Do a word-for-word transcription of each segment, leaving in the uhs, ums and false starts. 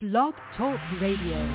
Blog Talk Radio.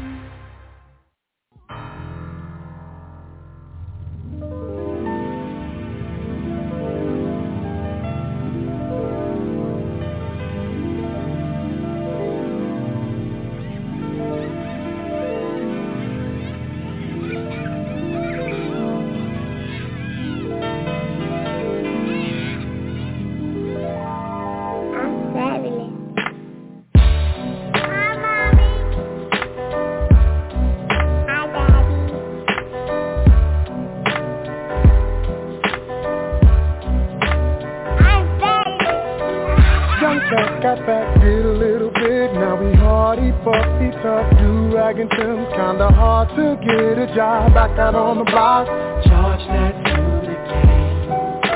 Back out on the block, charge that to the game.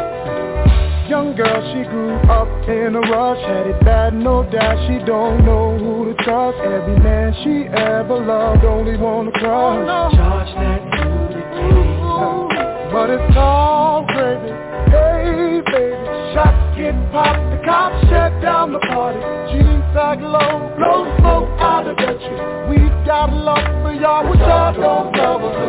Young girl, she grew up in a rush, had it bad, no doubt. She don't know who to trust. Every man she ever loved only wanna crush. Charge that to the game. But it's all crazy. Hey baby, shots get popped, the cops shut down the party. Jeans sag low, blow smoke out of the tree. We got love for y'all, but y'all don't love us.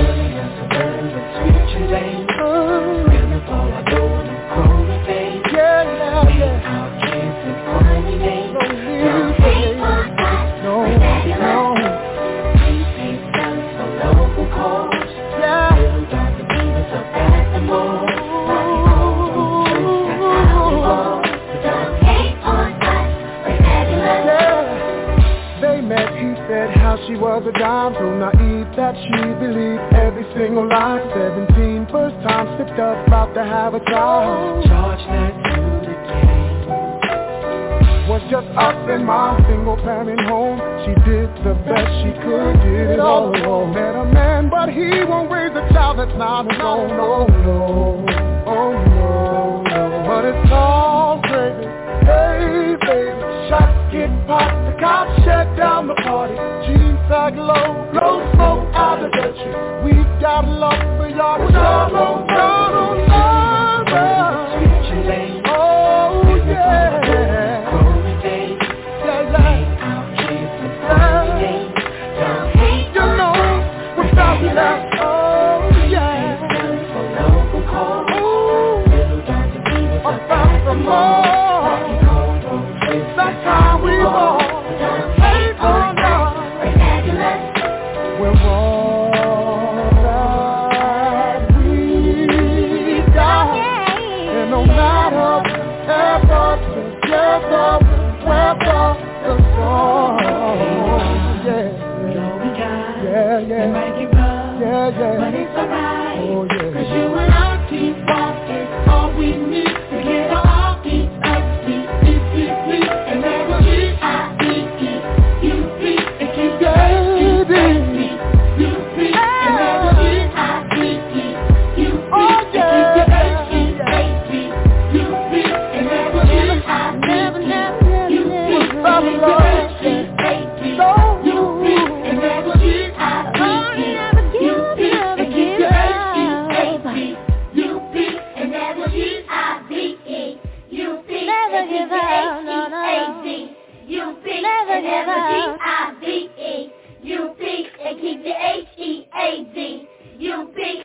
Switch your lane, spin up all I do and crony things. Yeah, yeah, yeah. Our kids and funny names. Don't hate on us, no, no. Prepaid sellers for local cars. Yeah. Little dog the beaters up at the mall. Rocky road on trips, that's how we ball. But don't hate on us, we're fabulous. Yeah. They met, he said how she was a dime, so naive that she believed every single line. Seventeen, first time stepped up, about to have a child. Charge that to the game. Was just us and my single parent home. She did the best she could, did it all alone. Met a man, but he won't raise a child that's not his own. No, no, oh no, no. But it's all crazy. Hey baby, shots get popped, the cops shut down the party. Jeans sag low, blow smoke out of the tree. We got love for y'all, but y'all don't, y'all don't love us. Switch your lane, oh yeah. Crony days, yeah, yeah. Our kids and funny days. Don't hate you know, we're fabulous, oh yeah. Sellers for local cars. Little dog the beaters up at the mall. That's how we roll. Don't hate on us. We're fabulous. We're all that we got. And no matter ever together, weather the storm. Yeah, yeah, yeah, yeah. Make it rough, yeah, yeah. But it's alright. Oh yeah. 'Cause you and I keep walking. All we need to get our feet up. And never G I B E U P and keep your H E A D U P and never G I B E U P and keep your H E A D U P and never G I B E U P and keep your H E A D U P and never G I B E U P and keep your H E A D U P and never G I B E U P never give up. U P never give up. G I B E U P and keep the H E A D U P.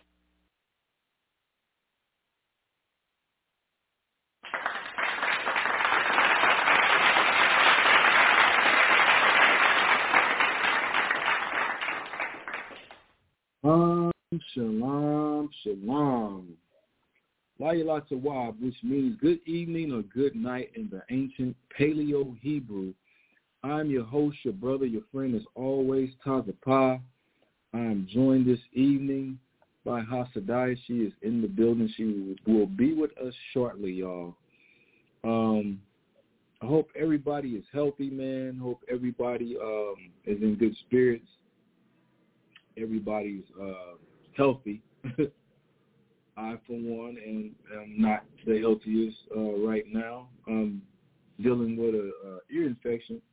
Um, shalom, shalom. Layla Tawab, which means good evening or good night in the ancient Paleo-Hebrew. I'm your host, your brother, your friend, as always, Tazapah. I am joined this evening by Hasadai. She is in the building. She will be with us shortly, y'all. Um, I hope everybody is healthy, man. Hope everybody um, is in good spirits. Everybody's uh, healthy. I, for one, am, am not the healthiest uh, right now. I'm dealing with a uh, ear infection.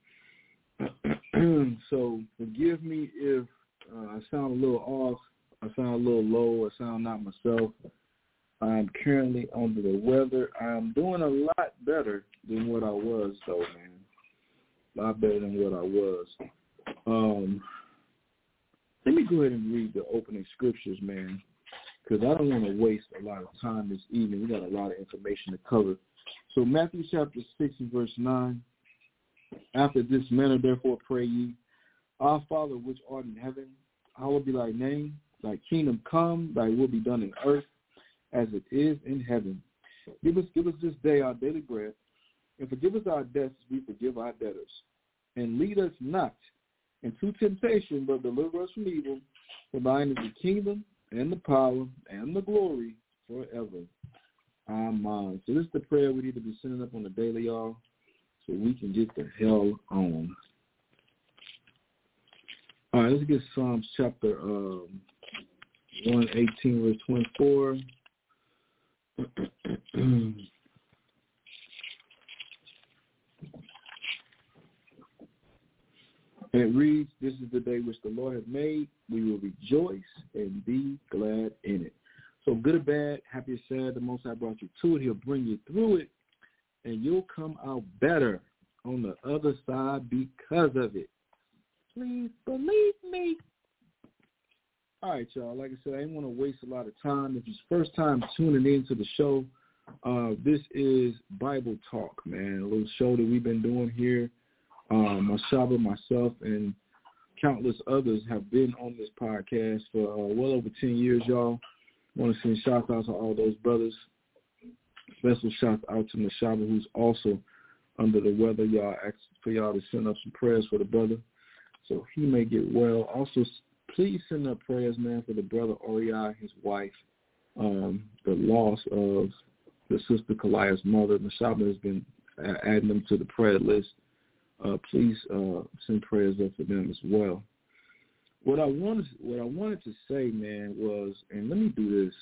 So forgive me if uh, I sound a little off. I sound a little low. I sound not myself. I'm currently under the weather. I'm doing a lot better than what I was, though, man. a lot better than what I was. Um, let me go ahead and read the opening scriptures, man, because I don't want to waste a lot of time this evening. We got a lot of information to cover. So Matthew chapter six and verse nine. After this manner, therefore, pray ye, Our Father which art in heaven, hallowed be thy name. Thy kingdom come, thy will be done in earth as it is in heaven. Give us, give us this day our daily bread, and forgive us our debts as we forgive our debtors. And lead us not into temptation, but deliver us from evil. For thine is the kingdom, and the power, and the glory forever. Amen. So this is the prayer we need to be sending up on the daily, y'all, so we can get the hell on. All right, let's get Psalms chapter um, one eighteen, verse twenty-four. And it reads, this is the day which the Lord has made. We will rejoice and be glad in it. So good or bad, happy or sad, the Most High brought you to it. He'll bring you through it, and you'll come out better on the other side because of it. Please believe me. All right, y'all. Like I said, I didn't want to waste a lot of time. If it's first time tuning into the show, uh, this is Bible Talk, man, a little show that we've been doing here. Um, Mashaba, myself, and countless others have been on this podcast for uh, well over ten years, y'all. I want to send shout outs to all those brothers. Special shout out to Mashaba, who's also under the weather. Y'all ask for y'all to send up some prayers for the brother so he may get well. Also, please send up prayers, man, for the brother Oriai, his wife, um, the loss of the sister Kalaya's mother. Mashaba has been adding them to the prayer list. Uh, please uh, send prayers up for them as well. What I wanted, what I wanted to say, man, was, and let me do this.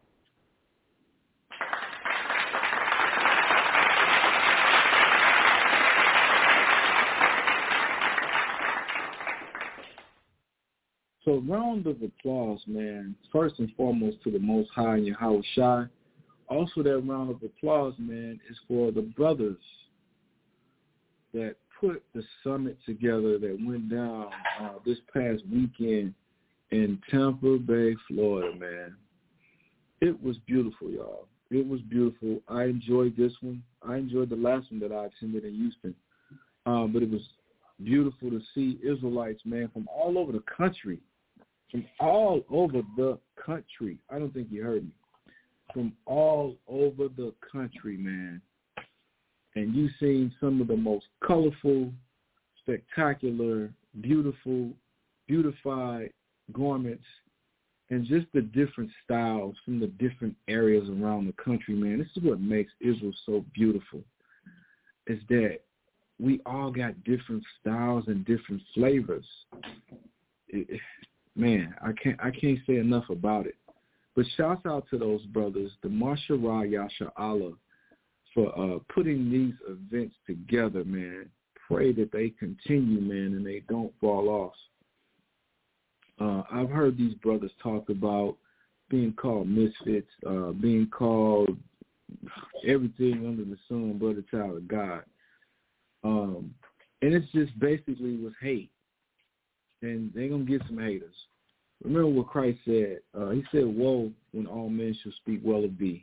So, round of applause, man. First and foremost to the Most High and Yahweh Shai. Also, that round of applause, man, is for the brothers that put the summit together that went down uh, this past weekend in Tampa Bay, Florida, man. It was beautiful, y'all. It was beautiful. I enjoyed this one. I enjoyed the last one that I attended in Houston. Um, but it was beautiful to see Israelites, man, from all over the country, from all over the country. I don't think you heard me. From all over the country, man. And you've seen some of the most colorful, spectacular, beautiful, beautified garments and just the different styles from the different areas around the country, man. This is what makes Israel so beautiful, is that we all got different styles and different flavors. It, man, I can't I can't say enough about it. But shouts out to those brothers, the Masharah Yasha Allah, for uh, putting these events together, man. Pray that they continue, man, and they don't fall off. Uh, I've heard these brothers talk about being called misfits, uh, being called everything under the sun but a child of God. Um, and it's just basically was hate. And they're going to get some haters. Remember what Christ said. Uh, he said, woe when all men shall speak well of thee.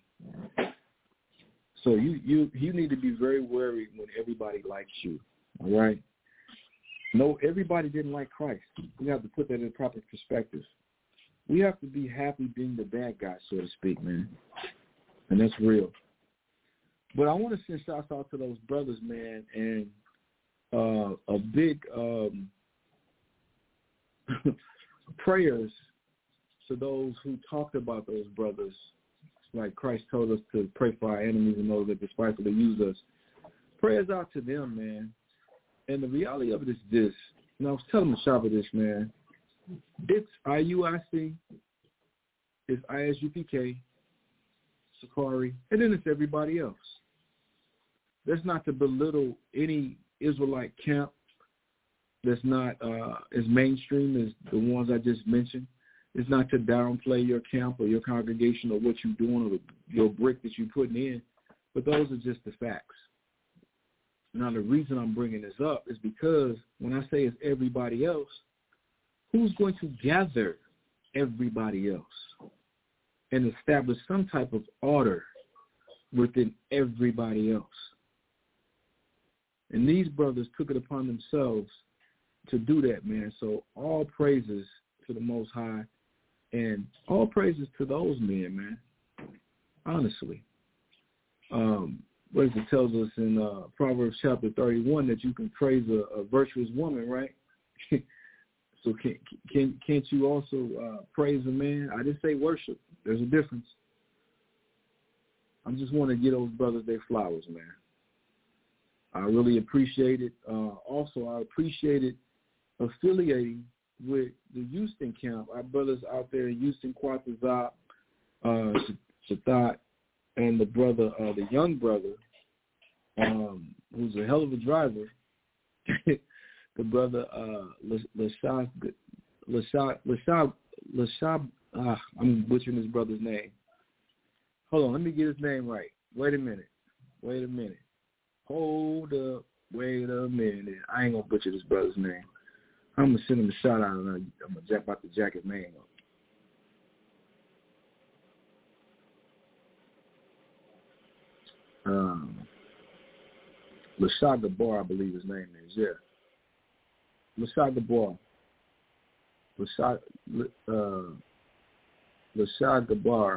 So you, you you need to be very wary when everybody likes you, all right? No, everybody didn't like Christ. We have to put that in proper perspective. We have to be happy being the bad guy, so to speak, man, and that's real. But I want to send shouts out to those brothers, man, and uh, a big um, prayers to those who talked about those brothers. Like Christ told us to pray for our enemies and those that despitefully use us. Prayers out to them, man. And the reality of it is this. And I was telling Mashaba this, man. It's I U I C, it's I S U P K, Sakari, and then it's everybody else. That's not to belittle any Israelite camp that's not uh, as mainstream as the ones I just mentioned. It's not to downplay your camp or your congregation or what you're doing or your brick that you're putting in, but those are just the facts. Now, the reason I'm bringing this up is because when I say it's everybody else, who's going to gather everybody else and establish some type of order within everybody else? And these brothers took it upon themselves to do that, man. So all praises to the Most High and all praises to those men, man, honestly. Um, what it tells us in uh, Proverbs chapter thirty-one that you can praise a, a virtuous woman, right? So can, can, can't you also uh, praise a man? I didn't say worship. There's a difference. I just want to get those brothers their flowers, man. I really appreciate it. Uh, also, I appreciated affiliating with the Houston camp. Our brothers out there in Houston, Quatazop, uh, Shatat, and the brother, uh, the young brother, um, who's a hell of a driver, the brother uh, Lashab, Lashab, Lashab, Lashab, ah, I'm butchering his brother's name. Hold on, let me get his name right. Wait a minute. Wait a minute. Hold up. Wait a minute. I ain't going to butcher this brother's name. I'm going to send him a shout out, and I'm going to about to jack his name up. Um, Lashad Gabar, I believe his name is, yeah. Lashad Gabar. Lashad, uh, Lashad Gabar.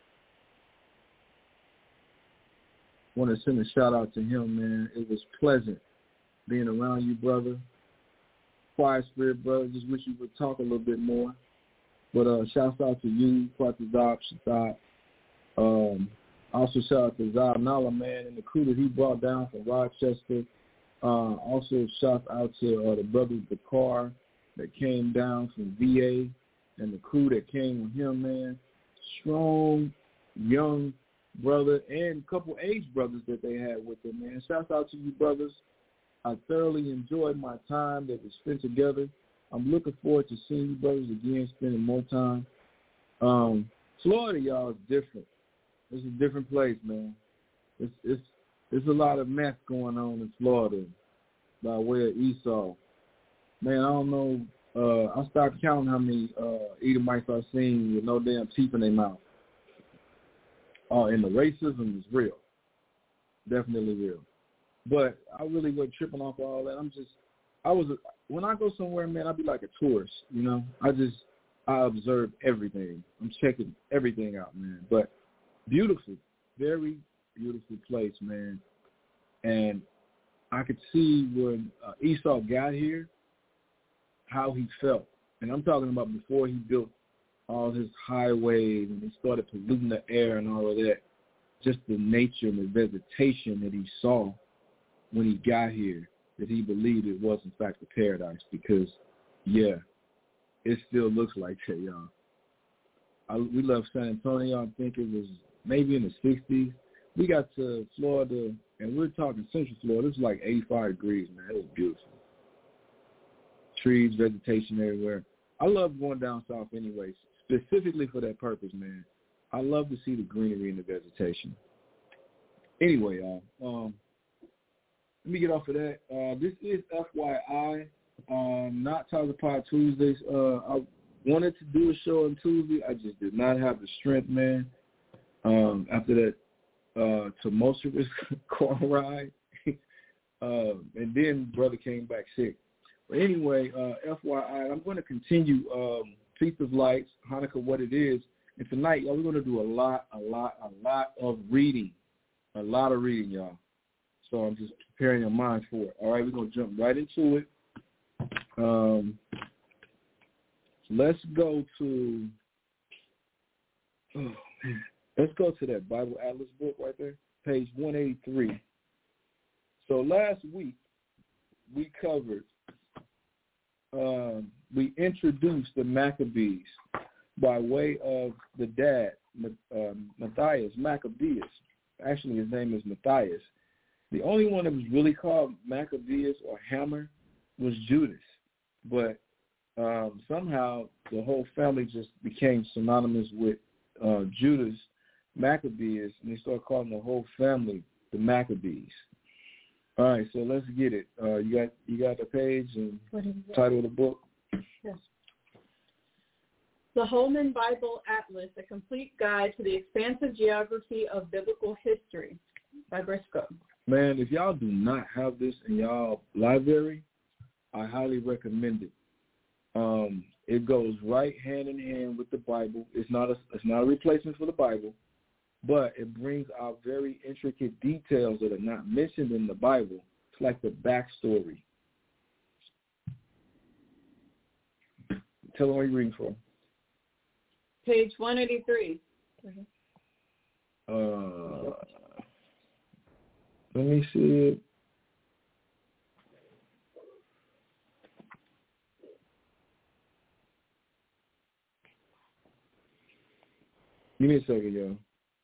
Want to send a shout out to him, man. It was pleasant being around you, brother. Quiet spirit, brother. Just wish you would talk a little bit more. But uh, shouts out to you, Quatazop, Shatat. Um, also shout out to Zab Nala, man, and the crew that he brought down from Rochester. Uh, also shout out to uh, the brothers Bakar that came down from V A and the crew that came with him, man. Strong, young brother and a couple age brothers that they had with them, man. Shouts out to you, brothers. I thoroughly enjoyed my time that was spent together. I'm looking forward to seeing you brothers again, spending more time. Um, Florida, y'all, is different. It's a different place, man. It's it's it's a lot of mess going on in Florida by way of Esau. Man, I don't know. Uh, I stopped counting how many uh, Edomites I've seen with no damn teeth in their mouth. Uh, and the racism is real. Definitely real. But I really wasn't tripping off all that. I'm just, I was, when I go somewhere, man, I be like a tourist, you know. I just, I observe everything. I'm checking everything out, man. But beautiful, very beautiful place, man. And I could see when uh, Esau got here, how he felt. And I'm talking about before he built all his highways and he started polluting the air and all of that. Just the nature and the vegetation that he saw when he got here, that he believed it was in fact a paradise. Because, yeah, it still looks like that, y'all. I, we left San Antonio, I think it was maybe in the sixties. We got to Florida, and we're talking Central Florida. It was like eighty-five degrees, man. It was beautiful. Trees, vegetation everywhere. I love going down south anyways, specifically for that purpose, man. I love to see the greenery and the vegetation. Anyway, y'all, um, let me get off of that. Uh, this is F Y I, um, not Tyler Pod Tuesdays. Uh, I wanted to do a show on Tuesday. I just did not have the strength, man. Um, after that uh, tumultuous car ride, uh, and then brother came back sick. But anyway, uh, F Y I, I'm going to continue um, Feast of Lights, Hanukkah, what it is. And tonight, y'all, we're going to do a lot, a lot, a lot of reading. A lot of reading, y'all. So I'm just preparing your mind for it. All right, we're going to jump right into it. Um, let's go to, oh, man. Let's go to that Bible Atlas book right there, page one eighty-three. So last week, we covered, um, we introduced the Maccabees by way of the dad, uh, Matthias, Maccabeus. Actually, his name is Matthias. The only one that was really called Maccabeus or Hammer was Judas. But um, somehow the whole family just became synonymous with uh, Judas, Maccabeus, and they started calling the whole family the Maccabees. All right, so let's get it. Uh, you got you got the page and title of the book? Yes. The Holman Bible Atlas, a complete guide to the expansive geography of biblical history by Briscoe. Man, if y'all do not have this in y'all library, I highly recommend it. Um, it goes right hand in hand with the Bible. It's not a it's not a replacement for the Bible, but it brings out very intricate details that are not mentioned in the Bible. It's like the backstory. Tell them what you're reading from. Page one eighty-three. Uh, let me see it. Give me a second, y'all.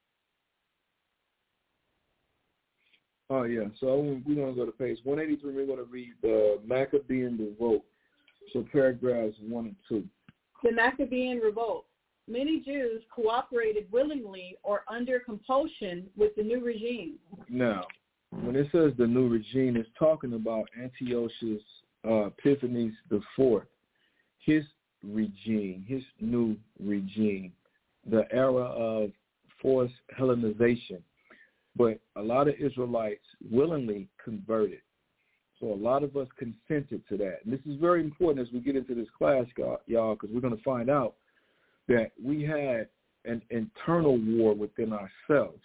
Oh, yeah. So we're going to go to page one eighty-three. We're going to read the Maccabean Revolt. So paragraphs one and two. The Maccabean Revolt. Many Jews cooperated willingly or under compulsion with the new regime. Now, when it says the new regime, it's talking about Antiochus uh, Epiphanes the Fourth, his regime, his new regime, the era of forced Hellenization. But a lot of Israelites willingly converted. So a lot of us consented to that. And this is very important as we get into this class, y'all, because we're going to find out that we had an internal war within ourselves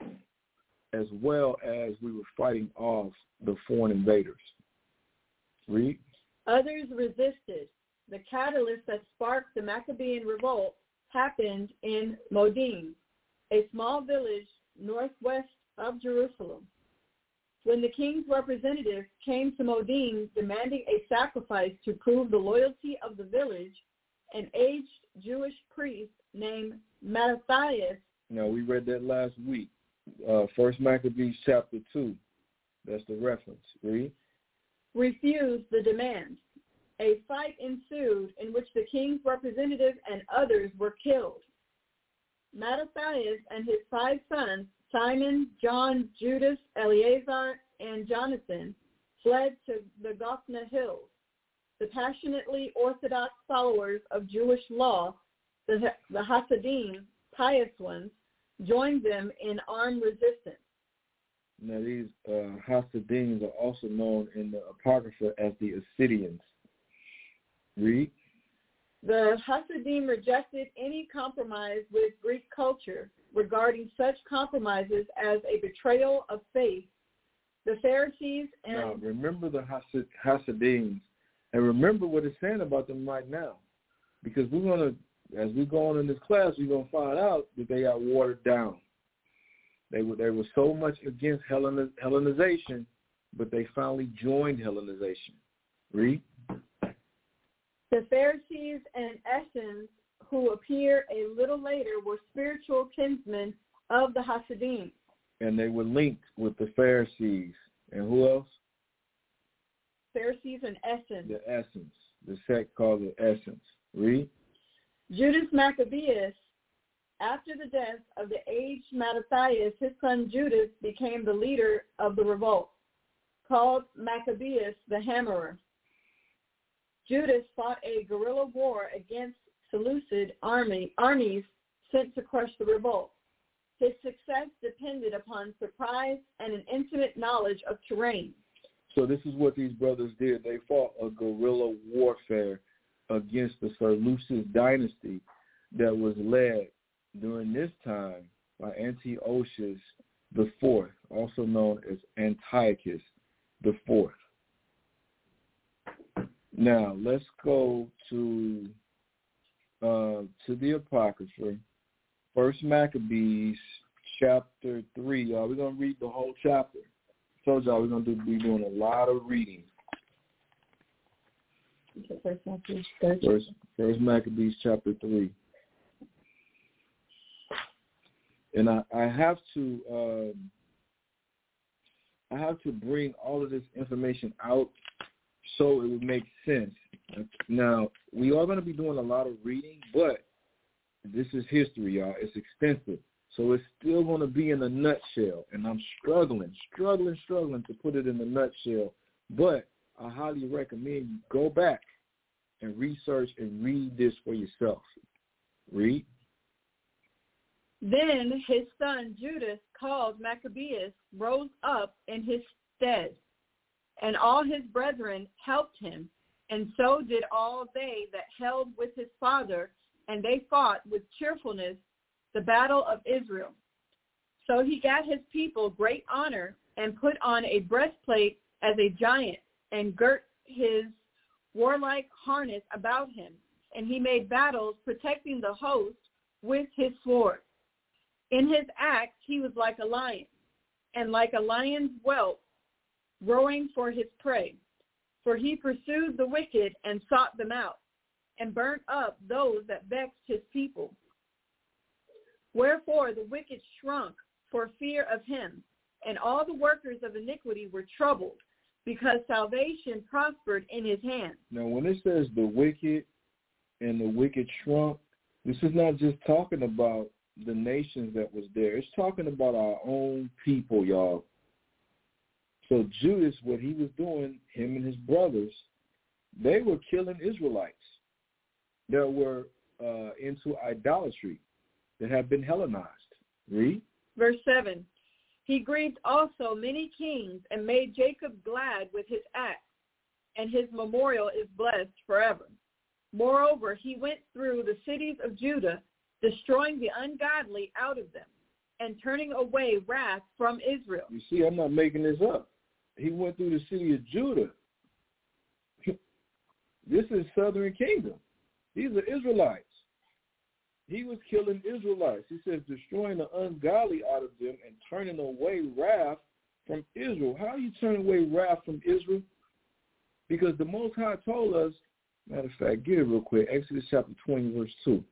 as well as we were fighting off the foreign invaders. Read. Others resisted. The catalyst that sparked the Maccabean Revolt happened in Modin, a small village northwest of Jerusalem. When the king's representative came to Modin demanding a sacrifice to prove the loyalty of the village, an aged Jewish priest named Mattathias. Now, we read that last week. Uh, First Maccabees chapter two. That's the reference. Read. Refused the demand. A fight ensued in which the king's representative and others were killed. Mattathias and his five sons, Simon, John, Judas, Eleazar, and Jonathan, fled to the Gothna Hills. The passionately orthodox followers of Jewish law, the, the Hasidim, pious ones, joined them in armed resistance. Now, these uh, Hasidim are also known in the Apocrypha as the Assyrians. Read. The Hasidim rejected any compromise with Greek culture, regarding such compromises as a betrayal of faith. The Pharisees and... Now, remember the Hasid, Hasidim, and remember what it's saying about them right now. Because we're going to, as we go on in this class, we're going to find out that they got watered down. They were, they were so much against Helleniz, Hellenization, but they finally joined Hellenization. Read. The Pharisees and Essenes, who appear a little later, were spiritual kinsmen of the Hasidim. And they were linked with the Pharisees. And who else? Pharisees and Essenes. The Essenes. The sect called the Essenes. Read. Judas Maccabeus, after the death of the aged Mattathias, his son Judas became the leader of the revolt, called Maccabeus the Hammerer. Judas fought a guerrilla war against Seleucid army, armies sent to crush the revolt. His success depended upon surprise and an intimate knowledge of terrain. So this is what these brothers did. They fought a guerrilla warfare against the Seleucid dynasty that was led during this time by Antiochus the Fourth, also known as Antiochus the Fourth. Now, let's go to uh, to the Apocrypha, First Maccabees, chapter three. Y'all, we're going to read the whole chapter. I told y'all we're going to do, be doing a lot of reading. First Maccabees, First, First Maccabees, chapter three. And I, I have to um, I have to bring all of this information out so it would make sense. Now, we are going to be doing a lot of reading, but this is history, y'all. It's extensive. So it's still going to be in a nutshell, and I'm struggling, struggling, struggling to put it in a nutshell. But I highly recommend you go back and research and read this for yourself. Read. Then his son Judas, called Maccabeus, rose up in his stead, and all his brethren helped him, and so did all they that held with his father, and they fought with cheerfulness the battle of Israel. So he gat his people great honor, and put on a breastplate as a giant, and girt his warlike harness about him, and he made battles, protecting the host with his sword. In his acts he was like a lion, and like a lion's whelp, roaring for his prey. For he pursued the wicked and sought them out, and burnt up those that vexed his people. Wherefore the wicked shrunk for fear of him, and all the workers of iniquity were troubled, because salvation prospered in his hand. Now, when it says the wicked and the wicked shrunk, this is not just talking about the nations that was there. It's talking about our own people, y'all. So Judas, what he was doing, him and his brothers, they were killing Israelites that were uh, into idolatry, that have been Hellenized. Read. Verse seven, he grieved also many kings, and made Jacob glad with his acts, and his memorial is blessed forever. Moreover, he went through the cities of Judah, destroying the ungodly out of them, and turning away wrath from Israel. You see, I'm not making this up. He went through the city of Judah. This is southern kingdom. These are Israelites. He was killing Israelites. He says, destroying the ungodly out of them and turning away wrath from Israel. How are you turning away wrath from Israel? Because the Most High told us, matter of fact, get it real quick, Exodus chapter twenty, verse two.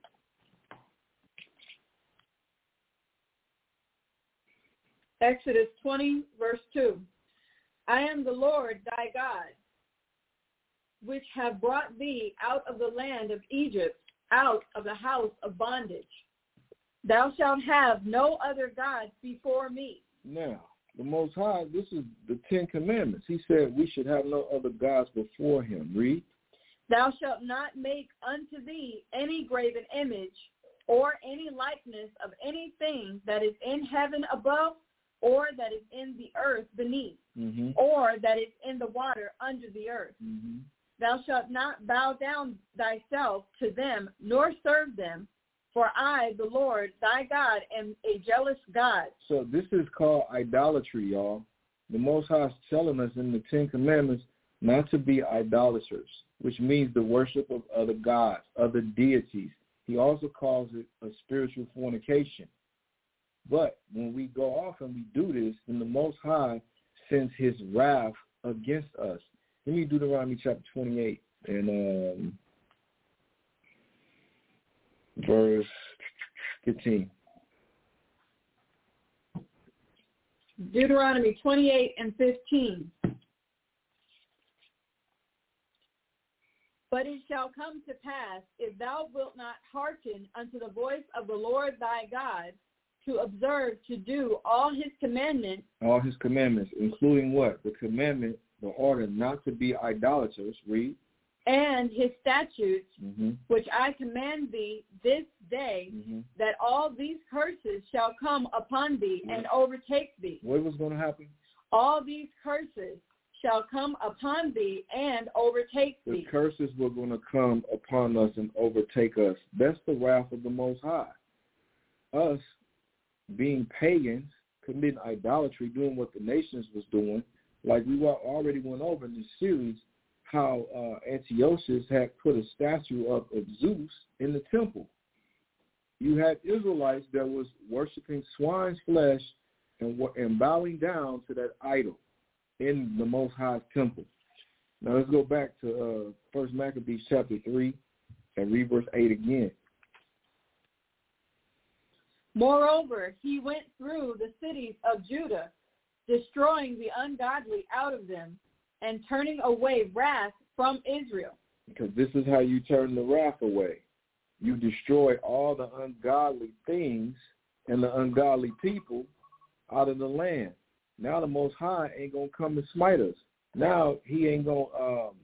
Exodus twenty, verse two. I am the Lord thy God, which have brought thee out of the land of Egypt, out of the house of bondage. Thou shalt have no other gods before me. Now, the Most High, this is the Ten Commandments. He said we should have no other gods before him. Read. Thou shalt not make unto thee any graven image, or any likeness of anything that is in heaven above, or that is in the earth beneath, mm-hmm. or that is in the water under the earth. Mm-hmm. Thou shalt not bow down thyself to them, nor serve them, for I, the Lord, thy God, am a jealous God. So this is called idolatry, y'all. The Most High is telling us in the Ten Commandments not to be idolaters, which means the worship of other gods, other deities. He also calls it a spiritual fornication. But when we go off and we do this, then the Most High sends his wrath against us. Let me Deuteronomy chapter twenty-eight and um, verse fifteen. Deuteronomy twenty-eight and fifteen. But it shall come to pass, if thou wilt not hearken unto the voice of the Lord thy God, to observe to do all his commandments. All his commandments, including what? The commandment, the order not to be idolaters. Read. And his statutes, mm-hmm. which I command thee this day, mm-hmm. that all these curses shall come upon thee yeah. and overtake thee. What was going to happen? All these curses shall come upon thee and overtake the thee. The curses were going to come upon us and overtake us. That's the wrath of the Most High. Us being pagans, committing idolatry, doing what the nations was doing, like we already went over in this series, how uh, Antiochus had put a statue up of Zeus in the temple. You had Israelites that was worshiping swine's flesh and, and bowing down to that idol in the Most High's temple. Now let's go back to uh, First Maccabees chapter three and read verse eight again. Moreover, he went through the cities of Judah, destroying the ungodly out of them, and turning away wrath from Israel. Because this is how you turn the wrath away. You destroy all the ungodly things and the ungodly people out of the land. Now the Most High ain't going to come and smite us. Now he ain't going to, um,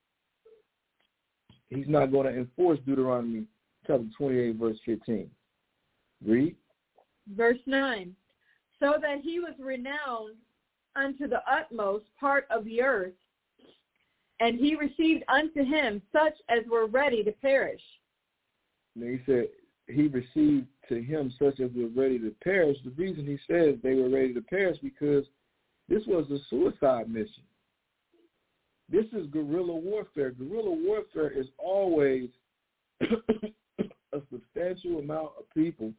he's not going to enforce Deuteronomy chapter twenty-eight, verse fifteen. Read. Verse nine. So that he was renowned unto the utmost part of the earth, and he received unto him such as were ready to perish. And he said he received to him such as were ready to perish. The reason he says they were ready to perish because this was a suicide mission. This is guerrilla warfare. Guerrilla warfare is always a substantial amount of people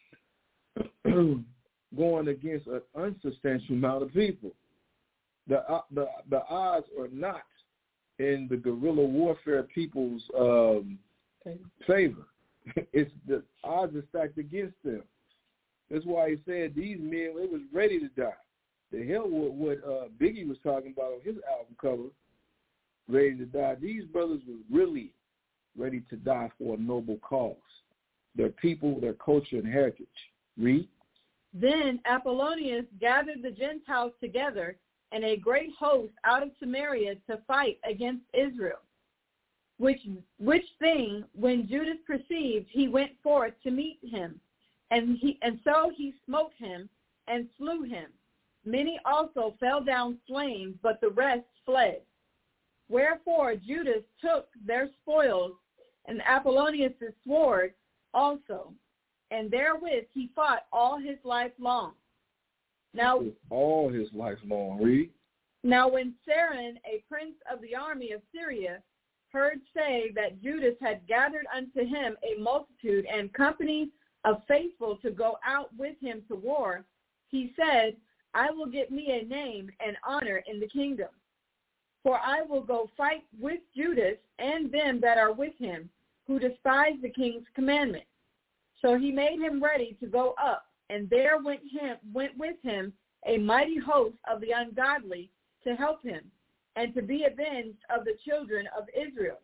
going against an unsubstantial amount of people. The, uh, the the odds are not in the guerrilla warfare people's um, favor. It's the odds are stacked against them. That's why he said these men, they was ready to die. The hell with what uh, Biggie was talking about on his album cover, ready to die. These brothers was really ready to die for a noble cause. Their people, their culture, and heritage. Read. Then Apollonius gathered the Gentiles together and a great host out of Samaria to fight against Israel. Which which thing, when Judas perceived, he went forth to meet him, and he and so he smote him and slew him. Many also fell down slain, but the rest fled. Wherefore Judas took their spoils and Apollonius' sword also, and therewith he fought all his life long. Now all his life long. Read. Now when Saran, a prince of the army of Syria, heard say that Judas had gathered unto him a multitude and company of faithful to go out with him to war, he said, I will get me a name and honor in the kingdom. For I will go fight with Judas and them that are with him, who despise the king's commandment. So he made him ready to go up, and there went him went with him a mighty host of the ungodly to help him, and to be avenged of the children of Israel.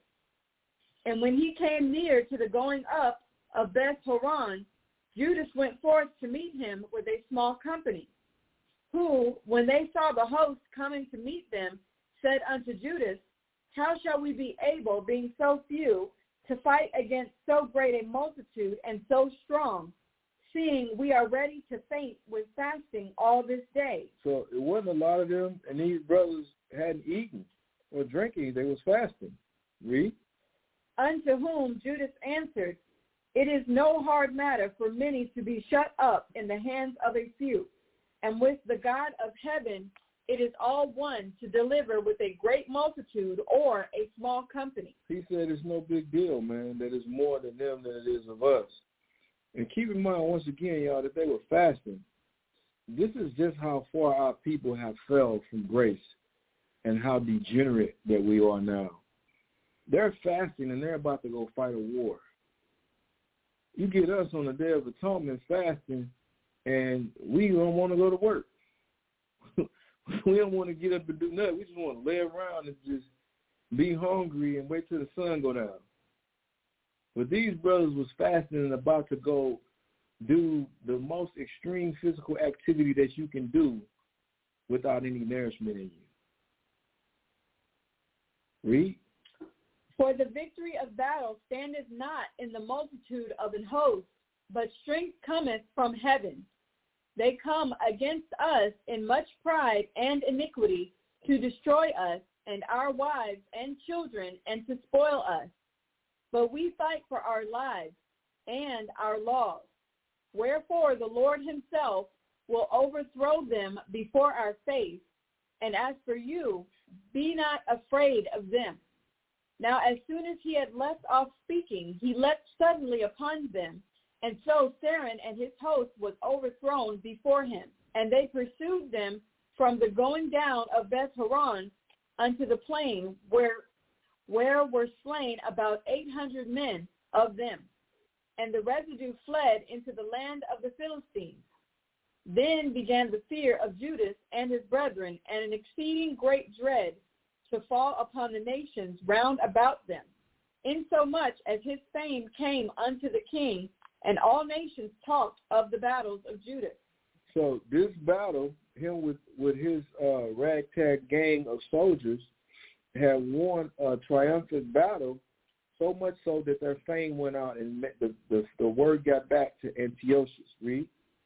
And when he came near to the going up of Beth Horon, Judas went forth to meet him with a small company, who, when they saw the host coming to meet them, said unto Judas, How shall we be able, being so few, to fight against so great a multitude and so strong, seeing we are ready to faint with fasting all this day? So it wasn't a lot of them, and these brothers hadn't eaten or drinking. They was fasting. Read. Unto whom Judas answered, It is no hard matter for many to be shut up in the hands of a few, and with the God of heaven it is all one to deliver with a great multitude or a small company. He said it's no big deal, man, that it's more than them than it is of us. And keep in mind, once again, y'all, that they were fasting. This is just how far our people have fell from grace and how degenerate that we are now. They're fasting and they're about to go fight a war. You get us on the Day of Atonement fasting, and we don't want to go to work. We don't want to get up and do nothing. We just want to lay around and just be hungry and wait till the sun go down. But these brothers was fasting and about to go do the most extreme physical activity that you can do without any nourishment in you. Read. For the victory of battle standeth not in the multitude of an host, but strength cometh from heaven. They come against us in much pride and iniquity to destroy us and our wives and children and to spoil us. But we fight for our lives and our laws. Wherefore the Lord himself will overthrow them before our face. And as for you, be not afraid of them. Now as soon as he had left off speaking, he leapt suddenly upon them. And so Saran and his host was overthrown before him. And they pursued them from the going down of Beth Horon unto the plain, where where were slain about eight hundred men of them. And the residue fled into the land of the Philistines. Then began the fear of Judas and his brethren, and an exceeding great dread to fall upon the nations round about them, insomuch as his fame came unto the king, and all nations talked of the battles of Judah. So this battle, him with, with his uh, ragtag gang of soldiers, had won a triumphant battle, so much so that their fame went out and the, the, the word got back to Antiochus. Read.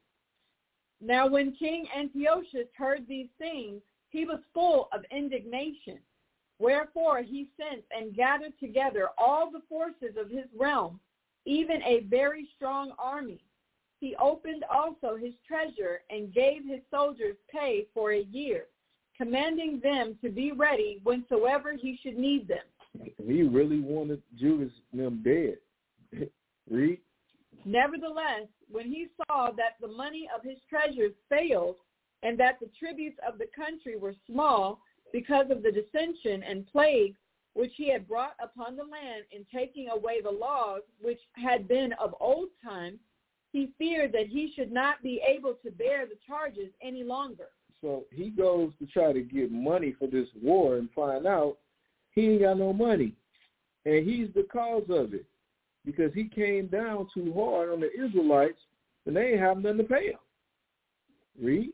Now when King Antiochus heard these things, he was full of indignation. Wherefore he sent and gathered together all the forces of his realm, even a very strong army. He opened also his treasure and gave his soldiers pay for a year, commanding them to be ready whensoever he should need them. He really wanted Judas them dead. Read. Nevertheless, when he saw that the money of his treasures failed, and that the tributes of the country were small because of the dissension and plague which he had brought upon the land in taking away the laws which had been of old time, he feared that he should not be able to bear the charges any longer. So he goes to try to get money for this war and find out he ain't got no money. And he's the cause of it because he came down too hard on the Israelites and they ain't have nothing to pay him. Read.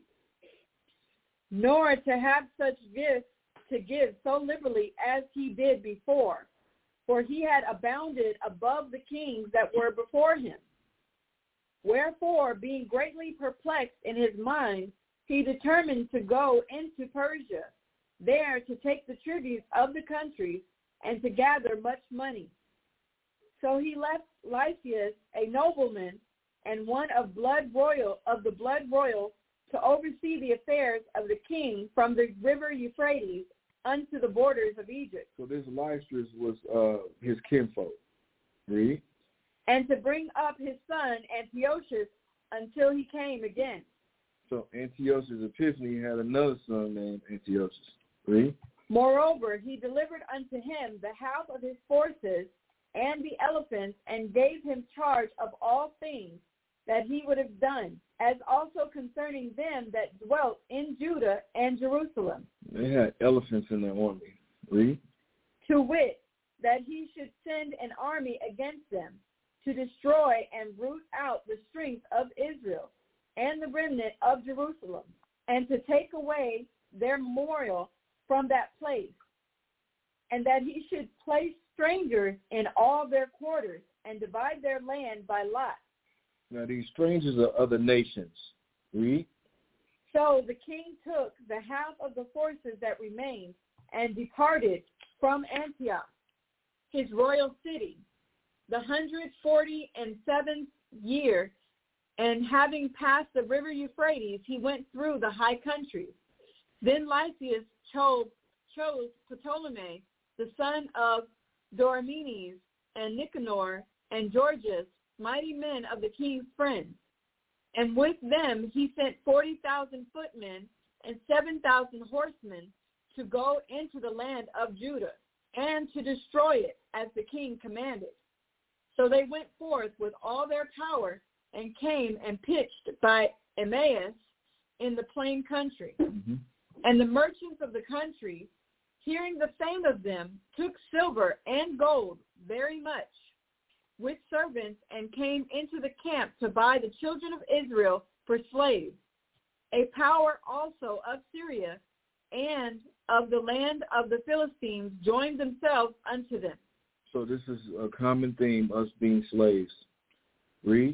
Nor to have such gifts to give so liberally as he did before, for he had abounded above the kings that were before him. Wherefore, being greatly perplexed in his mind, he determined to go into Persia, there to take the tributes of the countries and to gather much money. So he left Lysias, a nobleman, and one of blood royal of the blood royal, to oversee the affairs of the king from the river Euphrates unto the borders of Egypt. So this Lysias was uh, his kinfolk. Read. And to bring up his son Antiochus until he came again. So Antiochus Epiphanes had another son named Antiochus. Read. Moreover, he delivered unto him the half of his forces and the elephants, and gave him charge of all things that he would have done, as also concerning them that dwelt in Judah and Jerusalem. They had elephants in their army. Read. To wit, that he should send an army against them, to destroy and root out the strength of Israel and the remnant of Jerusalem, and to take away their memorial from that place, and that he should place strangers in all their quarters, and divide their land by lot. Now these strangers are other nations. Read. So the king took the half of the forces that remained, and departed from Antioch, his royal city, the hundred forty and seventh year, and having passed the river Euphrates, he went through the high countries. Then Lysias chose, chose Ptolemy, the son of Doramenes, and Nicanor, and Georgius, mighty men of the king's friends. And with them he sent forty thousand footmen and seven thousand horsemen to go into the land of Judah, and to destroy it, as the king commanded. So they went forth with all their power, and came and pitched by Emmaus in the plain country. Mm-hmm. And the merchants of the country, hearing the fame of them, took silver and gold very much with servants, and came into the camp to buy the children of Israel for slaves. A power also of Syria and of the land of the Philistines joined themselves unto them. So this is a common theme, us being slaves. Read.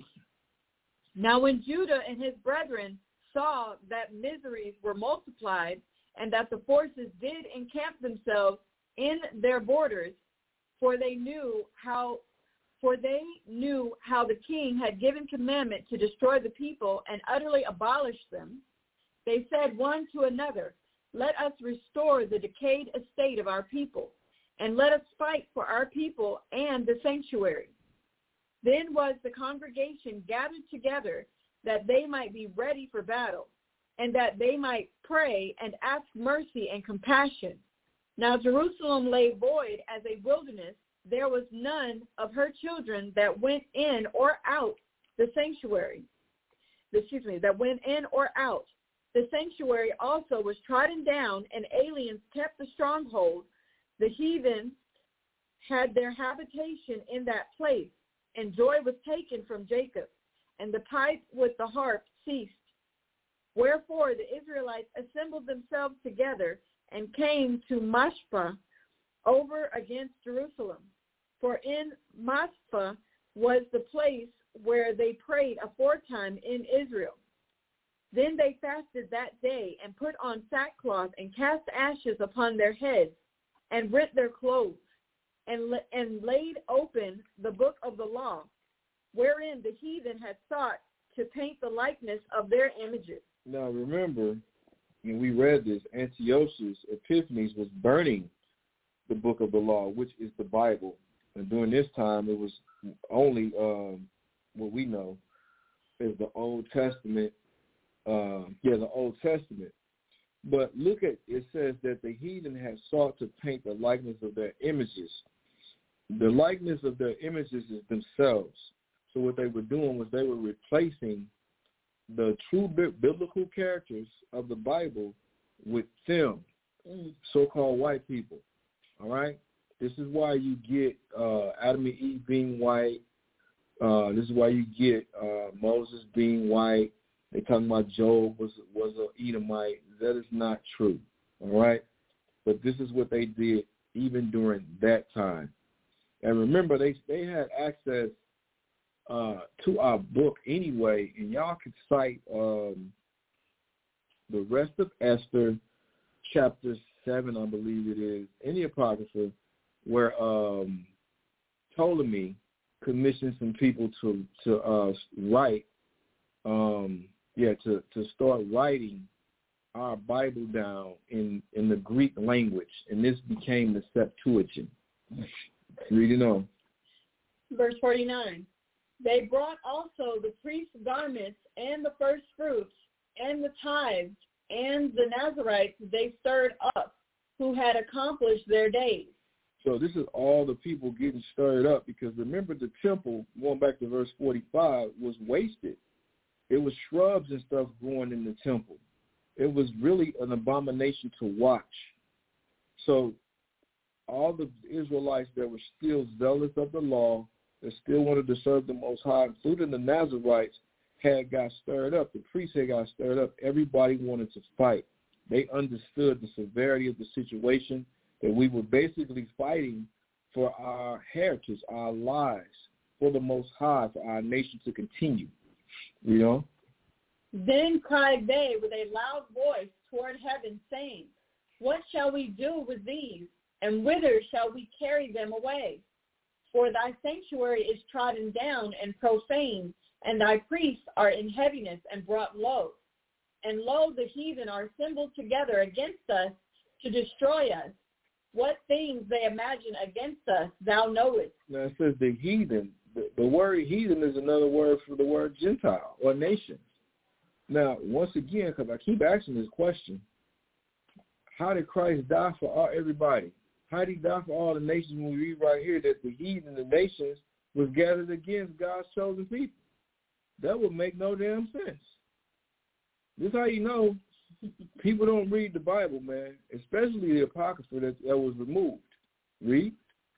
Now when Judah and his brethren saw that miseries were multiplied, and that the forces did encamp themselves in their borders, for they knew how for they knew how the king had given commandment to destroy the people and utterly abolish them, they said one to another, let us restore the decayed estate of our people, and let us fight for our people and the sanctuary. Then was the congregation gathered together, that they might be ready for battle, and that they might pray and ask mercy and compassion. Now Jerusalem lay void as a wilderness. There was none of her children that went in or out the sanctuary. Excuse me, that went in or out. The sanctuary also was trodden down, and aliens kept the stronghold. The heathen had their habitation in that place, and joy was taken from Jacob, and the pipe with the harp ceased. Wherefore the Israelites assembled themselves together and came to Mashpah over against Jerusalem. For in Mashpah was the place where they prayed aforetime in Israel. Then they fasted that day and put on sackcloth and cast ashes upon their heads and rent their clothes and, and laid open the book of the law, wherein the heathen had sought to paint the likeness of their images. Now remember, when we read this, Antiochus Epiphanes was burning the book of the law, which is the Bible. And during this time, it was only um, what we know is the Old Testament. Uh, yeah, the Old Testament. But look at, it says that the heathen had sought to paint the likeness of their images. The likeness of their images is themselves. So what they were doing was they were replacing the true biblical characters of the Bible with them, so-called white people. All right? This is why you get uh, Adam and Eve being white. Uh, this is why you get uh, Moses being white. They talking about Job was was an Edomite. That is not true. All right? But this is what they did even during that time. And remember, they they had access uh, to our book anyway, and y'all could cite um, the rest of Esther, chapter seven, I believe it is, in the Apocrypha, where um, Ptolemy commissioned some people to to uh, write, um, yeah, to, to start writing our Bible down in, in the Greek language, and this became the Septuagint. Reading on. Verse forty-nine. They brought also the priest's garments and the first fruits and the tithes and the Nazarites they stirred up, who had accomplished their days. So this is all the people getting stirred up, because remember, the temple, going back to verse forty-five, was wasted. It was shrubs and stuff growing in the temple. It was really an abomination to watch. So all the Israelites that were still zealous of the law, that still wanted to serve the Most High, including the Nazarites, had got stirred up. The priests had got stirred up. Everybody wanted to fight. They understood the severity of the situation, that we were basically fighting for our heritage, our lives, for the Most High, for our nation to continue, you know? Then cried they with a loud voice toward heaven, saying, What shall we do with these, and whither shall we carry them away? For thy sanctuary is trodden down and profaned, and thy priests are in heaviness and brought low. And lo, the heathen are assembled together against us to destroy us. What things they imagine against us, thou knowest. Now it says the heathen. The, the word heathen is another word for the word Gentile or nation. Now, once again, because I keep asking this question, how did Christ die for all, everybody? How did he die for all the nations when we read right here that the heathen, the nations, was gathered against God's chosen people? That would make no damn sense. This is how you know people don't read the Bible, man, especially the Apocrypha that, that was removed. Read.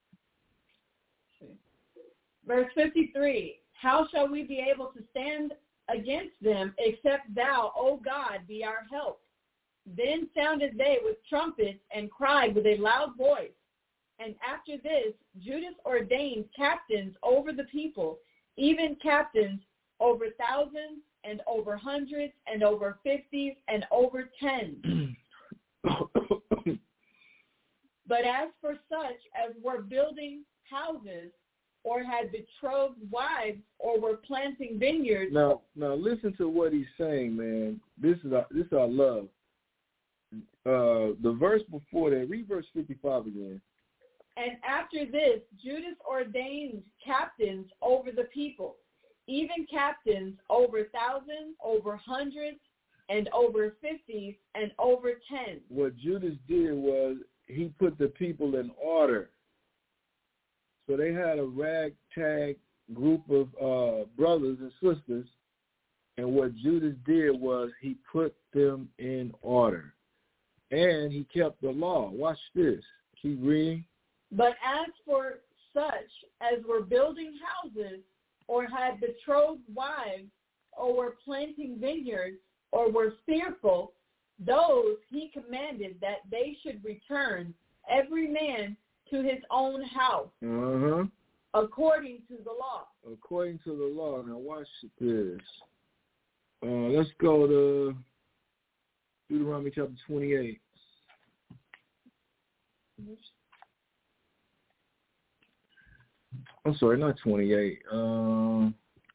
Verse fifty-three, how shall we be able to stand against them except thou, O God, be our help? Then sounded they with trumpets and cried with a loud voice. And after this, Judas ordained captains over the people, even captains over thousands and over hundreds and over fifties and over tens. But as for such as were building houses, or had betrothed wives, or were planting vineyards. Now, now listen to what he's saying, man. This is our, this is our love. Uh, the verse before that, read verse fifty-five again. And after this, Judas ordained captains over the people, even captains over thousands, over hundreds, and over fifties, and over tens. What Judas did was he put the people in order. So they had a ragtag group of uh, brothers and sisters, and what Judas did was he put them in order. And he kept the law. Watch this. Keep reading. But as for such as were building houses, or had betrothed wives, or were planting vineyards, or were fearful, those he commanded that they should return, every man to his own house, Uh-huh. according to the law. According to the law. Now watch this. Uh, let's go to Deuteronomy chapter twenty-eight. I'm sorry, not twenty-eight. Um,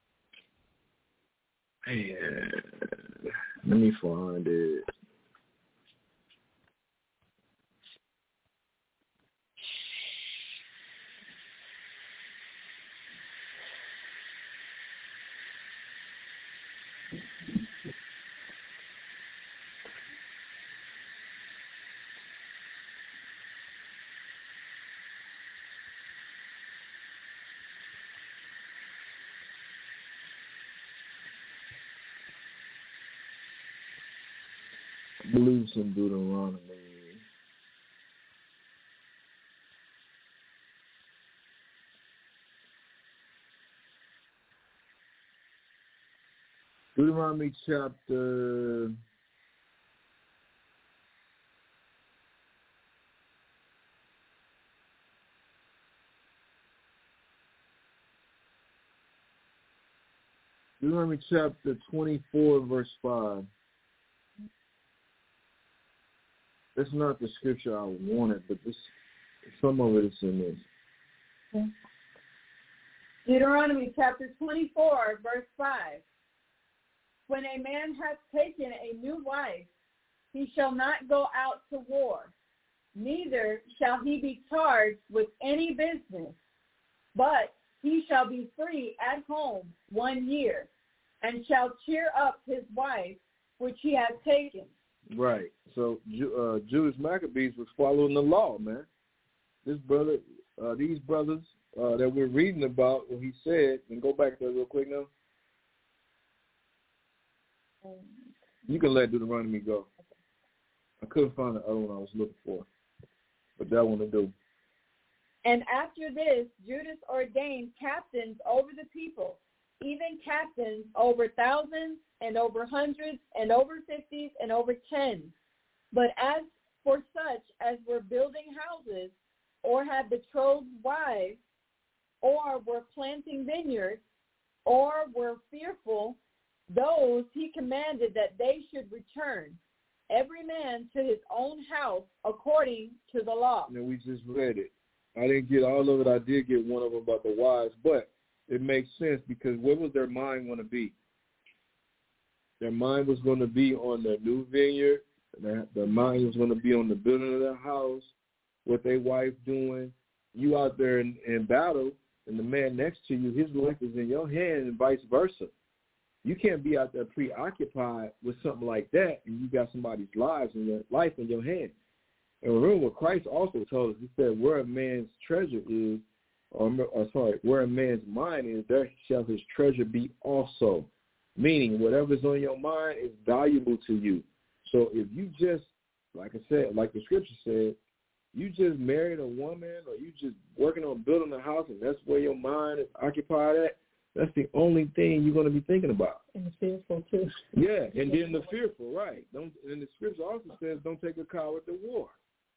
man, let me find it. I believe it's in Deuteronomy. Deuteronomy chapter Deuteronomy chapter twenty-four, verse five. That's not the scripture I wanted, but this some of it is in this. Okay. Deuteronomy chapter twenty-four, verse five. When a man hath taken a new wife, he shall not go out to war, neither shall he be charged with any business, but he shall be free at home one year, and shall cheer up his wife which he hath taken. Right. So uh, Judas Maccabees was following the law, man. This brother, uh, these brothers uh, that we're reading about, what he said, and go back there real quick now. You can let Deuteronomy go. I couldn't find the other one I was looking for, but that one will do. And after this, Judas ordained captains over the people, even captains over thousands and over hundreds and over fifties and over tens. But as for such as were building houses, or had betrothed wives, or were planting vineyards, or were fearful, those he commanded that they should return, every man to his own house according to the law. And we just read it. I didn't get all of it. I did get one of them about the wives, but it makes sense because where was their mind going to be? Their mind was going to be on the new vineyard. Their, their mind was going to be on the building of their house, what their wife doing. You out there in, in battle, and the man next to you, his life is in your hand, and vice versa. You can't be out there preoccupied with something like that, and you got somebody's lives and your life in your hand. And remember what Christ also told us. He said, where a man's treasure is, or, or sorry, where a man's mind is, there shall his treasure be also. Meaning, whatever's on your mind is valuable to you. So if you just, like I said, like the scripture said, you just married a woman or you just working on building a house and that's where your mind is occupied at, that's the only thing you're going to be thinking about. And fearful, too. Yeah, and then the fearful, right. Don't, and the scripture also says don't take a coward to war.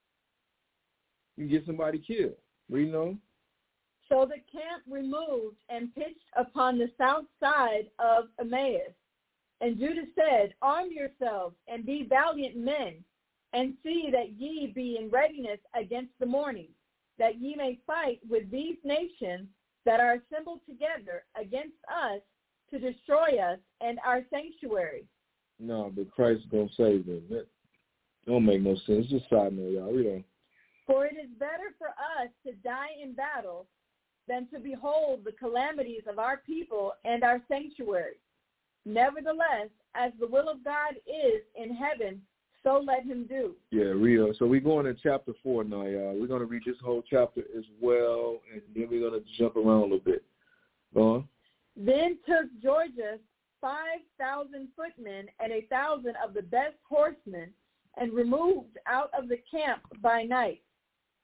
You get somebody killed. Read on. So the camp removed and pitched upon the south side of Emmaus. And Judah said, arm yourselves and be valiant men, and see that ye be in readiness against the morning, that ye may fight with these nations that are assembled together against us to destroy us and our sanctuary. No, but Christ is going to save them. That don't make no sense. Just side note, y'all. Read on. For it is better for us to die in battle than to behold the calamities of our people and our sanctuary. Nevertheless, as the will of God is in heaven, so let him do. Yeah, read on. So we're going to chapter four now, y'all. We're going to read this whole chapter as well, and then we're going to jump around a little bit. Go on. Then took Georgius five thousand footmen and a thousand of the best horsemen, and removed out of the camp by night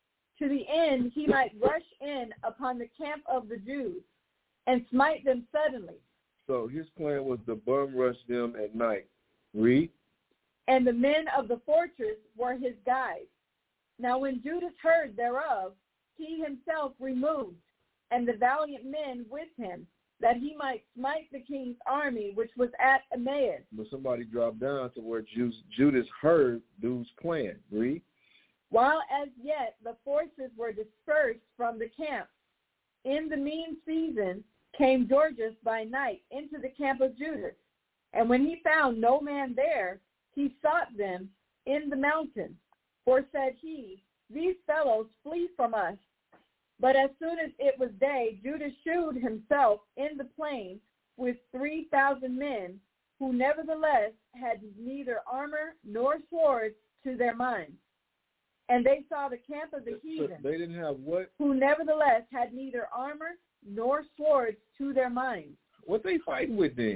to the end he might rush in upon the camp of the Jews and smite them suddenly. So his plan was to bum rush them at night. Read. And the men of the fortress were his guides. Now when Judas heard thereof, he himself removed, and the valiant men with him, that he might smite the king's army which was at Emmaus. But somebody dropped down to where Judas heard dude's plan. Read. While as yet the forces were dispersed from the camp. In the mean season came Georgius by night into the camp of Judas. And when he found no man there, he sought them in the mountains. For said he, these fellows flee from us. But as soon as it was day, Judas shewed himself in the plain with three thousand men, who nevertheless had neither armor nor swords to their minds. And they saw the camp of the heathen. They didn't have what? Who nevertheless had neither armor nor swords to their minds. What they fighting with then?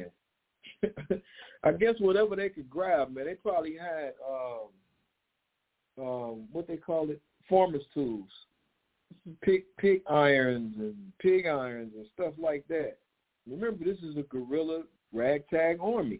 I guess whatever they could grab, man. They probably had um, um, what they call it, farmer's tools, pick pick irons and pig irons and stuff like that. Remember, this is a guerrilla ragtag army.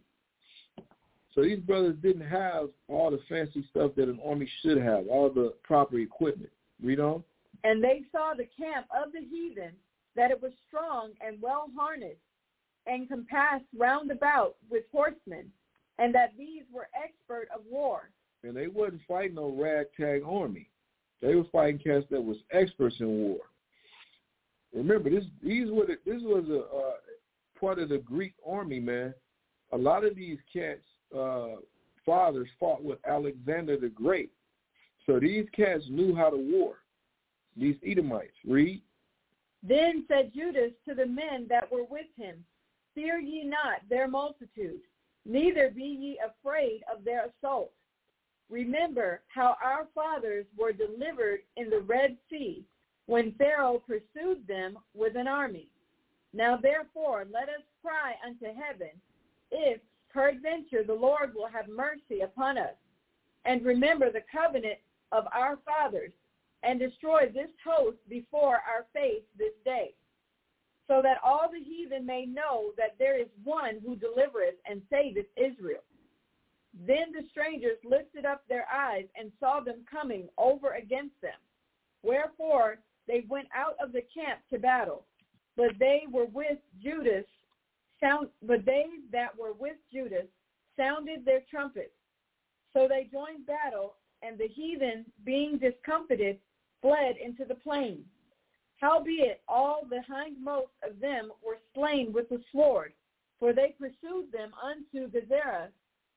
So these brothers didn't have all the fancy stuff that an army should have, all the proper equipment. Read on. And they saw the camp of the heathen, that it was strong and well harnessed, and compassed round about with horsemen, and that these were expert of war. And they wasn't fighting no ragtag army. They were fighting cats that was experts in war. Remember, this these were the, this was a uh, part of the Greek army, man. A lot of these cats' uh, fathers fought with Alexander the Great. So these cats knew how to war. These Edomites. Read. Then said Judas to the men that were with him, fear ye not their multitude, neither be ye afraid of their assault. Remember how our fathers were delivered in the Red Sea, when Pharaoh pursued them with an army. Now therefore let us cry unto heaven, if peradventure the Lord will have mercy upon us, and remember the covenant of our fathers, and destroy this host before our face this day, so that all the heathen may know that there is one who delivereth and saveth Israel. Then the strangers lifted up their eyes and saw them coming over against them. Wherefore they went out of the camp to battle, but they were with Judas, sound, but they that were with Judas sounded their trumpets. So they joined battle, and the heathen, being discomfited, fled into the plain. Howbeit all the hindmost of them were slain with the sword, for they pursued them unto Gezerah,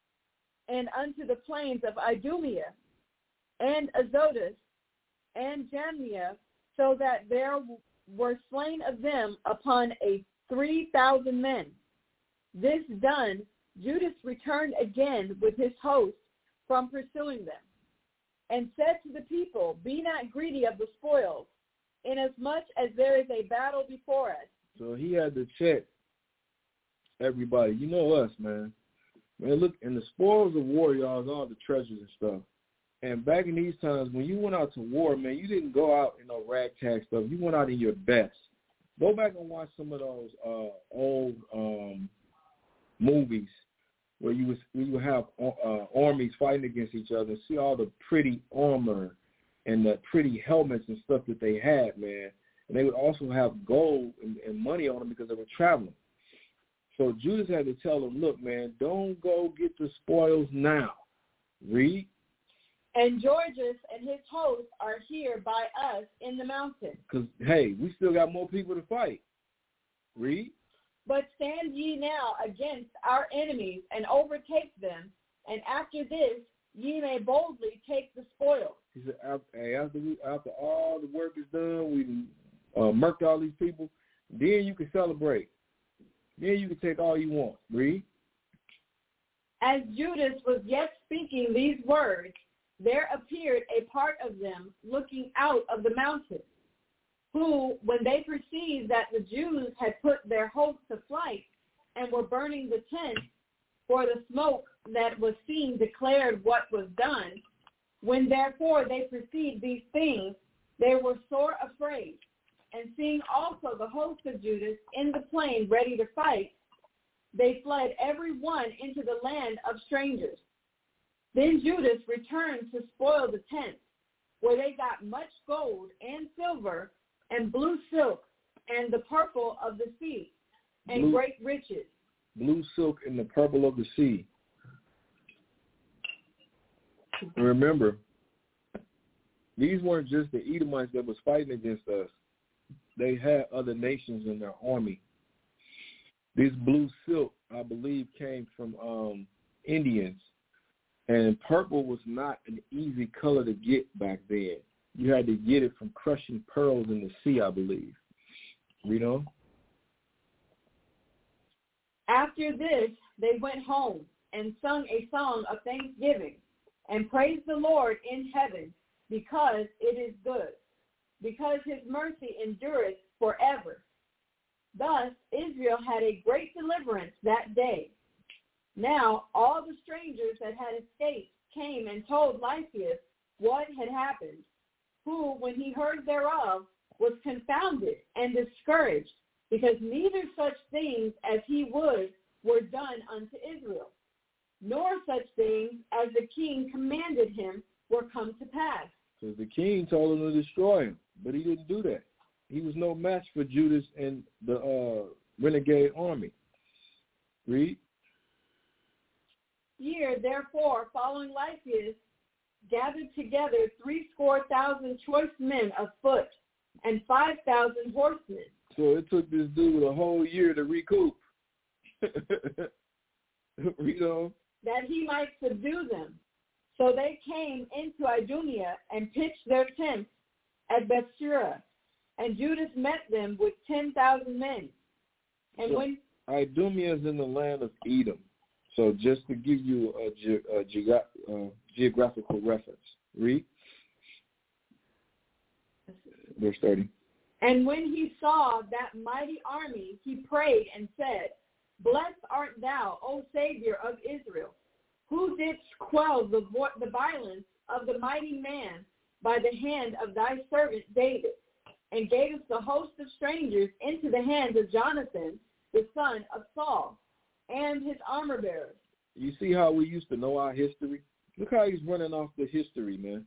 and unto the plains of Idumea, and Azotus, and Jamnia, so that there were slain of them upon a three thousand men. This done, Judas returned again with his host from pursuing them, and said to the people, be not greedy of the spoils, inasmuch as there is a battle before us. So he had to check everybody. You know us, man. Man, look, in the spoils of war, y'all, is all the treasures and stuff. And back in these times, when you went out to war, man, you didn't go out in no ragtag stuff. You went out in your best. Go back and watch some of those uh, old um, movies where you was where you would have uh, armies fighting against each other. See all the pretty armor and the pretty helmets and stuff that they had, man. And they would also have gold and, and money on them because they were traveling. So Judas had to tell them, look, man, don't go get the spoils now. Read. And Georgius and his hosts are here by us in the mountain. Because, hey, we still got more people to fight. Read. But stand ye now against our enemies and overtake them, and after this ye may boldly take the spoils. He said, after, after, we, after all the work is done, we uh, murked all these people, then you can celebrate. Then you can take all you want. Read. As Judas was yet speaking these words, there appeared a part of them looking out of the mountain, who, when they perceived that the Jews had put their host to flight and were burning the tent, for the smoke that was seen declared what was done, when therefore they perceived these things, They were sore afraid, and seeing also the host of Judas in the plain ready to fight, they fled every one into the land of strangers. Then Judas returned to spoil the tents, where they got much gold and silver and blue silk and the purple of the sea and blue, great riches. Blue silk and the purple of the sea. Remember, these weren't just the Edomites that was fighting against us. They had other nations in their army. This blue silk, I believe, came from um, Indians. And purple was not an easy color to get back then. You had to get it from crushing pearls in the sea, I believe. Read on. After this, they went home and sung a song of thanksgiving and praised the Lord in heaven, because it is good, because his mercy endureth forever. Thus Israel had a great deliverance that day. Now all the strangers that had escaped came and told Lysias what had happened, who, when he heard thereof, was confounded and discouraged, because neither such things as he would were done unto Israel, nor such things as the king commanded him were come to pass. Because the king told him to destroy him, but he didn't do that. He was no match for Judas and the uh, renegade army. Read. Year, therefore, following Lysias, gathered together threescore thousand choice men of foot and five thousand horsemen. So it took this dude a whole year to recoup. Read on. That he might subdue them. So they came into Idumea and pitched their tents at Bethsura, and Judas met them with ten thousand men. And so when Idumea is in the land of Edom. So just to give you a, ge- a ge- uh, geographical reference. Read. Verse thirty. And when he saw that mighty army, he prayed and said, Blessed art thou, O Savior of Israel, who didst quell the, vo- the violence of the mighty man by the hand of thy servant David, and gavest the host of strangers into the hands of Jonathan, the son of Saul, and his armor bearers. You see how we used to know our history? Look how he's running off the history, man.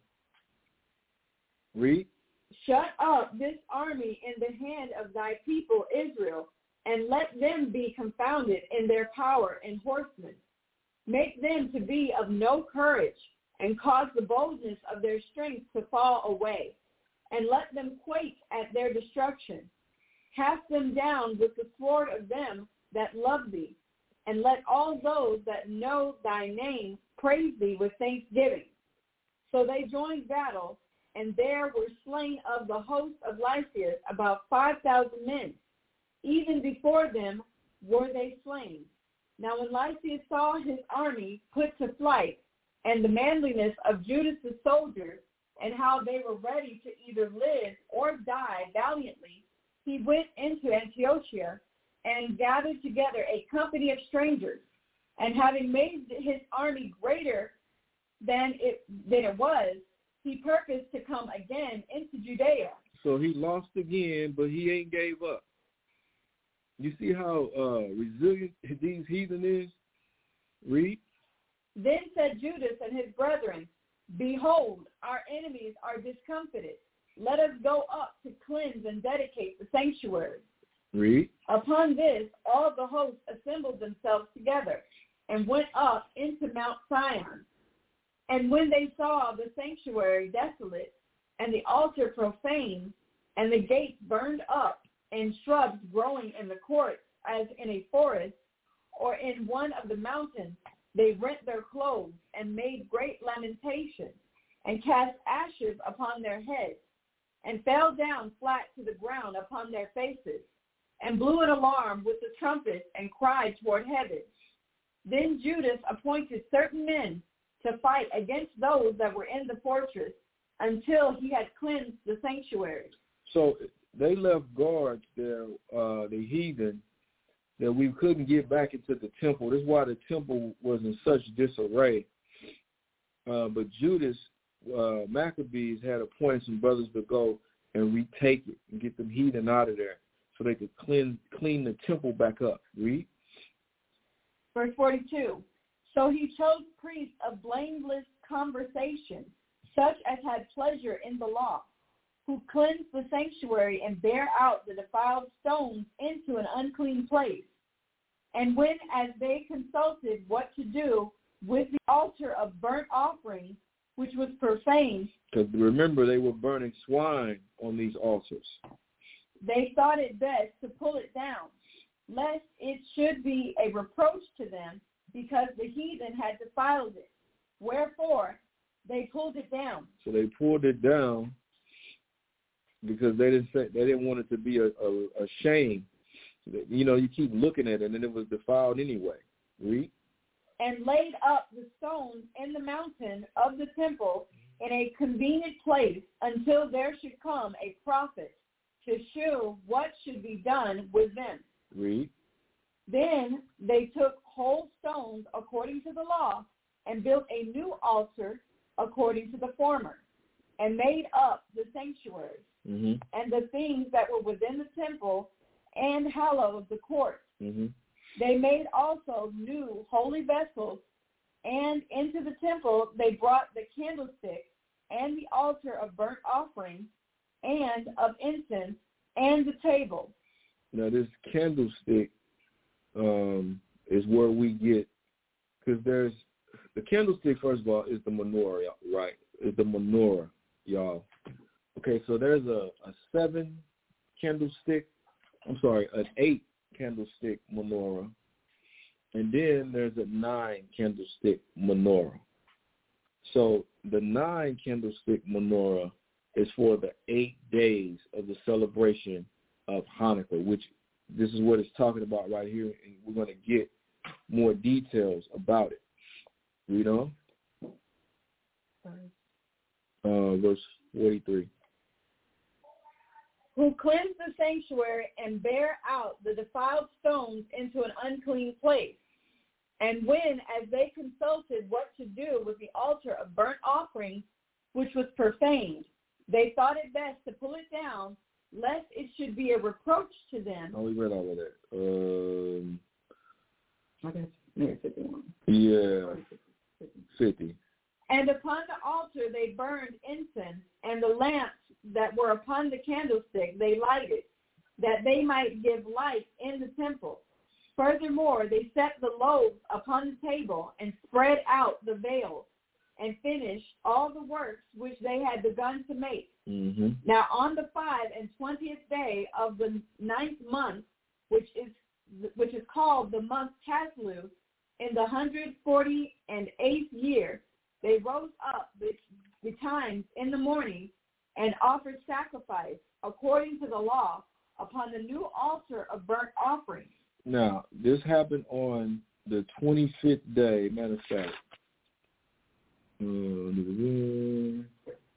Read. Shut up this army in the hand of thy people Israel, and let them be confounded in their power and horsemen. Make them to be of no courage, and cause the boldness of their strength to fall away, and let them quake at their destruction. Cast them down with the sword of them that love thee, and let all those that know thy name praise thee with thanksgiving. So they joined battle, and there were slain of the host of Lysias about five thousand men. Even before them were they slain. Now when Lysias saw his army put to flight, and the manliness of Judas' soldiers, and how they were ready to either live or die valiantly, he went into Antiochia and gathered together a company of strangers, and having made his army greater than it, than it was, he purposed to come again into Judea. So he lost again, but he ain't gave up. You see how uh, resilient these heathen is? Read. Then said Judas and his brethren, Behold, our enemies are discomfited. Let us go up to cleanse and dedicate the sanctuary. Read. Upon this, all the hosts assembled themselves together and went up into Mount Sion. And when they saw the sanctuary desolate, and the altar profane, and the gates burned up, and shrubs growing in the courts as in a forest, or in one of the mountains, they rent their clothes and made great lamentation, and cast ashes upon their heads, and fell down flat to the ground upon their faces, and blew an alarm with the trumpet, and cried toward heaven. Then Judas appointed certain men to fight against those that were in the fortress until he had cleansed the sanctuary. So they left guards there, uh, the heathen, that we couldn't get back into the temple. That's why the temple was in such disarray. Uh, but Judas uh, Maccabees had appointed some brothers to go and retake it and get them heathen out of there so they could clean clean the temple back up. Read. Verse forty-two. So he chose priests of blameless conversation, such as had pleasure in the law, who cleansed the sanctuary and bare out the defiled stones into an unclean place. And when, as they consulted what to do with the altar of burnt offerings, which was profaned, because remember, they were burning swine on these altars, they thought it best to pull it down, lest it should be a reproach to them, because the heathen had defiled it. Wherefore, they pulled it down. So they pulled it down because they didn't say, they didn't want it to be a, a, a shame. You know, you keep looking at it, and then it was defiled anyway. Read. And laid up the stones in the mountain of the temple in a convenient place until there should come a prophet to shew what should be done with them. Read. Then they took whole stones according to the law and built a new altar according to the former, and made up the sanctuary mm-hmm. and the things that were within the temple and hallowed the court. Mm-hmm. They made also new holy vessels, and into the temple they brought the candlestick and the altar of burnt offering and of incense and the table. Now this candlestick um, is where we get, because there's, the candlestick, first of all, is the menorah, right? Is the menorah, y'all. Okay, so there's a, a seven candlestick, I'm sorry, an eight candlestick menorah, and then there's a nine candlestick menorah. So the nine candlestick menorah is for the eight days of the celebration of Hanukkah, which this is what it's talking about right here, and we're going to get more details about it. Read on. Uh, verse forty-three. Who cleansed the sanctuary and bare out the defiled stones into an unclean place. And when, as they consulted what to do with the altar of burnt offerings, which was profaned, they thought it best to pull it down, lest it should be a reproach to them. Oh, we read all of that. Um, okay, maybe fifty-one. Yeah, fifty. And upon the altar they burned incense, and the lamps that were upon the candlestick they lighted, that they might give light in the temple. Furthermore, they set the loaves upon the table and spread out the veils, and finished all the works which they had begun to make. Mm-hmm. Now on the five and twentieth day of the ninth month, which is which is called the month Caslu, in the hundred forty and eighth year, they rose up betimes in the morning and offered sacrifice according to the law upon the new altar of burnt offerings. Now, this happened on the twenty-fifth day, matter of fact. Uh,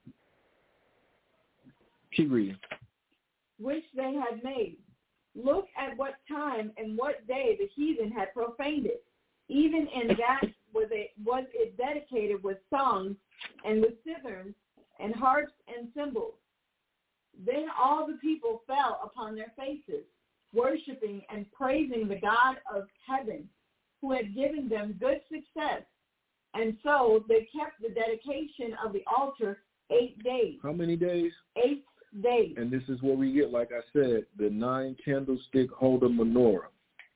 keep reading. Which they had made. Look at what time and what day the heathen had profaned it. Even in that was it, was it dedicated with songs and with citherns and harps and cymbals. Then all the people fell upon their faces, worshiping and praising the God of heaven, who had given them good success. And so they kept the dedication of the altar eight days. How many days? Eight days. And this is where we get, like I said, the nine candlestick holder menorah.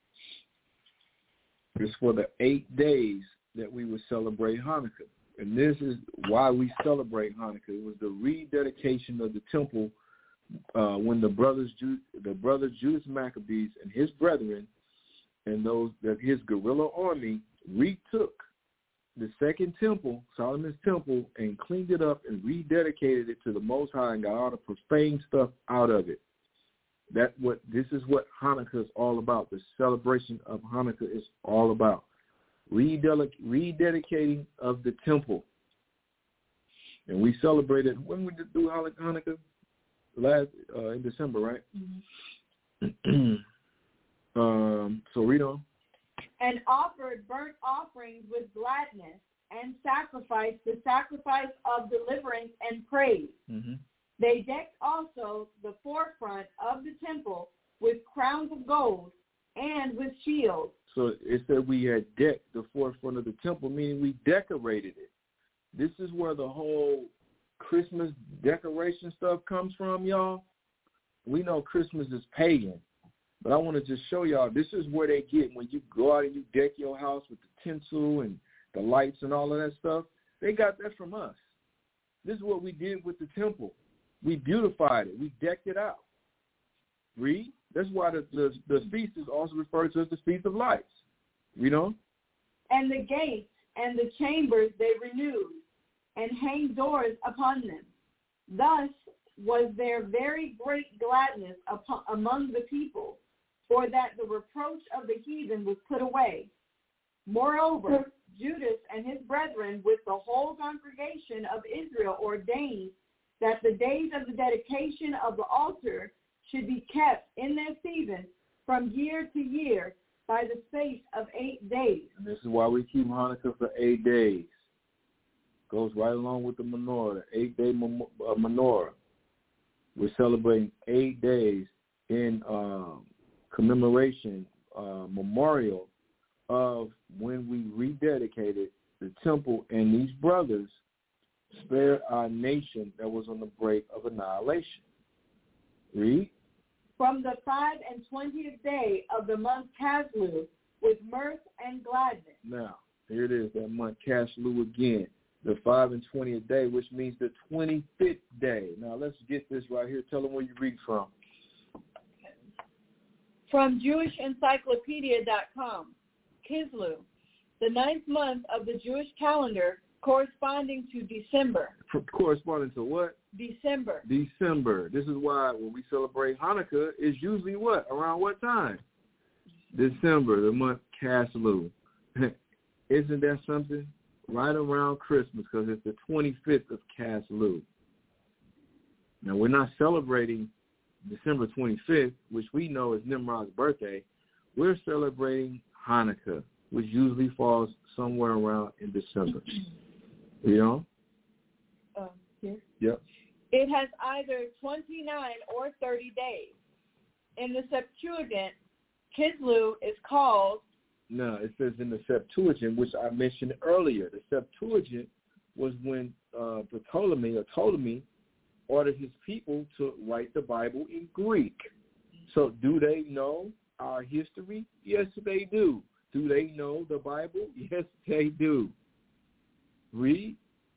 It's for the eight days that we would celebrate Hanukkah. And this is why we celebrate Hanukkah. It was the rededication of the temple uh, when the brothers, the brothers Judas Maccabees and his brethren and those that his guerrilla army retook the second temple, Solomon's temple, and cleaned it up and rededicated it to the Most High and got all the profane stuff out of it. That what this is what Hanukkah is all about. The celebration of Hanukkah is all about rededic- rededicating of the temple. And we celebrated when we did do Hanukkah last uh, in December, right? Mm-hmm. um, so read on. And offered burnt offerings with gladness, and sacrificed the sacrifice of deliverance and praise. Mm-hmm. They decked also the forefront of the temple with crowns of gold and with shields. So it said we had decked the forefront of the temple, meaning we decorated it. This is where the whole Christmas decoration stuff comes from, y'all. We know Christmas is pagan, but I want to just show y'all this is where they get when you go out and you deck your house with the tinsel and the lights and all of that stuff. They got that from us. This is what we did with the temple. We beautified it. We decked it out. Read. That's why the, the, the feast is also referred to as the Feast of Lights. Read on. And the gates and the chambers they renewed, and hanged doors upon them. Thus was there very great gladness upon, among the people, for that the reproach of the heathen was put away. Moreover, Judas and his brethren with the whole congregation of Israel ordained that the days of the dedication of the altar should be kept in their season from year to year by the space of eight days. And this is why we keep Hanukkah for eight days. Goes right along with the menorah, the eight-day menorah. We're celebrating eight days in um, commemoration, uh, memorial of when we rededicated the temple, and these brothers spared our nation that was on the brink of annihilation. Read. From the five and twentieth day of the month Caslu, with mirth and gladness. Now, here it is, that month Caslu again. The five and twentieth day, which means the twenty-fifth day. Now, let's get this right here. Tell them where you read from. From Jewish Encyclopedia dot com. Kislev, the ninth month of the Jewish calendar, corresponding to December. Corresponding to what? December. December. This is why when we celebrate Hanukkah, it's usually what? Around what time? December, the month Caslu. Isn't that something? Right around Christmas, because it's the twenty-fifth of Caslu. Now, we're not celebrating December twenty-fifth, which we know is Nimrod's birthday. We're celebrating Hanukkah, which usually falls somewhere around in December. You know? Uh, here? Yep. It has either twenty-nine or thirty days. In the Septuagint, Kislev is called... No, it says in the Septuagint, which I mentioned earlier. The Septuagint was when uh, Ptolemy or Ptolemy ordered his people to write the Bible in Greek. So do they know our history? Yes, they do. Do they know the Bible? Yes, they do. Read.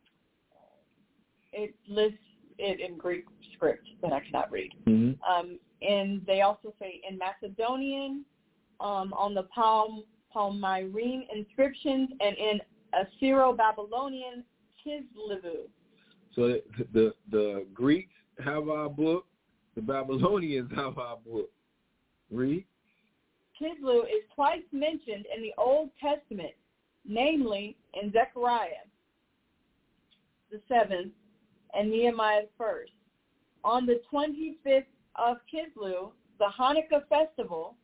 It lists it in Greek script that I cannot read. Mm-hmm. Um, and they also say in Macedonian, um, on the Palm, Palmyrene inscriptions, and in Assyro-Babylonian Kislevu. So the, the the Greeks have our book. The Babylonians have our book. Read. Kislev is twice mentioned in the Old Testament, namely in Zechariah the seventh and Nehemiah the first. On the twenty-fifth of Kislev, the Hanukkah festival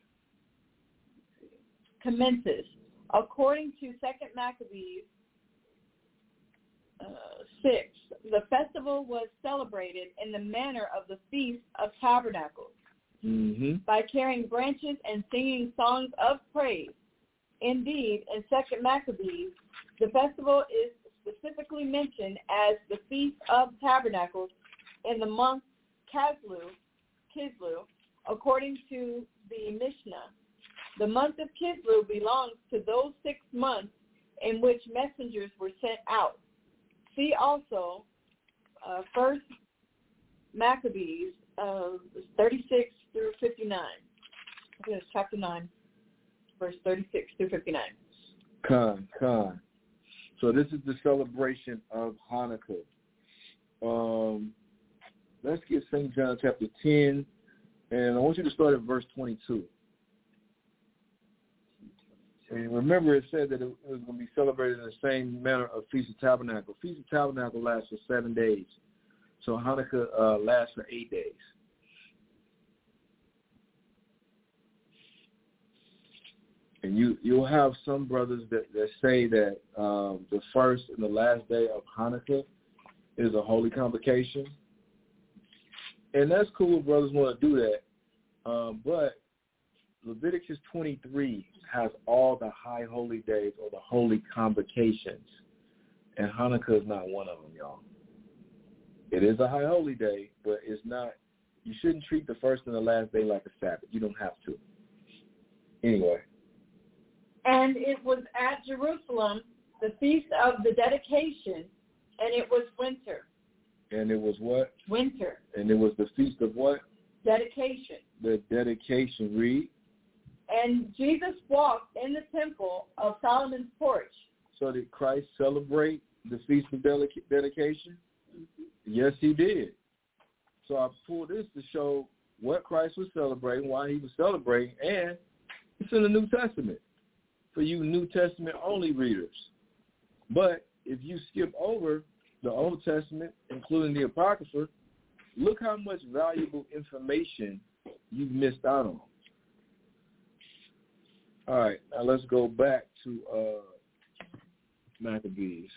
commences. According to Second Maccabees uh, six, the festival was celebrated in the manner of the Feast of Tabernacles, mm-hmm. by carrying branches and singing songs of praise. Indeed, in Second Maccabees, the festival is specifically mentioned as the Feast of Tabernacles in the month Kislev, Kislev, according to the Mishnah. The month of Kislev belongs to those six months in which messengers were sent out. See also uh, First Maccabees uh, thirty-six through fifty-nine. I think it's chapter nine, verse thirty-six through fifty-nine. Khan, Khan. So this is the celebration of Hanukkah. Um, let's get Saint John chapter ten, and I want you to start at verse twenty-two. And remember, it said that it was going to be celebrated in the same manner of Feast of Tabernacle. Feast of Tabernacle lasts for seven days. So Hanukkah uh, lasts for eight days. And you, you'll have some brothers that, that say that um, the first and the last day of Hanukkah is a holy convocation. And that's cool if brothers want to do that. Um, but Leviticus twenty-three has all the high holy days or the holy convocations. And Hanukkah is not one of them, y'all. It is a high holy day, but it's not, you shouldn't treat the first and the last day like a Sabbath. You don't have to. Anyway. And it was at Jerusalem, the feast of the dedication, and it was winter. And it was what? Winter. And it was the feast of what? Dedication. The dedication, read. And Jesus walked in the temple of Solomon's porch. So did Christ celebrate the feast of dedication? Mm-hmm. Yes, he did. So I pulled this to show what Christ was celebrating, why he was celebrating, and it's in the New Testament for you New Testament only readers. But if you skip over the Old Testament, including the Apocrypha, look how much valuable information you've missed out on. All right, now let's go back to uh, Maccabees.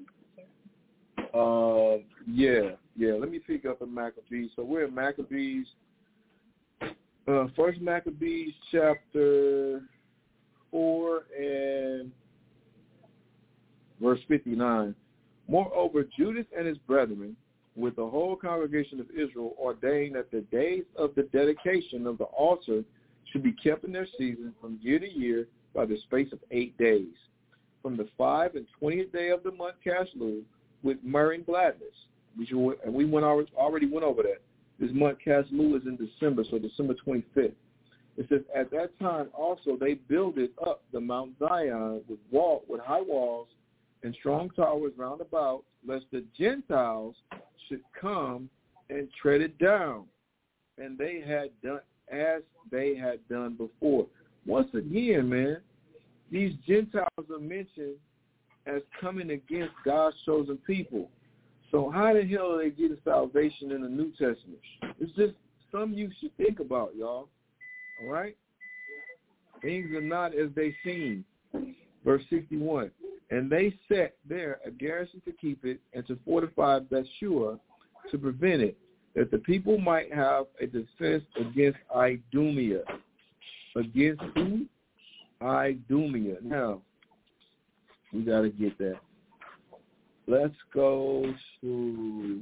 Uh, yeah, yeah, let me pick up in Maccabees. So we're in Maccabees, uh, First Maccabees chapter four and verse fifty-nine. Moreover, Judas and his brethren, with the whole congregation of Israel, ordained that the days of the dedication of the altar should be kept in their season from year to year by the space of eight days, from the five and twentieth day of the month Caslu, with myrrh and gladness. We should, and we went already, already went over that. This month Caslu is in December, so December twenty-fifth. It says, at that time also they builded up the Mount Zion with wall with high walls and strong towers round about, lest the Gentiles should come and tread it down. And they had done as they had done before. Once again, man, these Gentiles are mentioned as coming against God's chosen people. So how the hell are they getting salvation in the New Testament? It's just something you should think about, y'all. All right? Things are not as they seem. Verse sixty-one. And they set there a garrison to keep it and to fortify Bethshua to prevent it, that the people might have a defense against Idumea. Against who? Idumea. Now, we got to get that. Let's go to,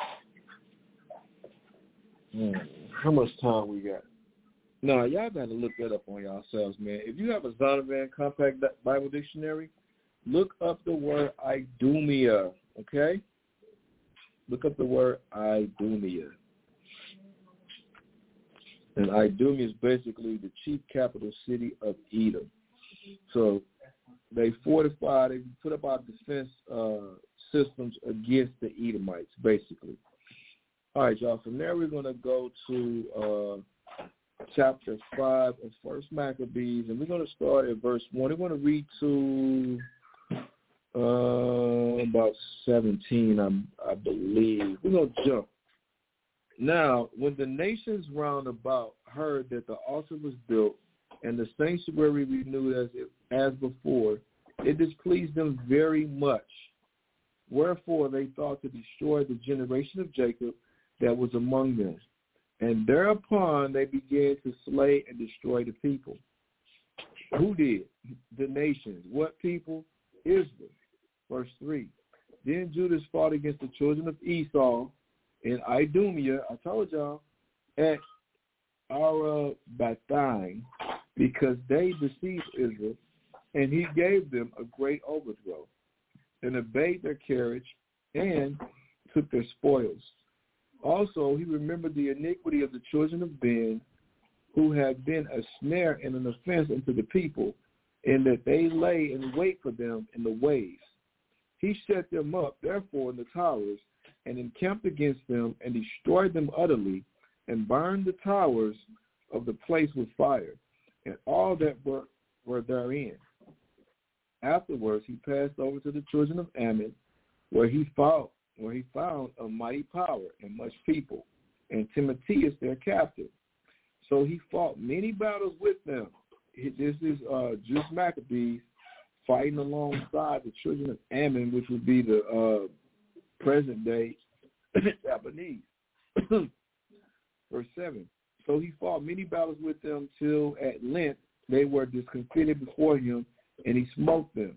hmm, how much time we got? No, y'all got to look that up on yourselves, man. If you have a Zondervan Compact Bible Dictionary, look up the word Idumea, okay? Look up the word Idumea. And Idumea is basically the chief capital city of Edom. So they fortified, they put up our defense uh, systems against the Edomites, basically. All right, y'all. From there, we're going to go to uh, chapter five of First Maccabees, and we're going to start at verse one. We're going to read to uh, about seventeen, I, I believe. We're going to jump. Now, when the nations round about heard that the altar was built and the sanctuary renewed as it, as before, it displeased them very much. Wherefore they thought to destroy the generation of Jacob that was among them. And thereupon they began to slay and destroy the people. Who did? The nations. What people? Israel. Verse three. Then Judas fought against the children of Esau in Idumea, I told y'all, at Arabathaim, because they deceived Israel, and he gave them a great overthrow, and obeyed their carriage, and took their spoils. Also, he remembered the iniquity of the children of Ben, who had been a snare and an offense unto the people, in that they lay in wait for them in the ways. He set them up, therefore, in the towers, and encamped against them, and destroyed them utterly, and burned the towers of the place with fire, and all that were, were therein. Afterwards he passed over to the children of Ammon, where he fought, where he found a mighty power and much people, and Timotheus their captive. So he fought many battles with them, this is uh, Judas Maccabees fighting alongside the children of Ammon, which would be the uh, present-day Japanese. Verse seven. So he fought many battles with them till at length they were discomfited before him, and he smote them.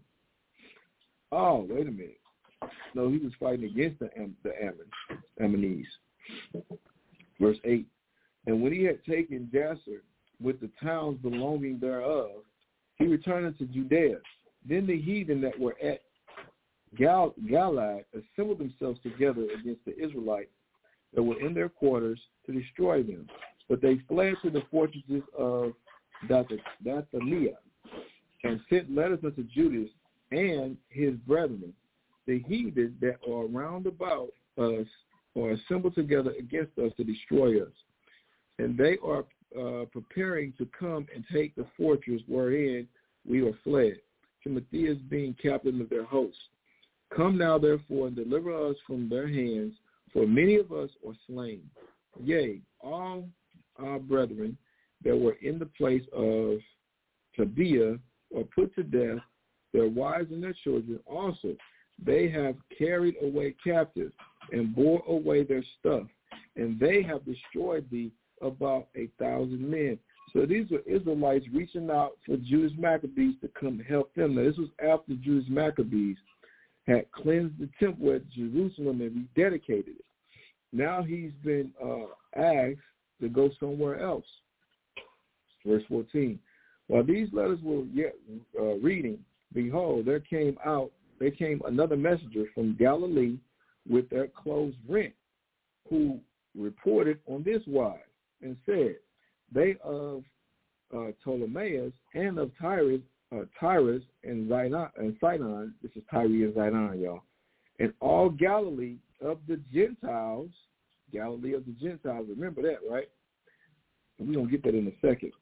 Oh, wait a minute. No, he was fighting against the, Am- the Ammon, Ammonese. Verse eight. And when he had taken Jasser with the towns belonging thereof, he returned unto Judea. Then the heathen that were at Gal- Galad assembled themselves together against the Israelites that were in their quarters to destroy them. But they fled to the fortresses of Dathaniah and sent letters unto Judas and his brethren, the heathen that are round about us, are assembled together against us to destroy us. And they are uh, preparing to come and take the fortress wherein we are fled, Timotheus being captain of their host. Come now, therefore, and deliver us from their hands, for many of us are slain. Yea, all our brethren that were in the place of Tobiah are put to death, their wives and their children also. They have carried away captives and bore away their stuff, and they have destroyed thee about a thousand men. So these were Israelites reaching out for Judas Maccabees to come help them. Now, this was after Judas Maccabees had cleansed the temple at Jerusalem and rededicated it. Now he's been uh, asked to go somewhere else. Verse fourteen. While these letters were yet uh, reading, behold, there came out, there came another messenger from Galilee with their clothes rent, who reported on this wise and said, they of uh, Ptolemais and of Tyrus, uh, Tyrus and Zidon, and Sidon, this is Tyre and Zidon, y'all, and all Galilee of the Gentiles, Galilee of the Gentiles, remember that, right? We're going to get that in a second.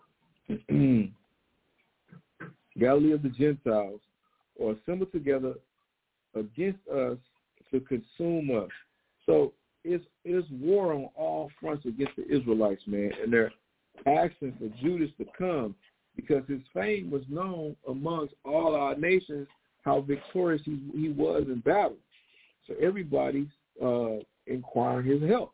Galilee of the Gentiles are assembled together against us to consume us. So it's, it's war on all fronts against the Israelites, man, and they're asking for Judas to come because his fame was known amongst all our nations, how victorious he, he was in battle. So everybody's uh, inquiring his help.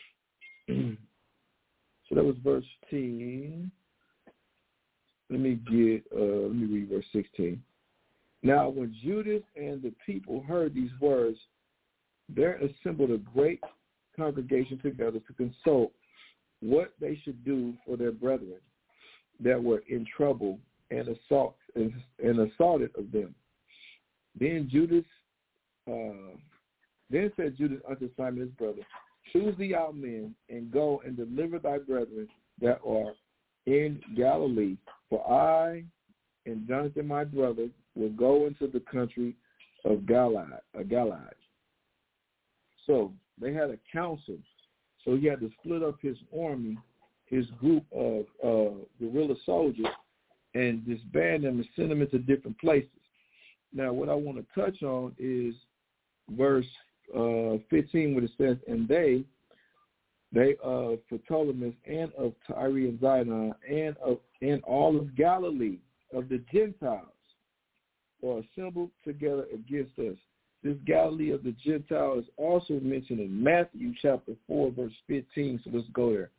So that was verse ten. Let me get, uh, let me read verse sixteen. Now, when Judas and the people heard these words, there assembled a great congregation together to consult what they should do for their brethren that were in trouble and assault and, and assaulted of them. Then Judas, uh, then said Judas unto Simon his brother, choose thee out men and go and deliver thy brethren that are in Galilee, for I and Jonathan my brother will go into the country of Galad. Uh, Galad. So they had a council. So he had to split up his army, his group of uh, guerrilla soldiers, and disband them and send them into different places. Now, what I want to touch on is verse uh, fifteen, where it says, and they, they of Ptolemais and of Tyre and Zidon and of and all of Galilee of the Gentiles are assembled together against us. This Galilee of the Gentiles is also mentioned in Matthew chapter four, verse fifteen. So let's go there.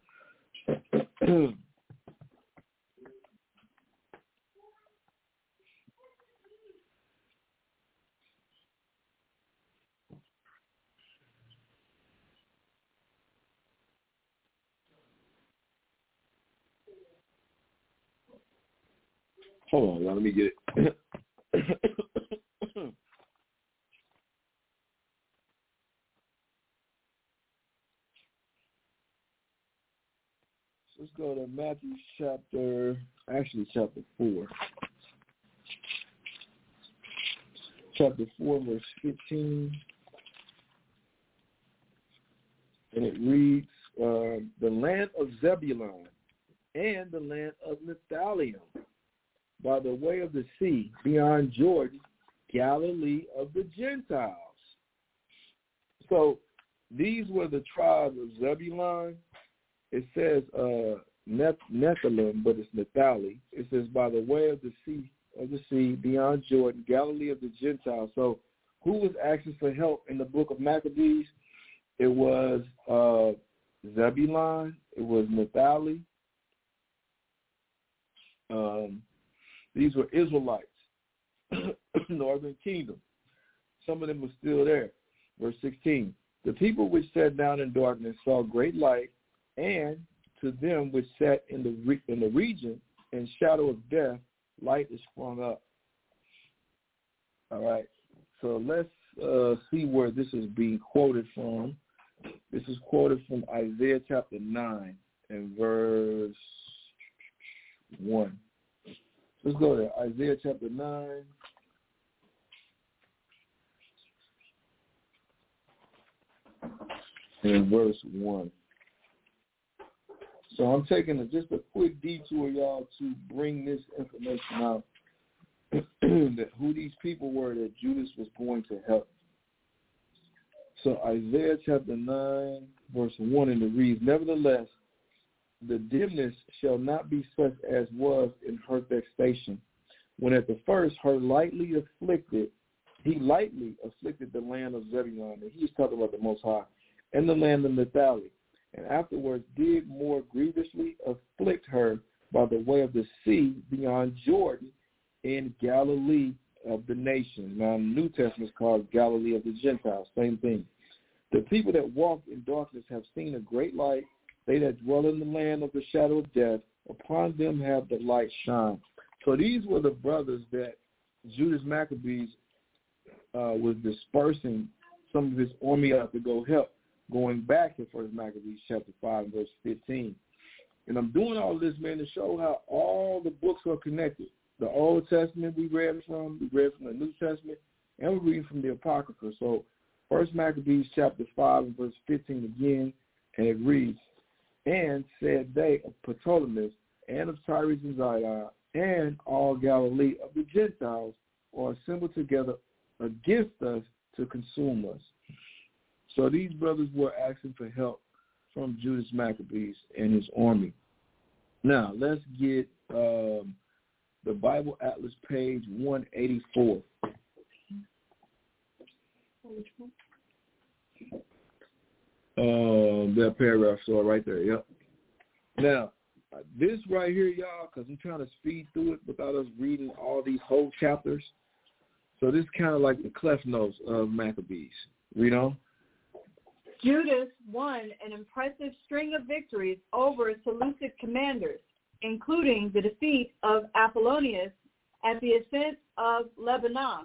Hold on, y'all. Let me get it. Let's go to Matthew chapter, actually chapter four. Chapter four, verse fifteen. And it reads, uh, the land of Zebulun and the land of Naphtali, by the way of the sea, beyond Jordan, Galilee of the Gentiles. So these were the tribes of Zebulun. It says uh, Nephilim, but it's Naphtali. It says, by the way of the sea, of the sea beyond Jordan, Galilee of the Gentiles. So who was asking for help in the book of Maccabees? It was uh, Zebulun. It was Naphtali. Um, these were Israelites, Northern Kingdom. Some of them were still there. Verse sixteen. The people which sat down in darkness saw great light, and to them which sat in the re- in the region and shadow of death, light is sprung up. All right. So let's uh, see where this is being quoted from. This is quoted from Isaiah chapter nine and verse one. Let's go there. Isaiah chapter nine. And verse one. So I'm taking a, just a quick detour, y'all, to bring this information out, that who these people were that Judas was going to help. So Isaiah chapter nine, verse one, and it reads, nevertheless, the dimness shall not be such as was in her vexation, when at the first her lightly afflicted, he lightly afflicted the land of Zebulun, and he's talking about the Most High, and the land of Naphtali, and afterwards did more grievously afflict her by the way of the sea beyond Jordan in Galilee of the nations. Now, in the New Testament is called Galilee of the Gentiles, same thing. The people that walk in darkness have seen a great light. They that dwell in the land of the shadow of death, upon them have the light shine. So these were the brothers that Judas Maccabees uh, was dispersing some of his army out to go help, going back to First Maccabees chapter five, verse fifteen. And I'm doing all this, man, to show how all the books are connected. The Old Testament we read from, we read from the New Testament, and we're reading from the Apocrypha. So First Maccabees chapter five and verse fifteen again, and it reads, and said they of Ptolemy and of Tyrus and Zidon and all Galilee of the Gentiles are assembled together against us to consume us. So these brothers were asking for help from Judas Maccabees and his army. Now, let's get um, the Bible Atlas page one eighty-four. Um, that paragraph, so right there, yep. Now, this right here, y'all, because I'm trying to speed through it without us reading all these whole chapters. So this is kind of like the Cliff Notes of Maccabees. Read on. Judas won an impressive string of victories over Seleucid commanders, including the defeat of Apollonius at the ascent of Lebanon,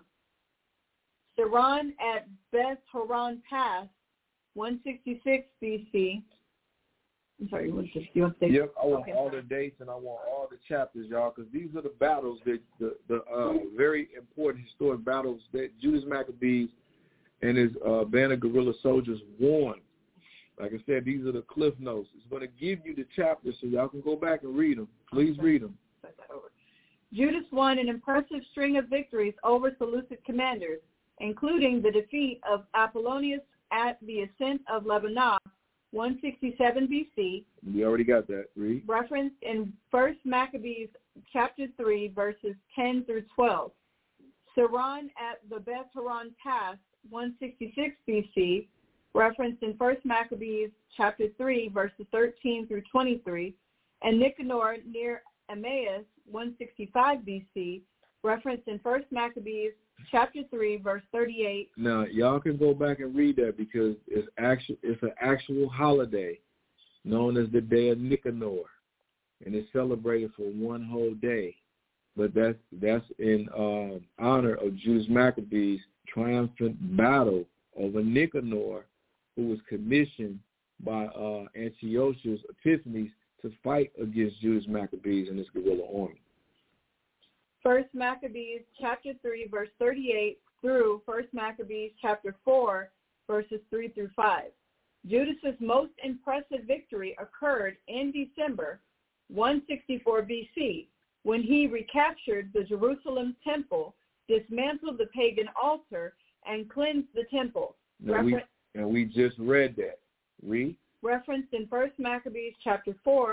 Siron at Beth Horon Pass, one sixty-six B C. I'm sorry, you want to, you want to say? Yep, I want okay, all sorry. the dates and I want all the chapters, y'all, because these are the battles, that the, the uh, very important historic battles that Judas Maccabees and his uh, band of guerrilla soldiers won. Like I said, these are the Cliff Notes. It's going to give you the chapters so y'all can go back and read them. Please read them. Judas won an impressive string of victories over Seleucid commanders, including the defeat of Apollonius at the ascent of Lebanon, one sixty-seven B C. We already got that. Read. Referenced in First Maccabees chapter three, verses ten through twelve. Siron at the Beth Horon Pass, one sixty-six B C, referenced in First Maccabees chapter three, verses thirteen through twenty-three, and Nicanor near Emmaus, one sixty-five B C, referenced in First Maccabees chapter three, verse thirty-eight. Now, y'all can go back and read that because it's actual, it's an actual holiday known as the Day of Nicanor, and it's celebrated for one whole day. But that's that's in um, honor of Judas Maccabees' triumphant battle over Nicanor, who was commissioned by uh, Antiochus Epiphanes to fight against Judas Maccabees and his guerrilla army. First Maccabees chapter three, verse thirty-eight through First Maccabees chapter four, verses three through five. Judas's most impressive victory occurred in December one sixty-four B C, when he recaptured the Jerusalem temple, dismantled the pagan altar, and cleansed the temple. Now we, and we just read that. Read. Referenced in First Maccabees chapter four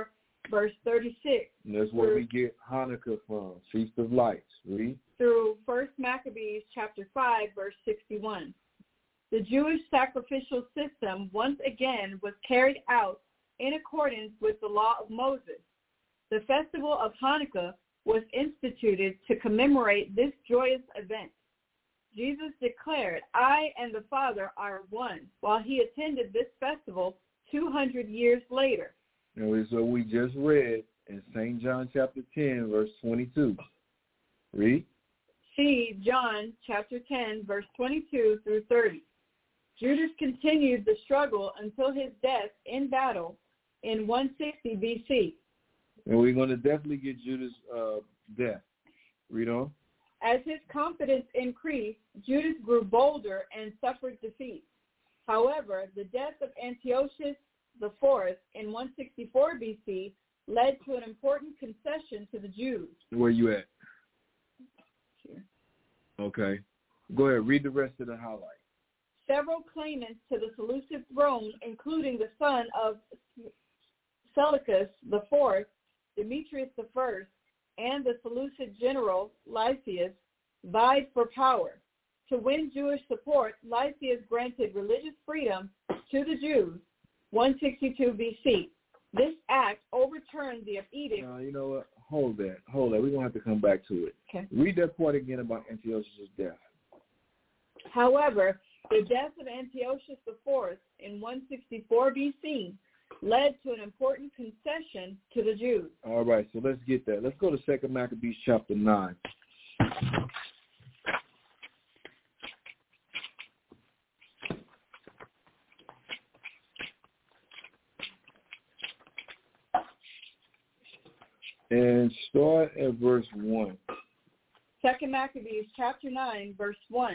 verse thirty-six. And that's where we get Hanukkah from, Feast of Lights. Read. Through First Maccabees chapter five, verse sixty-one. The Jewish sacrificial system once again was carried out in accordance with the law of Moses. The festival of Hanukkah was instituted to commemorate this joyous event. Jesus declared, "I and the Father are one," while he attended this festival two hundred years later. And so we just read in Saint John chapter ten, verse twenty-two. Read. See John chapter ten, verse twenty-two through thirty. Judas continued the struggle until his death in battle in one sixty B C. And we're going to definitely get Judas' uh, death. Read on. As his confidence increased, Judas grew bolder and suffered defeat. However, the death of Antiochus the fourth in one sixty-four B C led to an important concession to the Jews. Where you at? Here. Okay. Go ahead. Read the rest of the highlight. Several claimants to the Seleucid throne, including the son of Seleucus the fourth, Demetrius the first, and the Seleucid general Lysias, vied for power. To win Jewish support, Lysias granted religious freedom to the Jews, one sixty-two B C. This act overturned the edict. Uh, you know what? Hold that. Hold that. We're going to have to come back to it. Okay. Read that part again about Antiochus' death. However, the death of Antiochus the fourth in one sixty-four B C led to an important concession to the Jews. All right, so let's get that. Let's go to Second Maccabees chapter nine. And start at verse one. Second Maccabees chapter nine, verse one.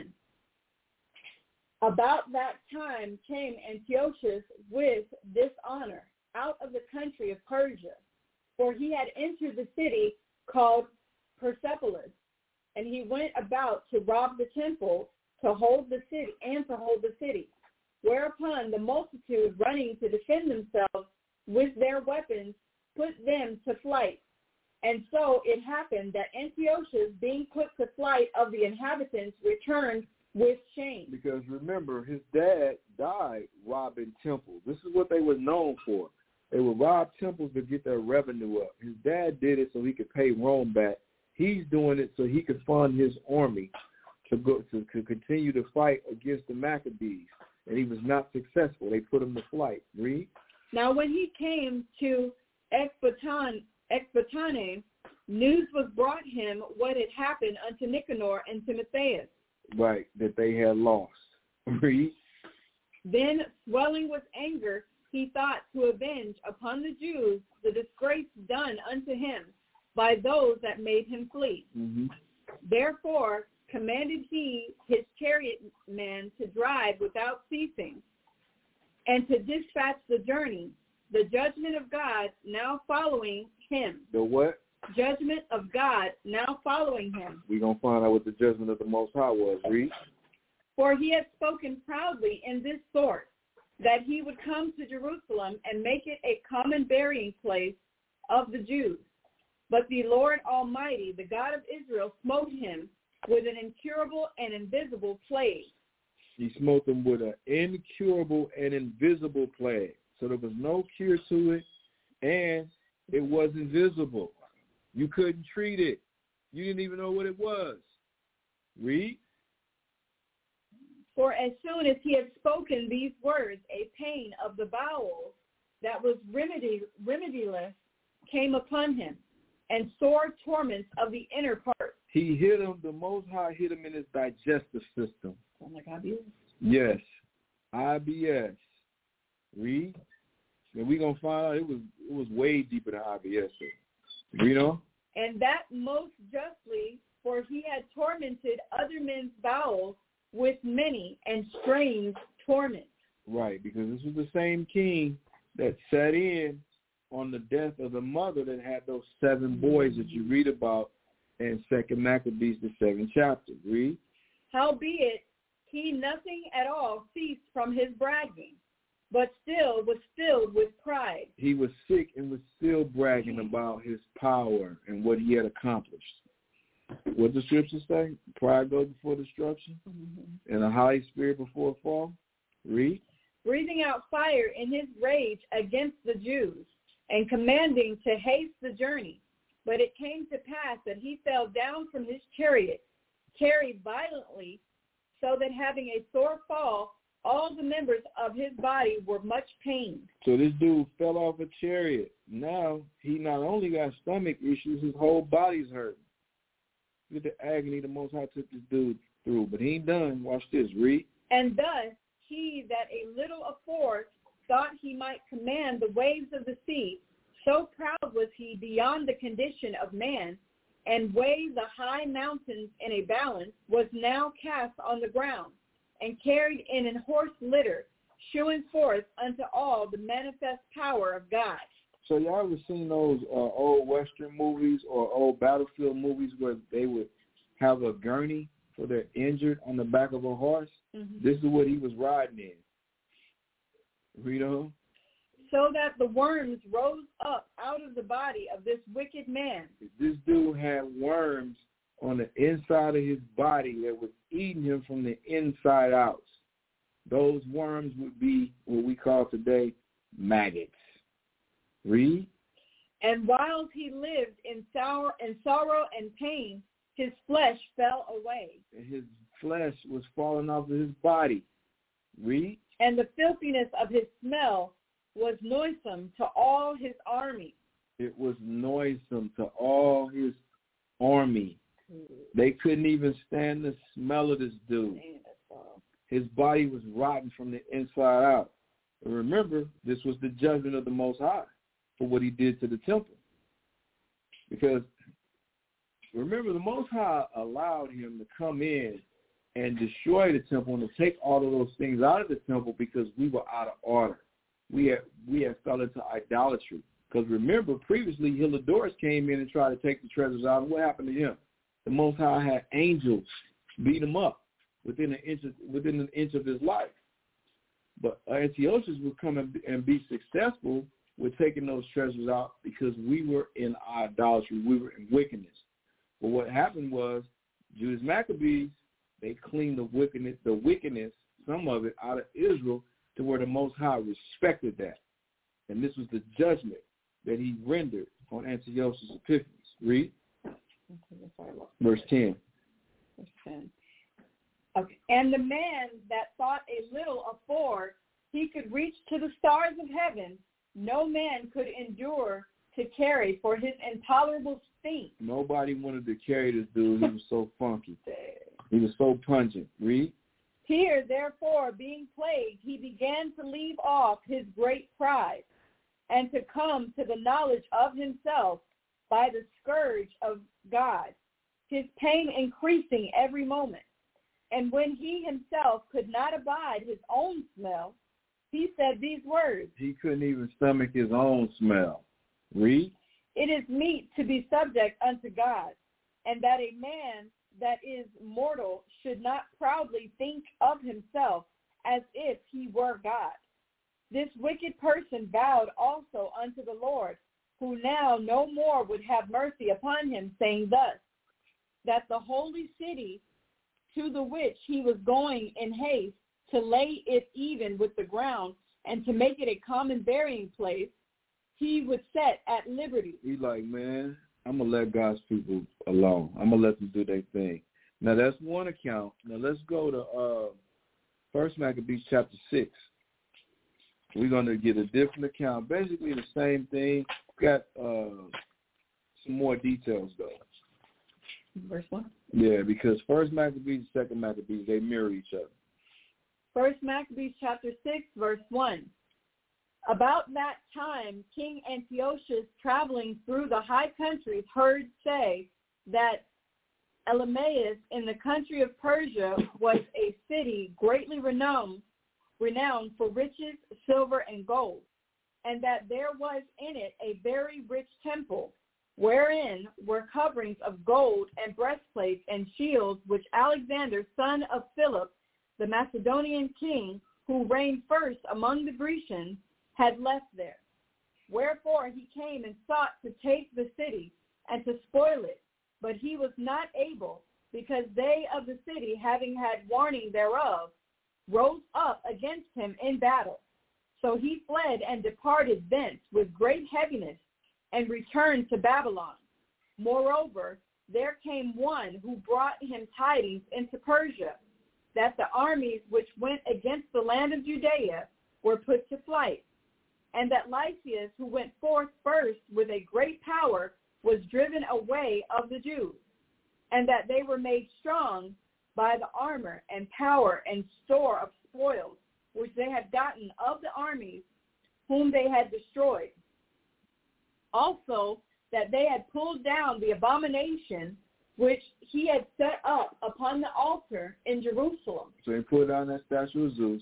About that time came Antiochus with dishonor out of the country of Persia, for he had entered the city called Persepolis, and he went about to rob the temple, to hold the city, and to hold the city. Whereupon the multitude, running to defend themselves with their weapons, put them to flight. And so it happened that Antiochus, being put to flight of the inhabitants, returned with shame. Because remember, his dad died robbing temples. This is what they were known for. They would rob temples to get their revenue up. His dad did it so he could pay Rome back. He's doing it so he could fund his army to go to, to continue to fight against the Maccabees. And he was not successful. They put him to flight. Read. Now when he came to Ecbatane, Ecbatane, news was brought him what had happened unto Nicanor and Timotheus. Right, that they had lost. Read. Then, swelling with anger, he thought to avenge upon the Jews the disgrace done unto him by those that made him flee. Mm-hmm. Therefore commanded he his chariot men to drive without ceasing, and to dispatch the journey. The judgment of God now following him. The what? Judgment of God now following him. We're going to find out what the judgment of the Most High was. Read. For he had spoken proudly in this sort, that he would come to Jerusalem and make it a common burying place of the Jews. But the Lord Almighty, the God of Israel, smote him with an incurable and invisible plague. He smote them with an incurable and invisible plague. So there was no cure to it, and it was invisible. You couldn't treat it. You didn't even know what it was. Read. For as soon as he had spoken these words, a pain of the bowels that was remedy, remediless came upon him, and sore torments of the inner part. He hit him, the Most High hit him in his digestive system. Sound like I B S? Yes. I B S. Read. And we're going to find out it was it was way deeper than I B S. Read on. And that most justly, for he had tormented other men's bowels with many and strange torments. Right, because this was the same king that sat in on the death of the mother that had those seven boys that you read about in Second Maccabees, the seventh chapter. Read. Howbeit, he nothing at all ceased from his bragging, but still was filled with pride. He was sick and was still bragging about his power and what he had accomplished. What does the scripture say? Pride goes before destruction, mm-hmm. and a high spirit before a fall. Read. Breathing out fire in his rage against the Jews, and commanding to haste the journey. But it came to pass that he fell down from his chariot, carried violently, so that having a sore fall, all the members of his body were much pained. So this dude fell off a chariot. Now he not only got stomach issues, his whole body's hurting. Look at the agony the Most High took this dude through. But he ain't done. Watch this. Read. And thus he that a little afore thought he might command the waves of the sea, so proud was he beyond the condition of man, and weighed the high mountains in a balance, was now cast on the ground, and carried in an horse litter, shewing forth unto all the manifest power of God. So y'all ever seen those uh, old Western movies or old battlefield movies where they would have a gurney for their injured on the back of a horse? Mm-hmm. This is what he was riding in. Read on. So that the worms rose up out of the body of this wicked man. This dude had worms on the inside of his body that was eating him from the inside out. Those worms would be what we call today maggots. Read. And while he lived in sour and sorrow and pain, his flesh fell away. And his flesh was falling off of his body. Read. And the filthiness of his smell was noisome to all his army. It was noisome to all his army. They couldn't even stand the smell of this dude. His body was rotten from the inside out. But remember, this was the judgment of the Most High for what he did to the temple. Because, remember, the Most High allowed him to come in and destroy the temple and to take all of those things out of the temple because we were out of order. We had we had fell into idolatry. Because remember, previously, Heliodorus came in and tried to take the treasures out. And what happened to him? The Most High had angels beat him up within an inch of, within an inch of his life. But Antiochus would come and be, and be successful with taking those treasures out because we were in idolatry. We were in wickedness. But what happened was Judas Maccabees, they cleaned the wickedness, the wickedness, some of it, out of Israel to where the Most High respected that. And this was the judgment that he rendered on Antiochus Epiphanes. Read. Verse ten. Verse ten. Okay. And the man that thought a little afore he could reach to the stars of heaven, no man could endure to carry for his intolerable stink. Nobody wanted to carry this dude. He was so funky. He was so pungent. Read. Here, therefore, being plagued, he began to leave off his great pride and to come to the knowledge of himself by the scourge of God, his pain increasing every moment. And when he himself could not abide his own smell, he said these words. He couldn't even stomach his own smell. Read. It is meet to be subject unto God, and that a man that is mortal should not proudly think of himself as if he were God. This wicked person vowed also unto the Lord, who now no more would have mercy upon him, saying thus, that the holy city to the which he was going in haste to lay it even with the ground and to make it a common burying place, he would set at liberty. He's like, man, I'm going to let God's people alone. I'm going to let them do their thing. Now, that's one account. Now, let's go to uh, First Maccabees chapter six. We're going to get a different account. Basically the same thing. Got uh, some more details, though. Verse one? Yeah, because First Maccabees and Second Maccabees, they mirror each other. First Maccabees chapter six, verse one. About that time, King Antiochus, traveling through the high countries, heard say that Elymais in the country of Persia was a city greatly renowned, renowned for riches, silver, and gold, and that there was in it a very rich temple, wherein were coverings of gold and breastplates and shields, which Alexander, son of Philip, the Macedonian king, who reigned first among the Grecians, had left there. Wherefore he came and sought to take the city and to spoil it, but he was not able, because they of the city, having had warning thereof, rose up against him in battle. So he fled and departed thence with great heaviness, and returned to Babylon. Moreover, there came one who brought him tidings into Persia, that the armies which went against the land of Judea were put to flight, and that Lysias, who went forth first with a great power, was driven away of the Jews, and that they were made strong by the armor and power and store of spoils, which they had gotten of the armies whom they had destroyed. Also, that they had pulled down the abomination which he had set up upon the altar in Jerusalem. So he pulled down that statue of Zeus.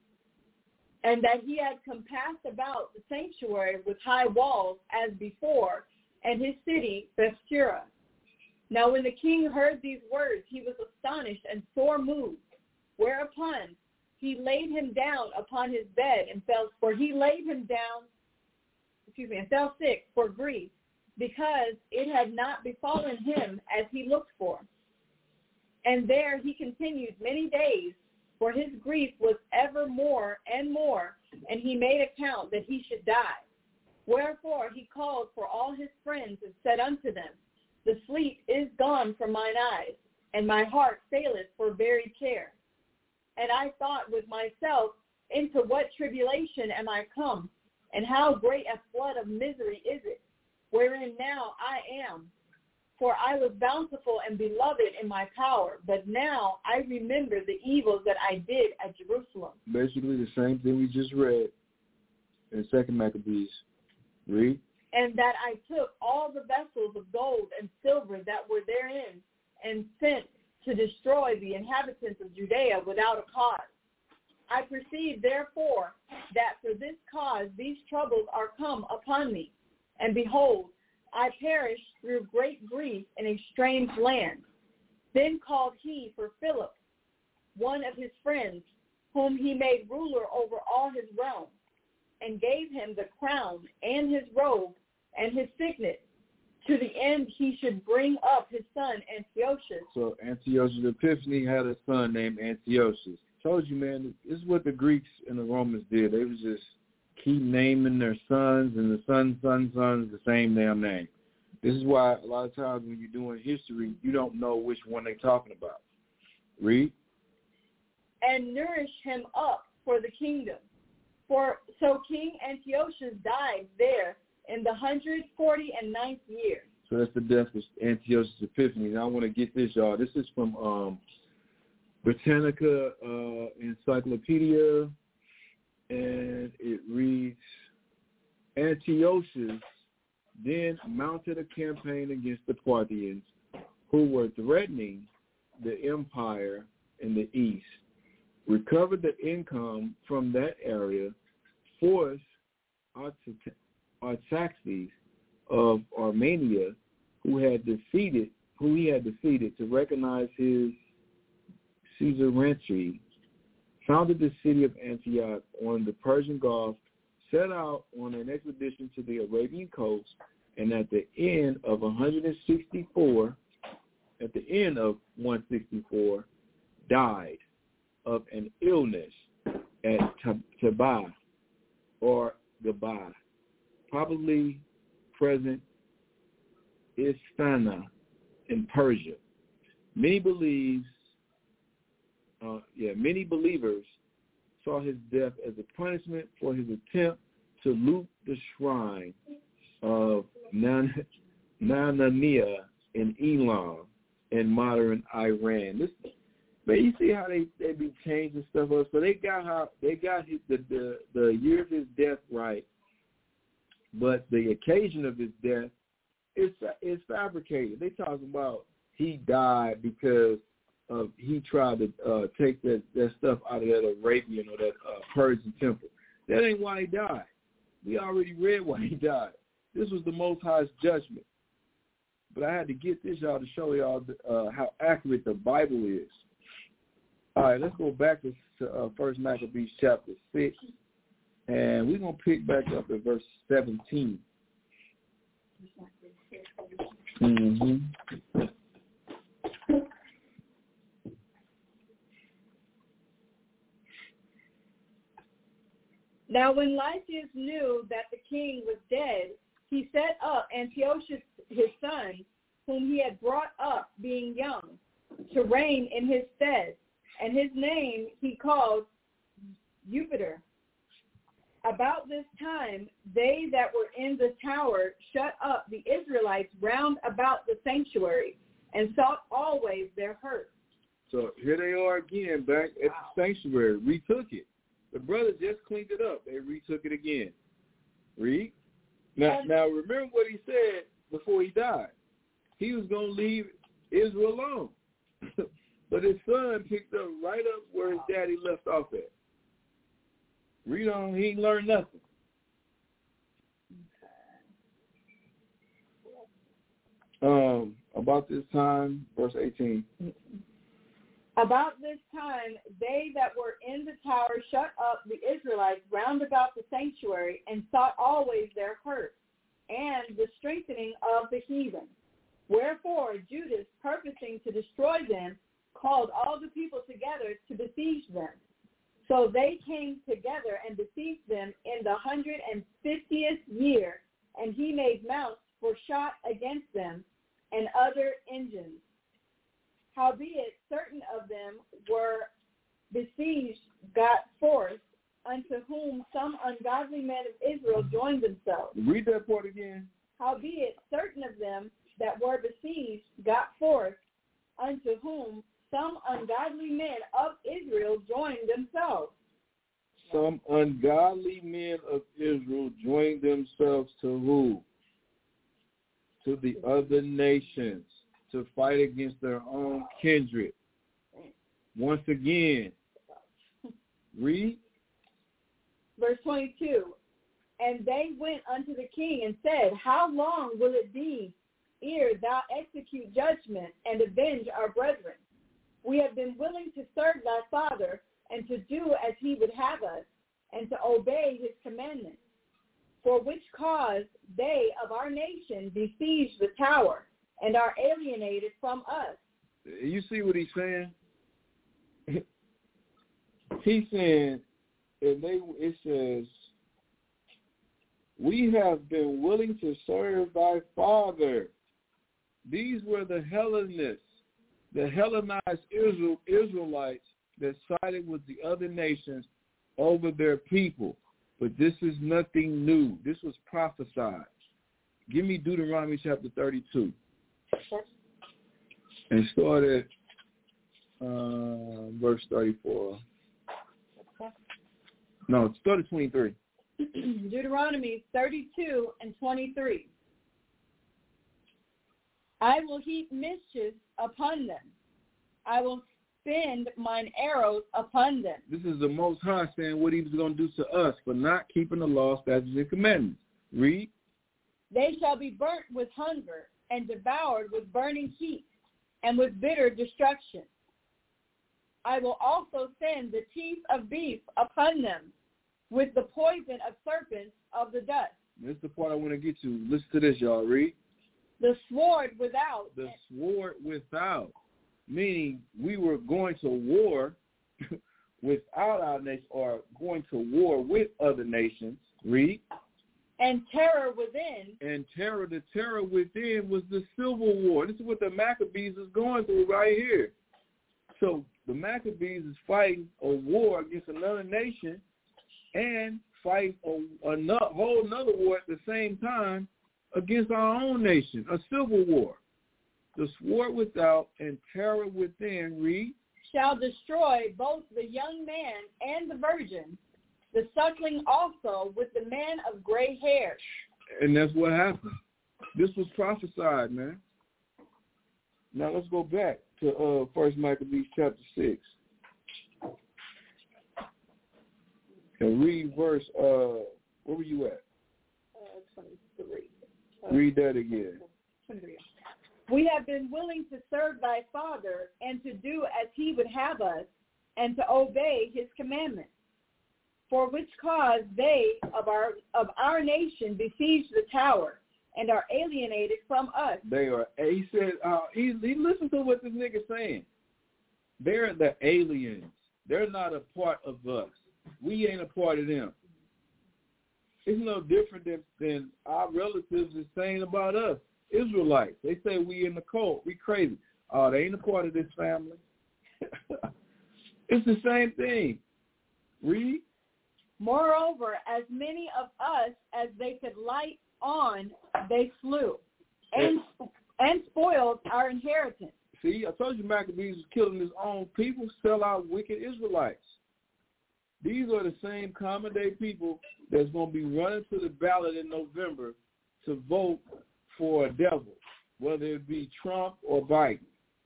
And that he had compassed about the sanctuary with high walls as before, and his city Bethsura. Now when the king heard these words, he was astonished and sore moved, whereupon he laid him down upon his bed and fell, for he laid him down, excuse me, and fell sick for grief, because it had not befallen him as he looked for. And there he continued many days, for his grief was ever more and more, and he made account that he should die. Wherefore he called for all his friends and said unto them, The sleep is gone from mine eyes, and my heart faileth for very care. And I thought with myself, into what tribulation am I come, and how great a flood of misery is it, wherein now I am. For I was bountiful and beloved in my power, but now I remember the evils that I did at Jerusalem. Basically the same thing we just read in Second Maccabees. Read. And that I took all the vessels of gold and silver that were therein, and sent to destroy the inhabitants of Judea without a cause. I perceive, therefore, that for this cause these troubles are come upon me. And behold, I perish through great grief in a strange land. Then called he for Philip, one of his friends, whom he made ruler over all his realm, and gave him the crown and his robe and his signet, to the end he should bring up his son Antiochus. So Antiochus Epiphanes had a son named Antiochus. Told you, man, this is what the Greeks and the Romans did. They was just keep naming their sons, and the sons, sons, sons, the same damn name. This is why a lot of times when you're doing history, you don't know which one they're talking about. Read. And nourish him up for the kingdom. For so King Antiochus died there in the hundred forty and ninth year. So that's the death of Antiochus Epiphanes. Now I want to get this, y'all. This is from um, Britannica uh, Encyclopedia, and it reads, Antiochus then mounted a campaign against the Parthians, who were threatening the empire in the east, recovered the income from that area, forced Artaxerxes of Armenia, who had defeated, who he had defeated, to recognize his suzerainty, founded the city of Antioch on the Persian Gulf, set out on an expedition to the Arabian coast, and at the end of one hundred sixty-four, at the end of one sixty-four, died of an illness at Tabah or Gabah, probably present Isfana in Persia. Many believes, uh, yeah, many believers saw his death as a punishment for his attempt to loot the shrine of Nan- Nanania in Elam in modern Iran. This, man, you see how they, they be changing stuff up. So they got how they got his, the, the the year of his death right, but the occasion of his death is is fabricated. They talking about he died because of he tried to uh, take that, that stuff out of that Arabian or that uh, Persian temple. That ain't why he died. We already read why he died. This was the Most High's judgment. But I had to get this, y'all, to show y'all uh, how accurate the Bible is. All right, let's go back to, to uh, First Maccabees chapter six, and we're going to pick back up at verse seventeen. Mm-hmm. Now when Lysias knew that the king was dead, he set up Antiochus his son, whom he had brought up being young, to reign in his stead, and his name he called Eupator. About this time, they that were in the tower shut up the Israelites round about the sanctuary, and sought always their hurt. So here they are again, back at the sanctuary, retook it. The brothers just cleaned it up. They retook it again. Read. Now, now remember what he said before he died. He was going to leave Israel alone. But his son picked up right up where his daddy left off at. Read on. He ain't learned nothing. Um, about this time, verse eighteen. About this time, they that were in the tower shut up the Israelites round about the sanctuary, and sought always their hurt, and the strengthening of the heathen. Wherefore Judas, purposing to destroy them, called all the people together to besiege them. So they came together and besieged them in the hundred and fiftieth year, and he made mounts for shot against them, and other engines. Howbeit, certain of them were besieged, got forth, unto whom some ungodly men of Israel joined themselves. Read that part again. Howbeit, certain of them that were besieged got forth, unto whom some ungodly men of Israel joined themselves. Some ungodly men of Israel joined themselves to who? To the other nations, to fight against their own kindred. Once again, read. Verse twenty-two, and they went unto the king and said, how long will it be ere thou execute judgment and avenge our brethren? We have been willing to serve thy father and to do as he would have us, and to obey his commandments. For which cause they of our nation besiege the tower, and are alienated from us. You see what he's saying? He's saying, and they, it says, we have been willing to serve thy father. These were the Hellenists, the Hellenized Israel, Israelites that sided with the other nations over their people. But this is nothing new. This was prophesied. Give me Deuteronomy chapter thirty-two. And start at uh, verse thirty-four. No, start at twenty-three. Deuteronomy thirty-two and twenty-three. I will heap mischief upon them. I will send mine arrows upon them. This is the Most High saying what he was going to do to us for not keeping the law, statutes, and commandments. Read. They shall be burnt with hunger and devoured with burning heat and with bitter destruction. I will also send the teeth of beast upon them with the poison of serpents of the dust. This is the part I want to get to. Listen to this, y'all. Read. The sword without. The sword without. Meaning we were going to war without our nation, or going to war with other nations. Read. And terror within. And terror, the terror within was the civil war. This is what the Maccabees is going through right here. So the Maccabees is fighting a war against another nation and fighting a, a no, whole another war at the same time against our own nation, a civil war. The sword without and terror within, read. Shall destroy both the young man and the virgin, the suckling also with the man of gray hair. And that's what happened. This was prophesied, man. Now let's go back to uh, First Maccabees chapter six. And read verse, uh, where were you at? Uh, twenty-three. Read that again. twenty-three. We have been willing to serve thy father and to do as he would have us, and to obey his commandments. For which cause they of our of our nation besiege the tower and are alienated from us. They are, he said, uh, he, he listened to what this nigga's saying. They're the aliens. They're not a part of us. We ain't a part of them. It's no different than, than our relatives is saying about us, Israelites. They say we in the cult. We crazy. Oh, they ain't a part of this family. It's the same thing. Read. Moreover, as many of us as they could light on, they slew, and and spoiled our inheritance. See, I told you Maccabees was killing his own people, sell out wicked Israelites. These are the same common day people that's going to be running to the ballot in November to vote for a devil, whether it be Trump or Biden.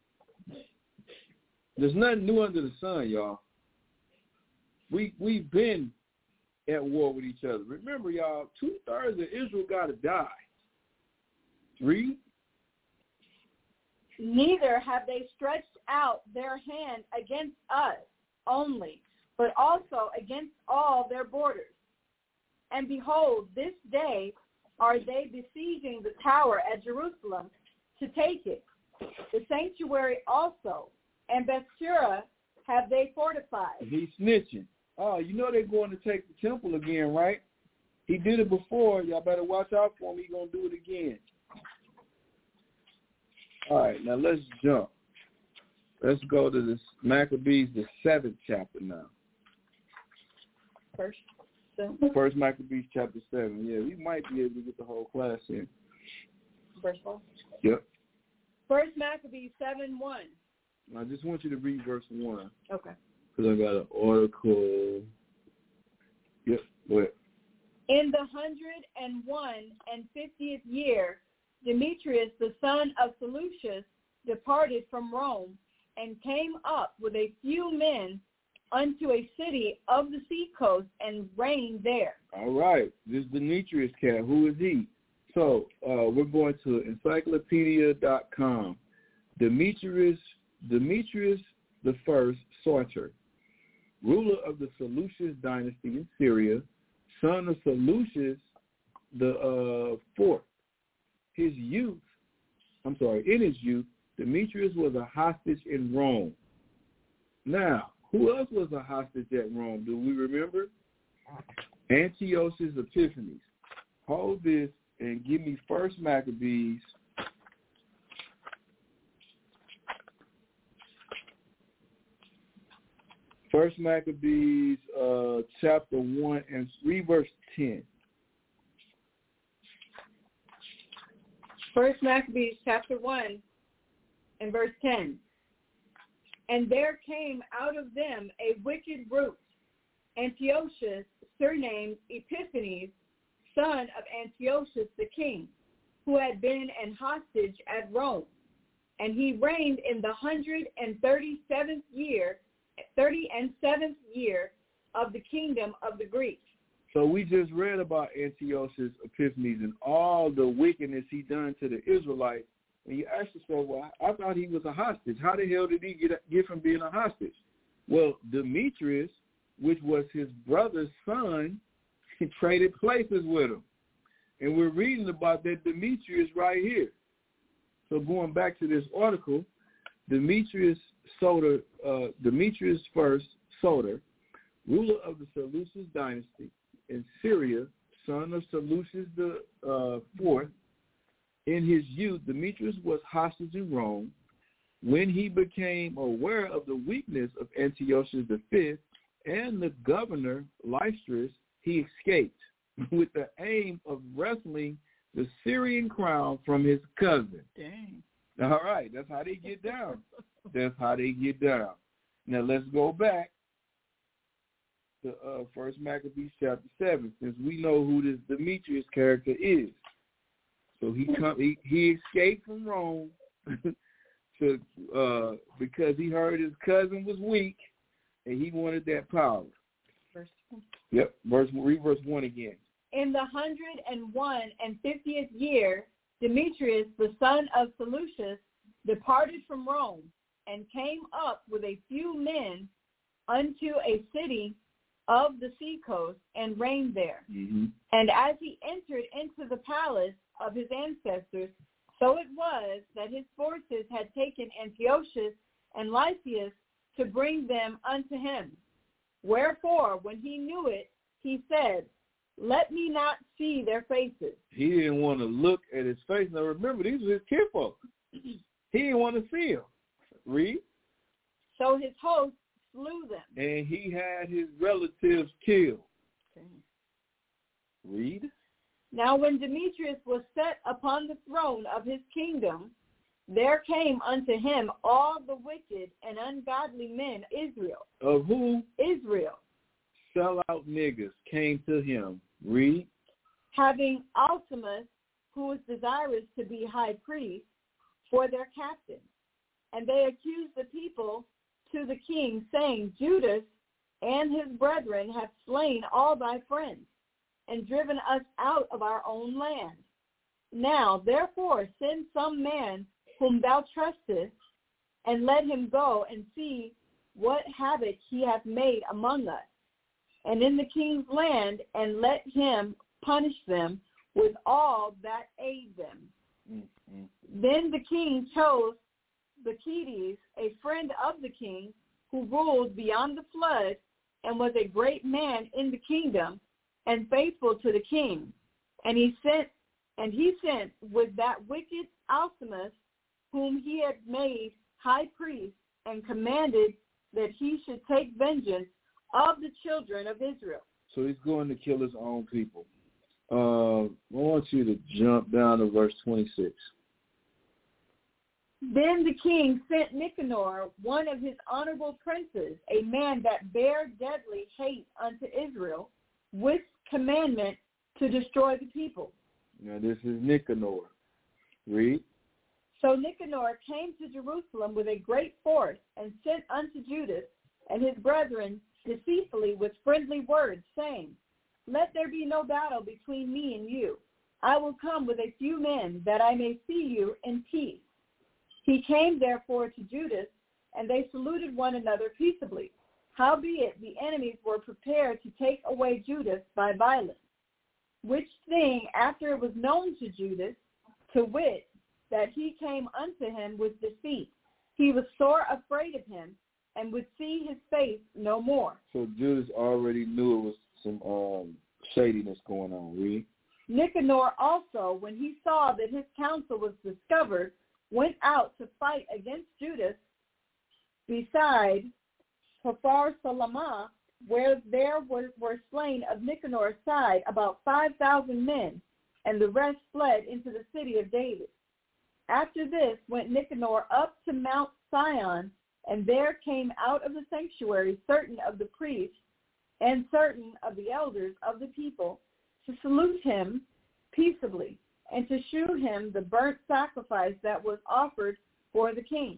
There's nothing new under the sun, y'all. We, we've been at war with each other. Remember, y'all, two-thirds of Israel got to die. Read. Neither have they stretched out their hand against us only, but also against all their borders. And behold, this day are they besieging the tower at Jerusalem to take it, the sanctuary also, and Bethsura have they fortified. He's snitching. Oh, you know they're going to take the temple again, right? He did it before. Y'all better watch out for him. He's going to do it again. All right, now let's jump. Let's go to this Maccabees, the seventh chapter now. First, so. First Maccabees chapter seven. Yeah, we might be able to get the whole class in. Verse one? Yep. First Maccabees seven one. I just want you to read verse one. Okay. Because I got an article. Yep, go ahead. In the hundred and one and fiftieth year, Demetrius, the son of Seleucus, departed from Rome and came up with a few men unto a city of the seacoast and reigned there. All right. This Demetrius cat. Who is he? So uh, we're going to encyclopedia dot com. Demetrius, Demetrius the First Soter, ruler of the Seleucus dynasty in Syria, son of Seleucus the uh, Fourth. His youth, I'm sorry, in his youth, Demetrius was a hostage in Rome. Now, who else was a hostage at Rome? Do we remember? Antiochus Epiphanes. Hold this and give me First Maccabees. First Maccabees, uh, chapter one and read verse ten. First Maccabees chapter one and verse ten. And there came out of them a wicked root, Antiochus, surnamed Epiphanes, son of Antiochus the king, who had been an hostage at Rome. And he reigned in the hundred and thirty-seventh year, thirty and seventh year of the kingdom of the Greeks. So we just read about Antiochus Epiphanes and all the wickedness he done to the Israelites. And you ask yourself, well, I thought he was a hostage. How the hell did he get, get from being a hostage? Well, Demetrius, which was his brother's son, traded places with him. And we're reading about that Demetrius right here. So going back to this article, Demetrius Soter, uh, Demetrius First Soter, ruler of the Seleucus dynasty in Syria, son of Seleucus the uh, Fourth. In his youth, Demetrius was hostage in Rome. When he became aware of the weakness of Antiochus the Fifth and the governor Lysistrus, he escaped with the aim of wresting the Syrian crown from his cousin. Dang. All right, that's how they get down. That's how they get down. Now let's go back to uh, First Maccabees chapter seven, since we know who this Demetrius character is. So he come, he, he escaped from Rome to uh, because he heard his cousin was weak, and he wanted that power. Verse one. Yep, verse read verse one again. In the hundred and one and fiftieth year, Demetrius, the son of Seleucus, departed from Rome and came up with a few men unto a city of the seacoast and reigned there. Mm-hmm. And as he entered into the palace of his ancestors, so it was that his forces had taken Antiochus and Lysias to bring them unto him. Wherefore, when he knew it, he said, let me not see their faces. He didn't want to look at his face. Now remember, these were his kinfolk. He didn't want to see him. Read. So his host slew them. And he had his relatives killed. Okay. Read. Now when Demetrius was set upon the throne of his kingdom, there came unto him all the wicked and ungodly men Israel. Of who? Israel. Sellout niggas came to him. Read. Having Alcimus, who was desirous to be high priest, for their captain. And they accused the people to the king, saying, Judas and his brethren have slain all thy friends, and driven us out of our own land. Now, therefore, send some man whom thou trustest, and let him go and see what havoc he hath made among us, and in the king's land, and let him punish them with all that aid them. Mm-hmm. Then the king chose Bacchides, a friend of the king, who ruled beyond the flood, and was a great man in the kingdom, and faithful to the king. And he sent, and he sent with that wicked Alcimus, whom he had made high priest, and commanded that he should take vengeance of the children of Israel. So he's going to kill his own people. Uh, I want you to jump down to verse twenty-six. Then the king sent Nicanor, one of his honorable princes, a man that bare deadly hate unto Israel, with commandment to destroy the people. Now this is Nicanor. Read. So Nicanor came to Jerusalem with a great force, and sent unto Judas and his brethren deceitfully with friendly words, saying, let there be no battle between me and you. I will come with a few men, that I may see you in peace. He came therefore to Judas, and they saluted one another peaceably. Howbeit the enemies were prepared to take away Judas by violence. Which thing, after it was known to Judas, to wit, that he came unto him with deceit, he was sore afraid of him, and would see his face no more. So Judas already knew it was some um, shadiness going on. Read. Nicanor also, when he saw that his counsel was discovered, went out to fight against Judas beside Haphar Salamah, where there were, were slain of Nicanor's side about five thousand men, and the rest fled into the city of David. After this went Nicanor up to Mount Sion, and there came out of the sanctuary certain of the priests and certain of the elders of the people to salute him peaceably, and to shew him the burnt sacrifice that was offered for the king.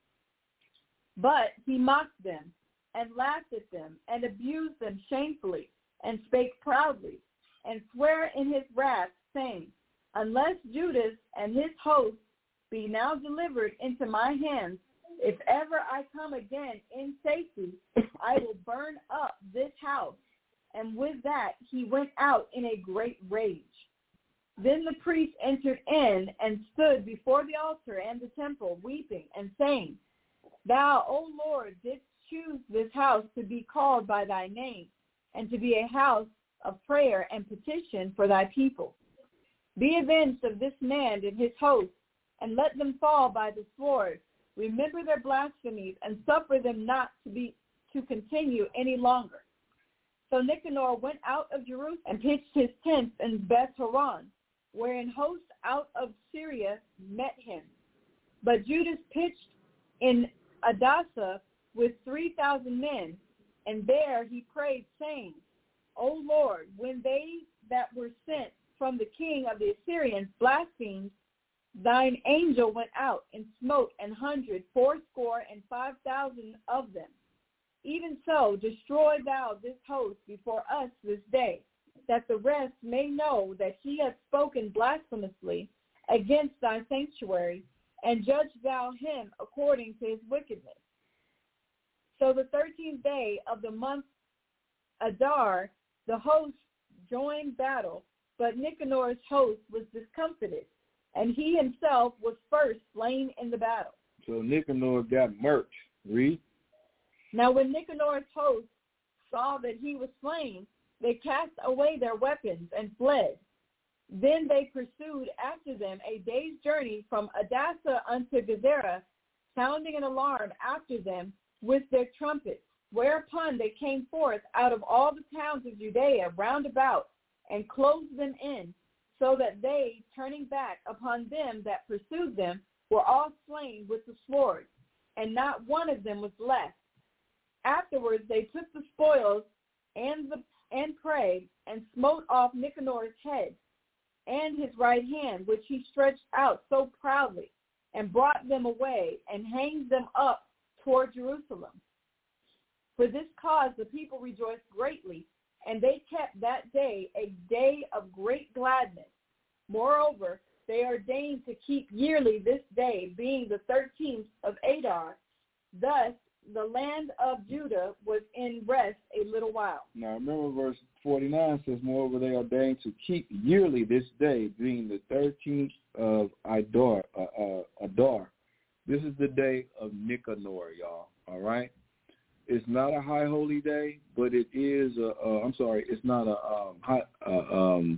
But he mocked them, and laughed at them, and abused them shamefully, and spake proudly, and sware in his wrath, saying, unless Judas and his host be now delivered into my hands, if ever I come again in safety, I will burn up this house. And with that he went out in a great rage. Then the priest entered in, and stood before the altar and the temple, weeping and saying, Thou, O Lord, didst choose this house to be called by thy name, and to be a house of prayer and petition for thy people. Be avenged of this man and his host, and let them fall by the sword. Remember their blasphemies, and suffer them not to be to continue any longer. So Nicanor went out of Jerusalem, and pitched his tents in Beth Horon, wherein hosts out of Syria met him. But Judas pitched in Adasa with three thousand men, and there he prayed, saying, O Lord, when they that were sent from the king of the Assyrians blasphemed, thine angel went out and smote an hundred fourscore and five thousand of them. Even so, destroy thou this host before us this day, that the rest may know that he hath spoken blasphemously against thy sanctuary, and judge thou him according to his wickedness. So the thirteenth day of the month Adar, the host joined battle, but Nicanor's host was discomfited, and he himself was first slain in the battle. So Nicanor got murked. Read. Now when Nicanor's host saw that he was slain, they cast away their weapons and fled. Then they pursued after them a day's journey from Adasa unto Gezerah, sounding an alarm after them with their trumpets, whereupon they came forth out of all the towns of Judea round about, and closed them in, so that they, turning back upon them that pursued them, were all slain with the sword, and not one of them was left. Afterwards they took the spoils and the and prey, and smote off Nicanor's head and his right hand, which he stretched out so proudly, and brought them away, and hanged them up toward Jerusalem. For this cause the people rejoiced greatly, and they kept that day a day of great gladness. Moreover, they ordained to keep yearly this day, being the thirteenth of Adar. Thus the land of Judah was in rest a little while. Now remember verse forty-nine says, moreover they ordained to keep yearly this day, being the thirteenth of Adar. Uh, uh, Adar. This is the day of Nicanor, y'all. All right? It's not a high holy day, but it is, a, uh, I'm sorry, it's not a, um, high, uh, um,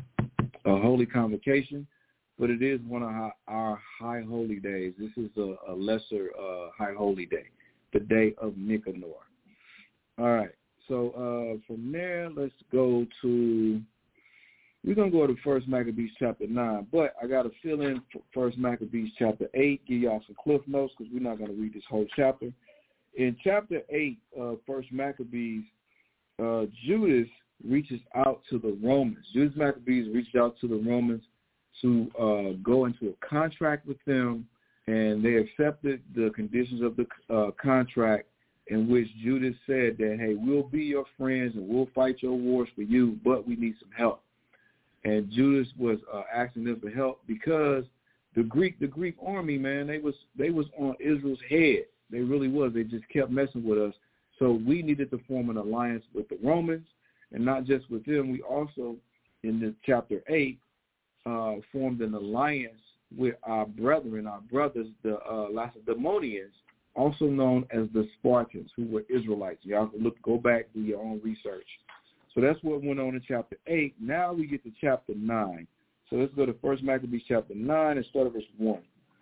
a holy convocation, but it is one of our, our high holy days. This is a, a lesser uh, high holy day, the day of Nicanor. All right, so uh, from there, let's go to, we're going to go to First Maccabees chapter nine, but I got to fill in First Maccabees chapter eight, give y'all some cliff notes because we're not going to read this whole chapter. In chapter eight of First Maccabees, uh, Judas reaches out to the Romans. Judas Maccabees reached out to the Romans to uh, go into a contract with them, and they accepted the conditions of the uh, contract, in which Judas said that, hey, we'll be your friends and we'll fight your wars for you, but we need some help. And Judas was uh, asking them for help because the Greek the Greek army, man, they was they was on Israel's head. They really was. They just kept messing with us. So we needed to form an alliance with the Romans, and not just with them. We also, in the chapter eight, uh, formed an alliance with our brethren, our brothers, the uh, Lacedaemonians, also known as the Spartans, who were Israelites. Y'all can look, go back, do your own research. So that's what went on in chapter eight. Now we get to chapter nine. So let's go to First Maccabees chapter nine and start at verse one.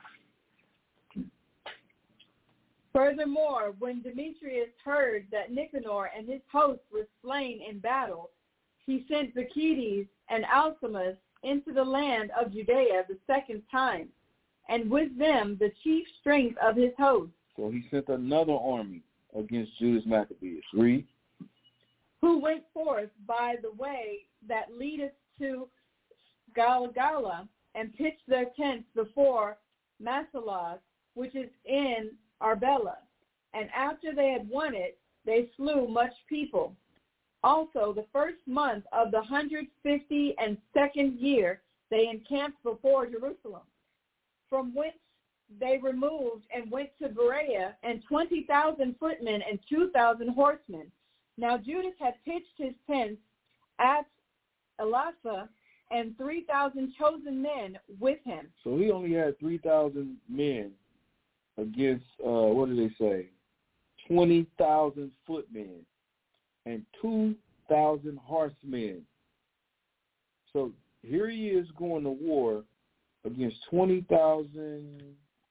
Furthermore, when Demetrius heard that Nicanor and his host were slain in battle, he sent Bacchides and Alcimus into the land of Judea the second time, and with them the chief strength of his host. So he sent another army against Judas Maccabeus. Read. Who went forth by the way that leadeth to Galgala, and pitched their tents before Massalas, which is in Arbela, and after they had won it, they slew much people. Also, the first month of the hundred fifty and second year, they encamped before Jerusalem, from whence they removed and went to Berea, and twenty thousand footmen and two thousand horsemen. Now Judas had pitched his tents at Elasa, and three thousand chosen men with him. So he only had three thousand men against, uh, what did they say, twenty thousand footmen and two thousand horsemen. So here he is going to war against twenty thousand,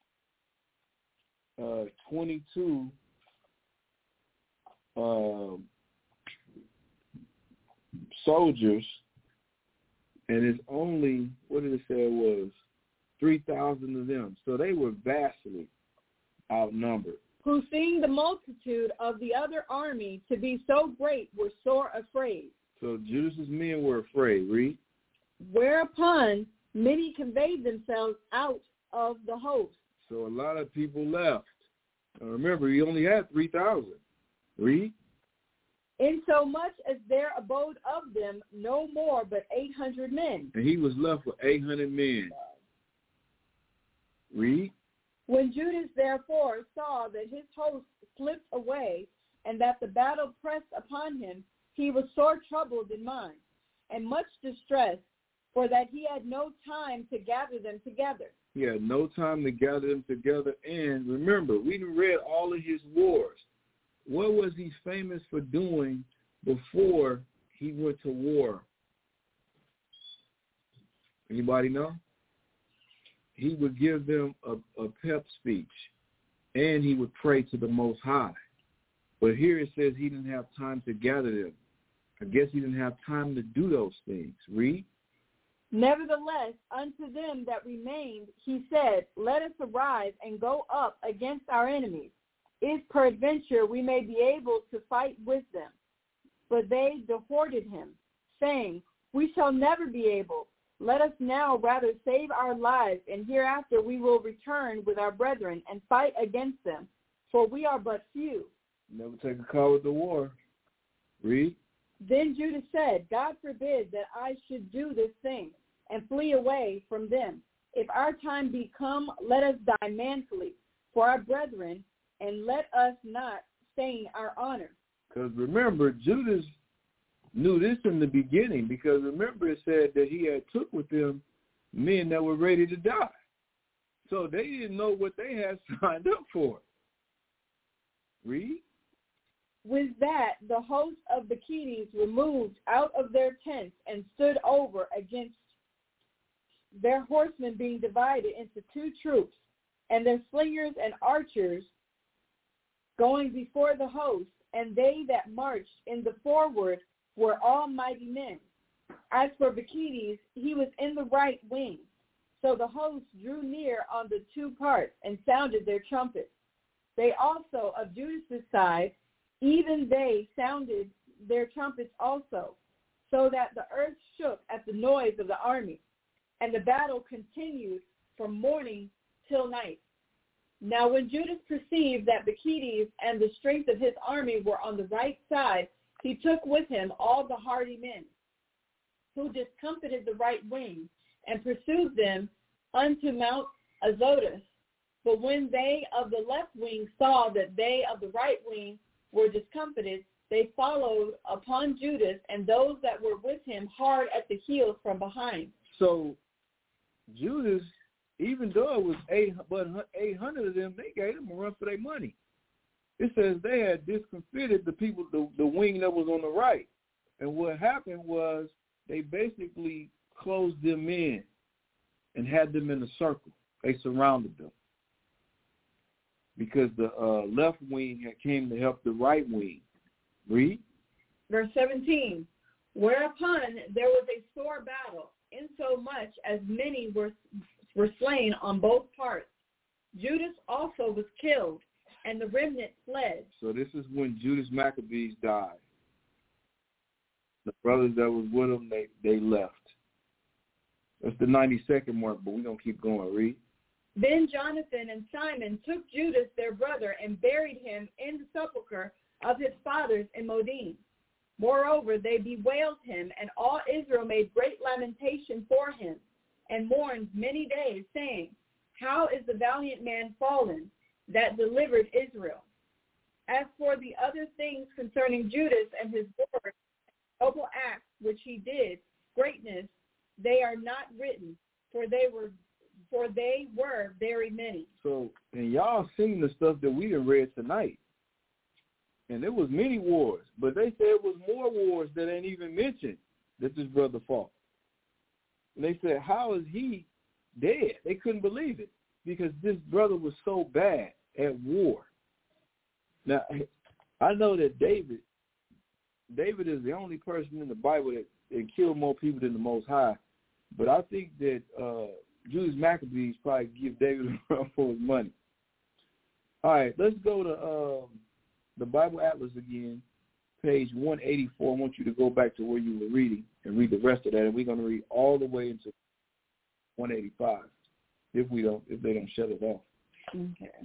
uh, twenty-two uh, soldiers, and it's only, what did it say it was, three thousand of them. So they were vastly outnumbered. Who, seeing the multitude of the other army to be so great, were sore afraid. So Judas's men were afraid. Read. Whereupon many conveyed themselves out of the host. So a lot of people left. Now remember, he only had three thousand. Read. Insomuch as there abode of them no more but eight hundred men. And he was left with eight hundred men. Read. When Judas therefore saw that his host slipped away and that the battle pressed upon him, he was sore troubled in mind and much distressed, for that he had no time to gather them together. He had no time to gather them together. And remember, we read all of his wars. What was he famous for doing before he went to war? Anybody know? He would give them a, a pep speech, and he would pray to the Most High. But here it says he didn't have time to gather them. I guess he didn't have time to do those things. Read. Nevertheless, unto them that remained, he said, let us arise and go up against our enemies, if peradventure we may be able to fight with them. But they dehorted him, saying, we shall never be able. Let us now rather save our lives, and hereafter we will return with our brethren and fight against them, for we are but few. Never take a call with the war. Read. Then Judas said, God forbid that I should do this thing and flee away from them. If our time be come, let us die manfully for our brethren, and let us not stain our honor. Because remember, Judas knew this in the beginning, because remember it said that he had took with him men that were ready to die. So they didn't know what they had signed up for. Read. With that, the host of the Bacchides removed out of their tents and stood over against their horsemen, being divided into two troops, and their slingers and archers going before the host, and they that marched in the forward were all mighty men. As for Bacchides, he was in the right wing. So the host drew near on the two parts and sounded their trumpets. They also of Judas' side, even they sounded their trumpets also, so that the earth shook at the noise of the army, and the battle continued from morning till night. Now when Judas perceived that Bacchides and the strength of his army were on the right side, he took with him all the hardy men, who discomfited the right wing, and pursued them unto Mount Azotus. But when they of the left wing saw that they of the right wing were discomfited, they followed upon Judas and those that were with him hard at the heels from behind. So Judas, even though it was eight, but eight hundred of them, they gave them a run for their money. It says they had discomfited the people, the, the wing that was on the right. And what happened was they basically closed them in and had them in a circle. They surrounded them, because the uh, left wing had came to help the right wing. Read. Verse seventeen, whereupon there was a sore battle, insomuch as many were were slain on both parts. Judas also was killed, and the remnant fled. So this is when Judas Maccabees died. The brothers that was with him, they, they left. That's the ninety-second mark, but we're going to keep going. Read. Then Jonathan and Simon took Judas their brother and buried him in the sepulchre of his fathers in Modin. Moreover, they bewailed him, and all Israel made great lamentation for him, and mourned many days, saying, how is the valiant man fallen that delivered Israel? As for the other things concerning Judas and his words, noble acts which he did, greatness, they are not written, for they were for they were very many. So, and y'all seen the stuff that we done read tonight. And there was many wars, but they said it was more wars that ain't even mentioned that this brother fought. And they said, how is he dead? They couldn't believe it, because this brother was so bad at war. Now, I know that David, David is the only person in the Bible that, that killed more people than the Most High. But I think that uh, Judas Maccabees probably give David a run for his money. All right, let's go to um, the Bible Atlas again, page one eighty-four. I want you to go back to where you were reading and read the rest of that, and we're going to read all the way into one eighty-five if we don't, if they don't shut it off. Okay.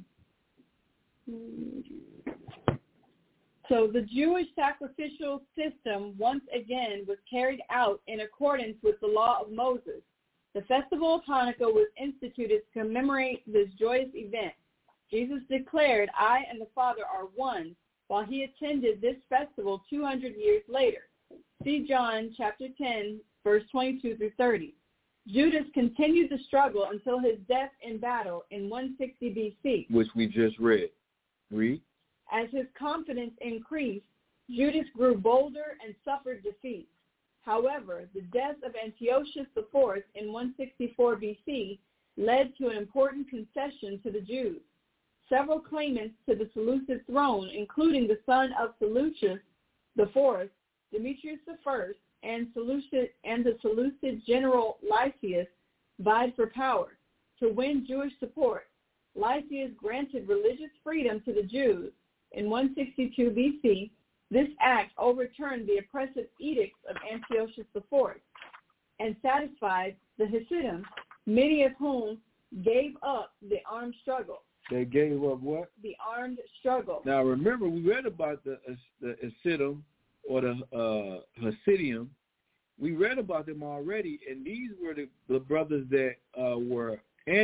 So the Jewish sacrificial system once again was carried out in accordance with the law of Moses, The festival of Hanukkah was instituted to commemorate this joyous event. Jesus declared, "I and the Father are one," while he attended this festival two hundred years later. See John chapter ten, verse twenty-two through thirty. Judas continued the struggle until his death in battle in one sixty B C, which we just read. Read. As his confidence increased, Judas grew bolder and suffered defeat. However, the death of Antiochus the fourth in one sixty-four B C led to an important concession to the Jews. Several claimants to the Seleucid throne, including the son of Seleucus the fourth, Demetrius the first, and Seleucid and the Seleucid general Lysias, vied for power. To win Jewish support, Lysias granted religious freedom to the Jews. In one sixty-two B C, this act overturned the oppressive edicts of Antiochus the fourth and satisfied the Hasidim, many of whom gave up the armed struggle. They gave up what? The armed struggle. Now remember, we read about the the Hasidim or the uh, Hasidim. We read about them already, and these were the, the brothers that uh, were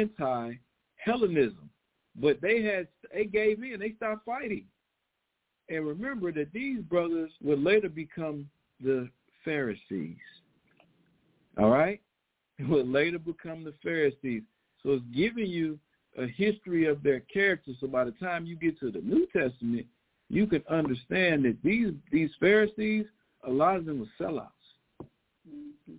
anti-Hellenism, but they had they gave in. They stopped fighting. And remember that these brothers would later become the Pharisees. All right? Would later become the Pharisees. So it's giving you a history of their character. So by the time you get to the New Testament, you can understand that these these Pharisees, a lot of them were sellouts. Mm-hmm.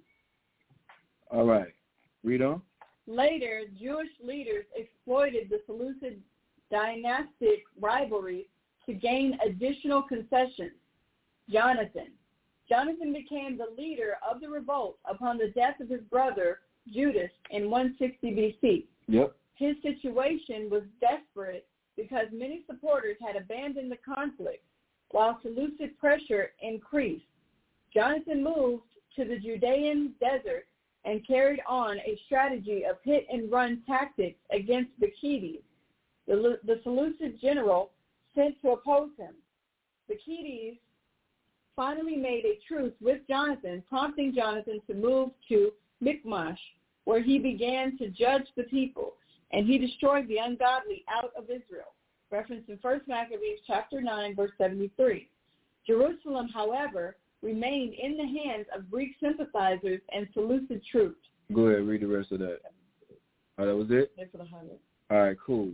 All right. Read on. Later, Jewish leaders exploited the Seleucid dynastic rivalries to gain additional concessions. Jonathan. Jonathan became the leader of the revolt upon the death of his brother, Judas, in one sixty B C. Yep. His situation was desperate because many supporters had abandoned the conflict, while Seleucid pressure increased. Jonathan moved to the Judean desert and carried on a strategy of hit-and-run tactics against Bacchides, the, the Seleucid general sent to oppose him. Bacchides finally made a truce with Jonathan, prompting Jonathan to move to Michmash, where he began to judge the people, and he destroyed the ungodly out of Israel. Reference in First Maccabees chapter nine, verse seventy-three. Jerusalem, however, remained in the hands of Greek sympathizers and Seleucid troops. Go ahead, read the rest of that. Oh, that was it? That's for the highlight. All right, cool.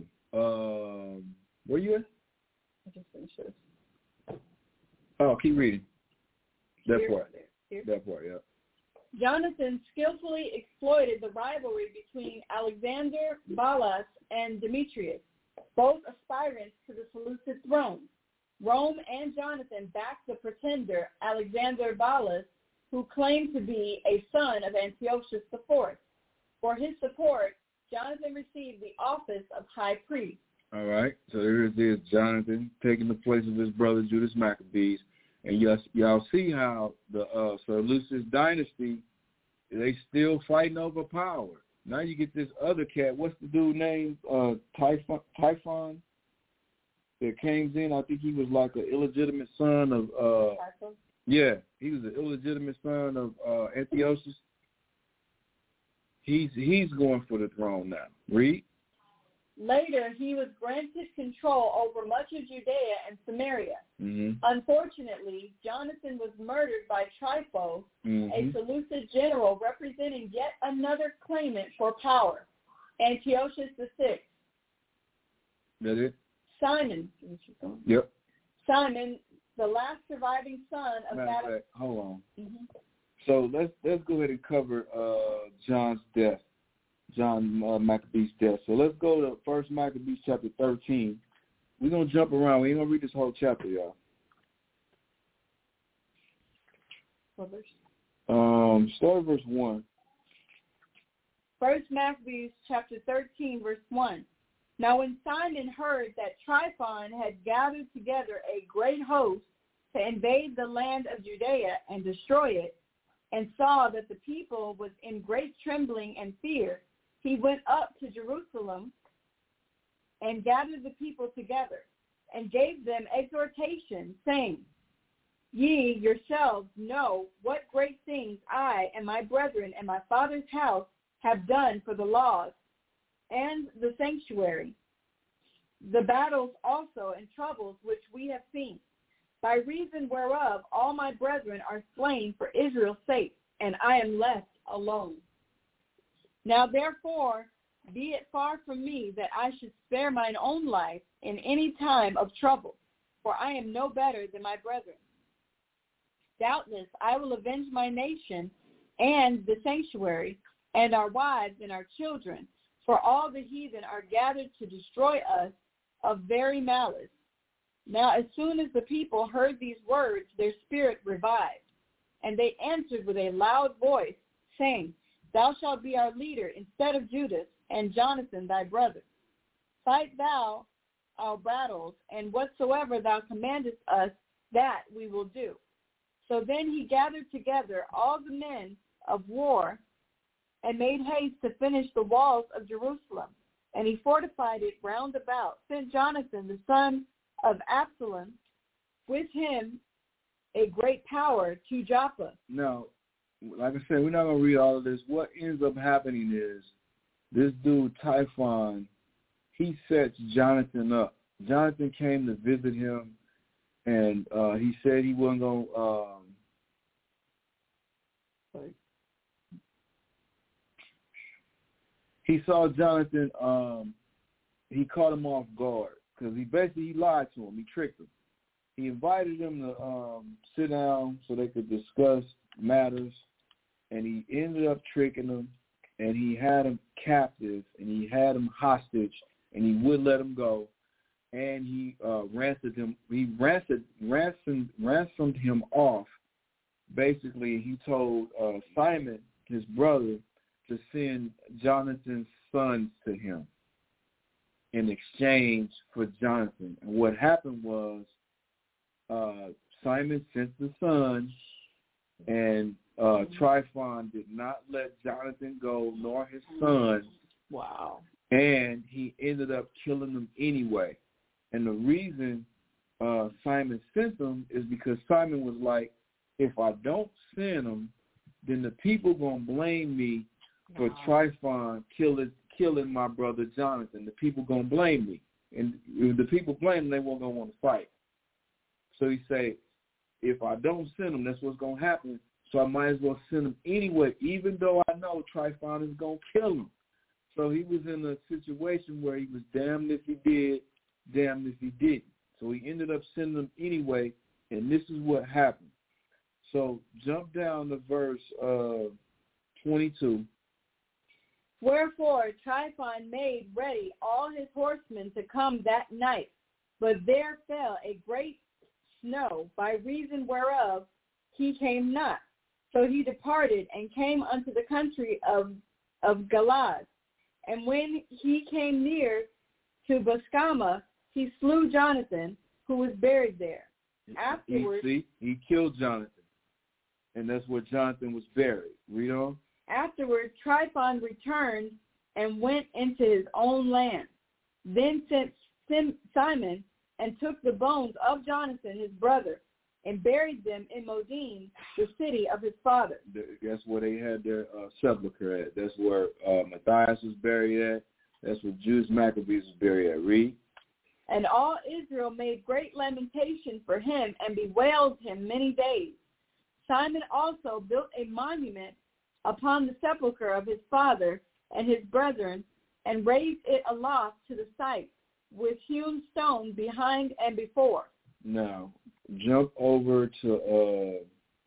Um, where you at? I just finished this. Oh, keep reading. That Here, part. there, here. That part, yeah. Jonathan skillfully exploited the rivalry between Alexander Balas and Demetrius, both aspirants to the Seleucid throne. Rome and Jonathan backed the pretender Alexander Balas, who claimed to be a son of Antiochus the fourth. For his support, Jonathan received the office of high priest. All right, so there it is, Jonathan taking the place of his brother Judas Maccabees. And y'all, y'all see how the uh, Seleucid dynasty, they still fighting over power. Now you get this other cat. What's the dude named? Uh, Typhon, Typhon that came in. I think he was like an illegitimate son of. Uh, Typhon? Yeah, he was an illegitimate son of uh, Antiochus. He's he's going for the throne now. Read. Later, he was granted control over much of Judea and Samaria. Mm-hmm. Unfortunately, Jonathan was murdered by Trypho, mm-hmm. a Seleucid general representing yet another claimant for power, Antiochus the sixth. That it? Simon. Yep. Simon, the last surviving son of Matter Matter. fact, hold on. Mm-hmm. So let's let's go ahead and cover uh, John's death. John uh, Maccabee's death. So let's go to First Maccabees chapter thirteen. We're going to jump around. We ain't going to read this whole chapter, y'all. What verse? Um, start at verse one. First Maccabees chapter thirteen, verse one. Now when Simon heard that Tryphon had gathered together a great host to invade the land of Judea and destroy it, and saw that the people was in great trembling and fear, he went up to Jerusalem and gathered the people together and gave them exhortation, saying, Ye yourselves know what great things I and my brethren and my father's house have done for the laws and the sanctuary, the battles also and troubles which we have seen, by reason whereof all my brethren are slain for Israel's sake, and I am left alone. Now therefore, be it far from me that I should spare mine own life in any time of trouble, for I am no better than my brethren. Doubtless I will avenge my nation and the sanctuary and our wives and our children, for all the heathen are gathered to destroy us of very malice. Now as soon as the people heard these words, their spirit revived, and they answered with a loud voice, saying, Thou shalt be our leader instead of Judas and Jonathan thy brother. Fight thou our battles, and whatsoever thou commandest us, that we will do. So then he gathered together all the men of war and made haste to finish the walls of Jerusalem. And he fortified it round about, sent Jonathan the son of Absalom with him a great power to Joppa. Now, like I said, we're not going to read all of this. What ends up happening is this dude, Typhon, he sets Jonathan up. Jonathan came to visit him, and uh, he said he wasn't going to, um, like, he saw Jonathan, um, he caught him off guard, because he basically he lied to him. He tricked him. He invited him to um, sit down so they could discuss matters, and he ended up tricking him, and he had him captive, and he had him hostage, and he wouldn't let him go, and he uh, ransomed him. He ransomed, ransomed, ransomed him off. Basically, he told uh, Simon, his brother, to send Jonathan's sons to him in exchange for Jonathan. And what happened was uh, Simon sent the sons, and uh, Tryphon did not let Jonathan go, nor his sons. Wow. And he ended up killing them anyway. And the reason uh, Simon sent them is because Simon was like, if I don't send them, then the people going to blame me for wow. Tryphon killing killing my brother Jonathan. The people going to blame me. And if the people blame him, they won't going to want to fight. So he say, if I don't send them, that's what's going to happen. So I might as well send them anyway, even though I know Tryphon is going to kill him. So he was in a situation where he was damned if he did, damned if he didn't. So he ended up sending them anyway, and this is what happened. So jump down to verse uh, twenty-two. Wherefore Tryphon made ready all his horsemen to come that night, but there fell a great snow, by reason whereof he came not. So he departed and came unto the country of of Galad. And when he came near to Boscama, he slew Jonathan, who was buried there. Afterwards, he, see, he killed Jonathan, and that's where Jonathan was buried. Read on. Afterwards, Tryphon returned and went into his own land. Then sent Sim- Simon and took the bones of Jonathan, his brother, and buried them in Modin, the city of his father. That's where they had their uh, sepulcher at. That's where uh, Matthias was buried at. That's where Judas Maccabees was buried at. Read. And all Israel made great lamentation for him and bewailed him many days. Simon also built a monument upon the sepulcher of his father and his brethren, and raised it aloft to the site with hewn stone behind and before. Now, jump over to uh,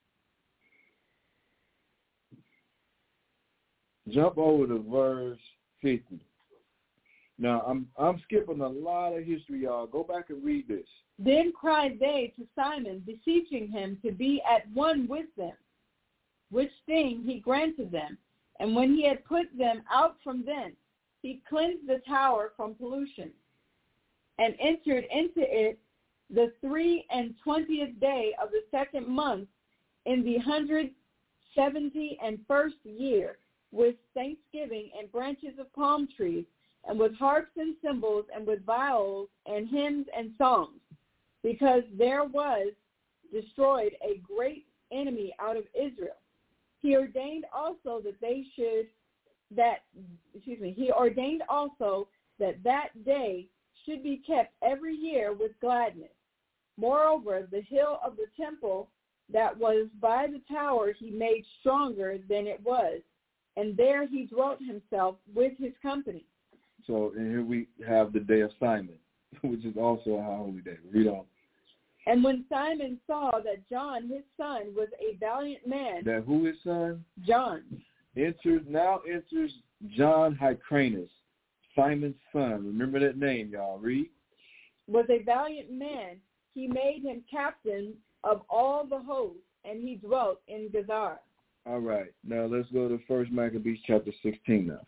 jump over to verse fifty. Now, I'm I'm skipping a lot of history, y'all. Go back and read this. Then cried they to Simon, beseeching him to be at one with them, which thing he granted them. And when he had put them out from thence, he cleansed the tower from pollution, and entered into it the three and twentieth day of the second month in the hundred seventy and first year, with thanksgiving and branches of palm trees, and with harps and cymbals, and with viols and hymns and songs, because there was destroyed a great enemy out of Israel. He ordained also that they should that, excuse me, he ordained also that that day should be kept every year with gladness. Moreover, the hill of the temple that was by the tower he made stronger than it was, and there he dwelt himself with his company. So, and here we have the day of Simon, which is also a high holy day. Read on. And when Simon saw that John, his son, was a valiant man. That who his son? John. Enters, now enters John Hyrcanus, Simon's son. Remember that name, y'all. Read. Was a valiant man. He made him captain of all the host, and he dwelt in Gazara. All right. Now let's go to First Maccabees chapter sixteen now.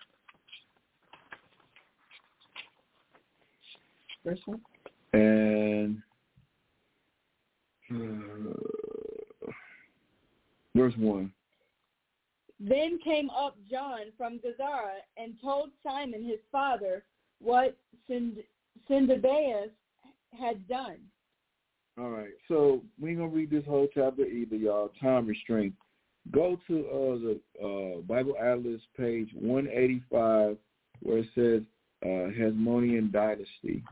Verse one. And uh, verse one. Then came up John from Gazara and told Simon his father what Syndibaeus had done. All right. So we ain't gonna read this whole chapter either, y'all. Time restraint. Go to uh, the uh, Bible Atlas page one eighty-five, where it says uh, Hasmonean dynasty.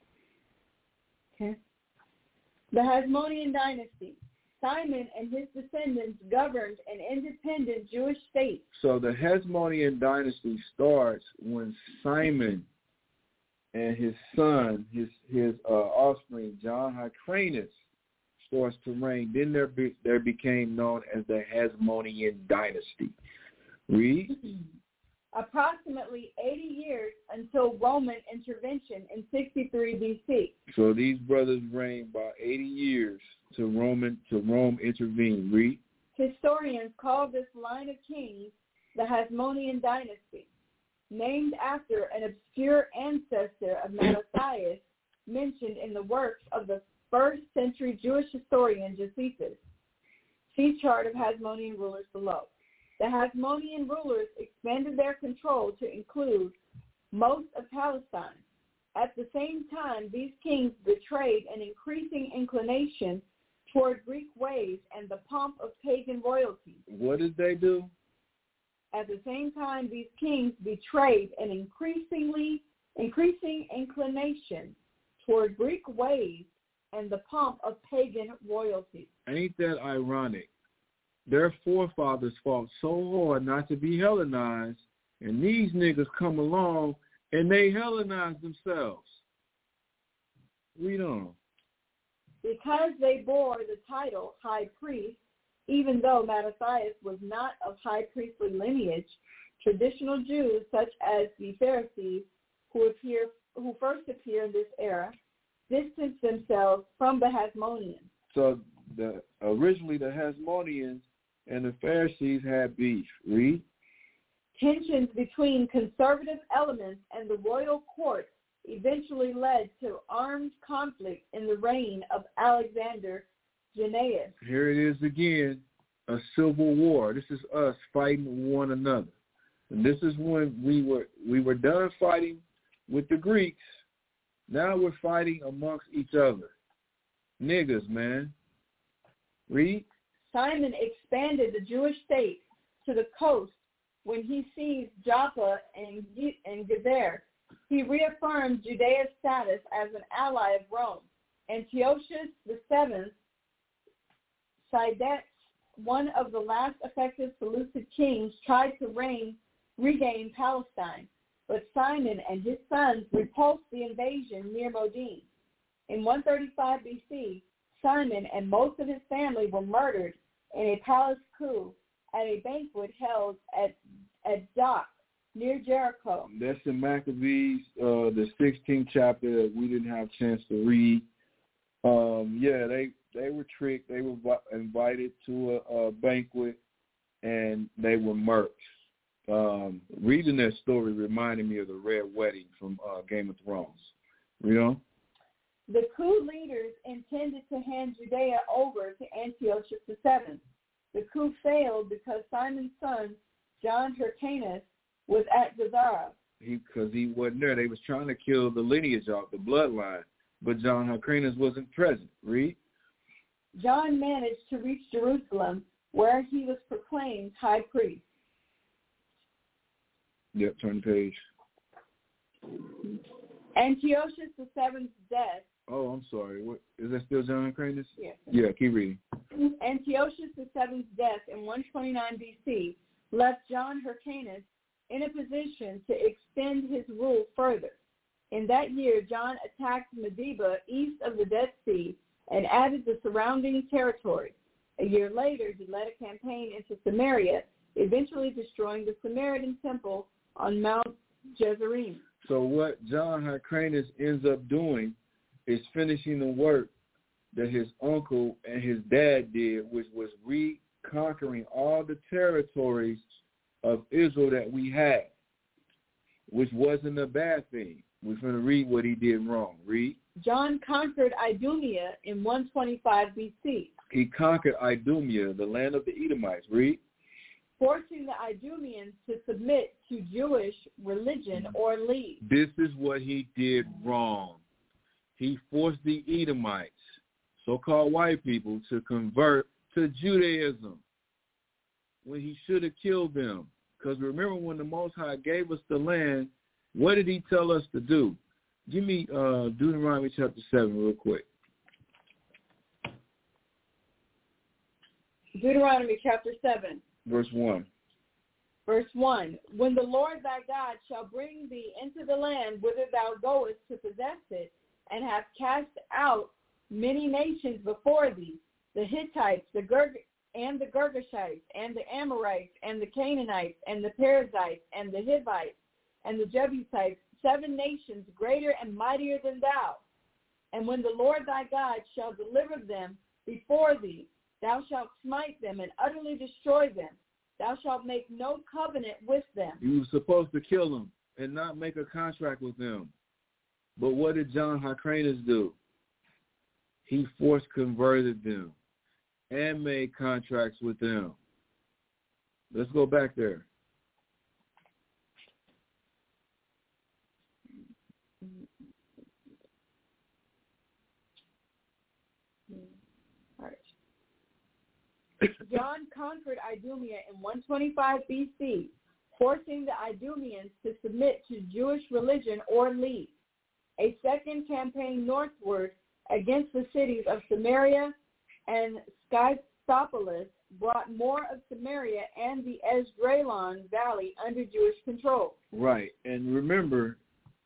Okay. The Hasmonean dynasty. Simon and his descendants governed an independent Jewish state. So the Hasmonean dynasty starts when Simon and his son, his his uh, offspring, John Hyrcanus, starts to reign. Then there be, there became known as the Hasmonean dynasty. Read. Approximately eighty years until Roman intervention in sixty-three B C. So these brothers reigned by eighty years to Roman to Rome intervene. Read. Historians call this line of kings the Hasmonean dynasty, named after an obscure ancestor of Mattathias mentioned in the works of the first century Jewish historian Josephus. See chart of Hasmonean rulers below. The Hasmonean rulers expanded their control to include most of Palestine. At the same time, these kings betrayed an increasing inclination toward Greek ways and the pomp of pagan royalty. What did they do? At the same time, these kings betrayed an increasingly increasing inclination toward Greek ways and the pomp of pagan royalty. Ain't that ironic? Their forefathers fought so hard not to be Hellenized, and these niggas come along and they Hellenize themselves. Read on. Because they bore the title high priest, even though Mattathias was not of high priestly lineage, traditional Jews such as the Pharisees, who appear, who first appear in this era, distanced themselves from the Hasmoneans. So the originally the Hasmoneans and the Pharisees had beef. Read. Tensions between conservative elements and the royal court eventually led to armed conflict in the reign of Alexander Jannaeus. Here it is again, a civil war. This is us fighting one another. And this is when we were we were done fighting with the Greeks. Now we're fighting amongst each other. Niggas, man. Read. Simon expanded the Jewish state to the coast when he seized Joppa and, and Gezer. He reaffirmed Judea's status as an ally of Rome. Antiochus the Seventh, Sidetes, one of the last effective Seleucid kings, tried to reign, regain Palestine, but Simon and his sons repulsed the invasion near Modin. In one thirty-five B C, Simon and most of his family were murdered in a palace coup at a banquet held at at Dock near Jericho. That's in Maccabees, uh, the sixteenth chapter that we didn't have a chance to read. Um, yeah, they, they were tricked. They were invited to a, a banquet, and they were murked. Um, reading that story reminded me of the Red Wedding from uh, Game of Thrones. You know? The coup leaders intended to hand Judea over to Antiochus the Seventh. The coup failed because Simon's son, John Hyrcanus, was at Gazara. He, because he wasn't there. They was trying to kill the lineage off, the bloodline, but John Hyrcanus wasn't present. Read. John managed to reach Jerusalem, where he was proclaimed high priest. Yep, turn the page. Antiochus the seventh's death. Oh, I'm sorry. What is that still John Hyrcanus? Yes. Yeah, keep reading. Antiochus the seventh's death in one twenty-nine B C left John Hyrcanus in a position to extend his rule further. In that year, John attacked Medeba east of the Dead Sea and added the surrounding territory. A year later, he led a campaign into Samaria, eventually destroying the Samaritan temple on Mount Gerizim. So what John Hyrcanus ends up doing is finishing the work that his uncle and his dad did, which was reconquering all the territories of Israel that we had, which wasn't a bad thing. We're going to read what he did wrong. Read. John conquered Idumea in one twenty-five B C. He conquered Idumea, the land of the Edomites. Read. Forcing the Idumeans to submit to Jewish religion or lead. This is what he did wrong. He forced the Edomites, so-called white people, to convert to Judaism when he should have killed them. Because remember, when the Most High gave us the land, what did he tell us to do? Give me uh, Deuteronomy chapter seven real quick. Deuteronomy chapter seven. Verse one. Verse one. When the Lord thy God shall bring thee into the land whither thou goest to possess it, and have cast out many nations before thee, the Hittites, the Girg- and the Girgashites, and the Amorites, and the Canaanites, and the Perizzites, and the Hivites, and the Jebusites, seven nations greater and mightier than thou. And when the Lord thy God shall deliver them before thee, thou shalt smite them and utterly destroy them. Thou shalt make no covenant with them. You were supposed to kill them and not make a contract with them. But what did John Hyrcanus do? He force converted them and made contracts with them. Let's go back there. All right. John conquered Idumea in one twenty-five B C, forcing the Idumeans to submit to Jewish religion or lead. A second campaign northward against the cities of Samaria and Scythopolis brought more of Samaria and the Esdraelon Valley under Jewish control. Right. And remember,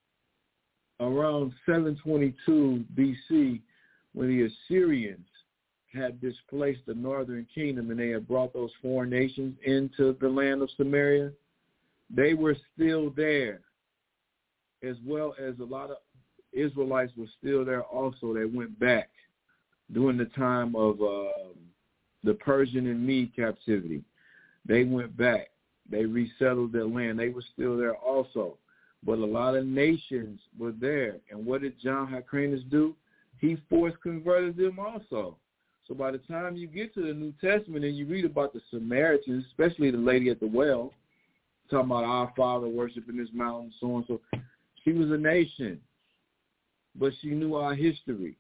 around seven twenty-two B C, when the Assyrians had displaced the northern kingdom and they had brought those foreign nations into the land of Samaria, they were still there, as well as a lot of Israelites were still there also. They went back during the time of uh, the Persian and Mede captivity. They went back. They resettled their land. They were still there also. But a lot of nations were there. And what did John Hyrcanus do? He force converted them also. So by the time you get to the New Testament and you read about the Samaritans, especially the lady at the well, talking about our Father worshiping this mountain, so on, so she was a nation, but she knew our history.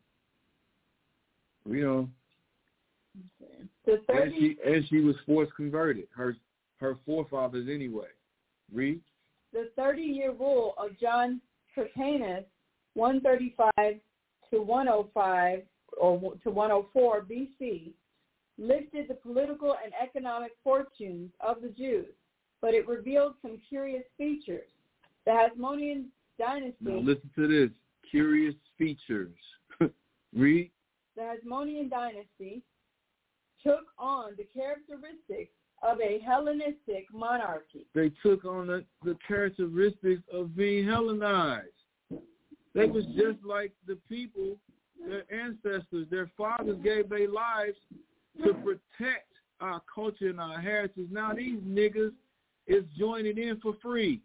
You know, The thirty, and she and she was force converted. Her her forefathers anyway. Read. the thirty-year rule of John Hyrcanus, one thirty-five to one oh five or to one oh four B C, lifted the political and economic fortunes of the Jews, but it revealed some curious features. The Hasmonean dynasty. Now listen to this. Curious features. Read. The Hasmonean dynasty took on the characteristics of a Hellenistic monarchy. They took on the, the characteristics of being Hellenized. They was just like the people, their ancestors, their fathers gave their lives to protect our culture and our heritage. Now these niggas is joining in for free.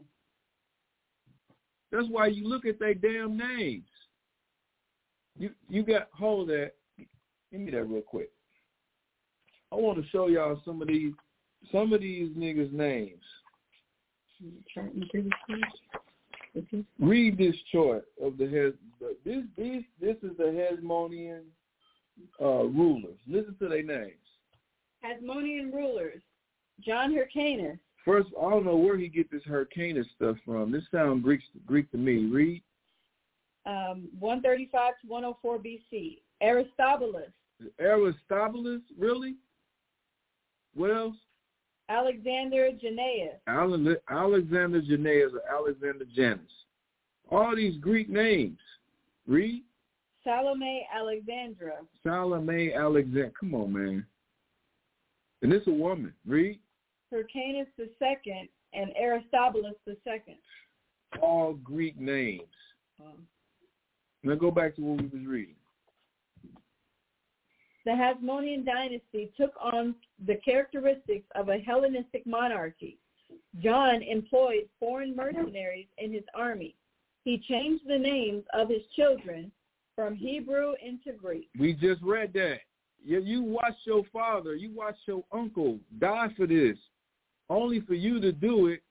That's why you look at their damn names. You you got, hold that. Give me that real quick. I want to show y'all some of these some of these niggas' names. Read this chart of the head. This these this is the Hasmonean uh, rulers. Listen to their names. Hasmonean rulers: John Hyrcanus, First, I don't know where he get this Hyrcanus stuff from. This sounds Greek, Greek to me. Read. Um, one thirty-five to one oh four B C. Aristobulus. Aristobulus, really? What else? Alexander Jannaeus. Ale- Alexander Jannaeus or Alexander Janus. All these Greek names. Read. Salome Alexandra. Salome Alexandra. Come on, man. And this a woman. Read. Hyrcanus the second and Aristobulus the second. All Greek names. Um, now go back to what we was reading. The Hasmonean dynasty took on the characteristics of a Hellenistic monarchy. John employed foreign mercenaries in his army. He changed the names of his children from Hebrew into Greek. We just read that. You, you watched your father, you watched your uncle die for this, only for you to do it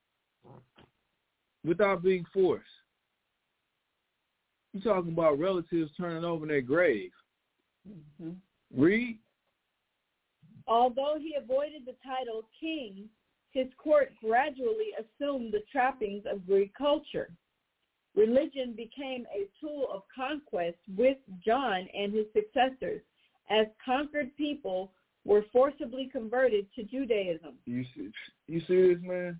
without being forced. You're talking about relatives turning over their grave. Mm-hmm. Read. Although he avoided the title king, his court gradually assumed the trappings of Greek culture. Religion became a tool of conquest with John and his successors, as conquered people were forcibly converted to Judaism. You see, you see this, man?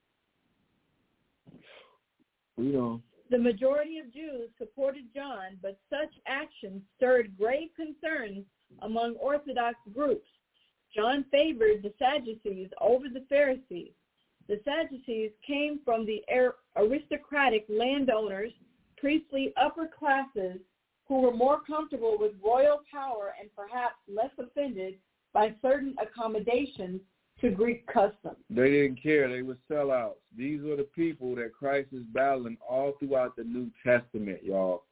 You know. The majority of Jews supported John, but such actions stirred grave concerns among Orthodox groups. John favored the Sadducees over the Pharisees. The Sadducees came from the aristocratic landowners, priestly upper classes, who were more comfortable with royal power and perhaps less offended by certain accommodations to Greek custom. They didn't care. They were sellouts. These were the people that Christ is battling all throughout the New Testament, y'all.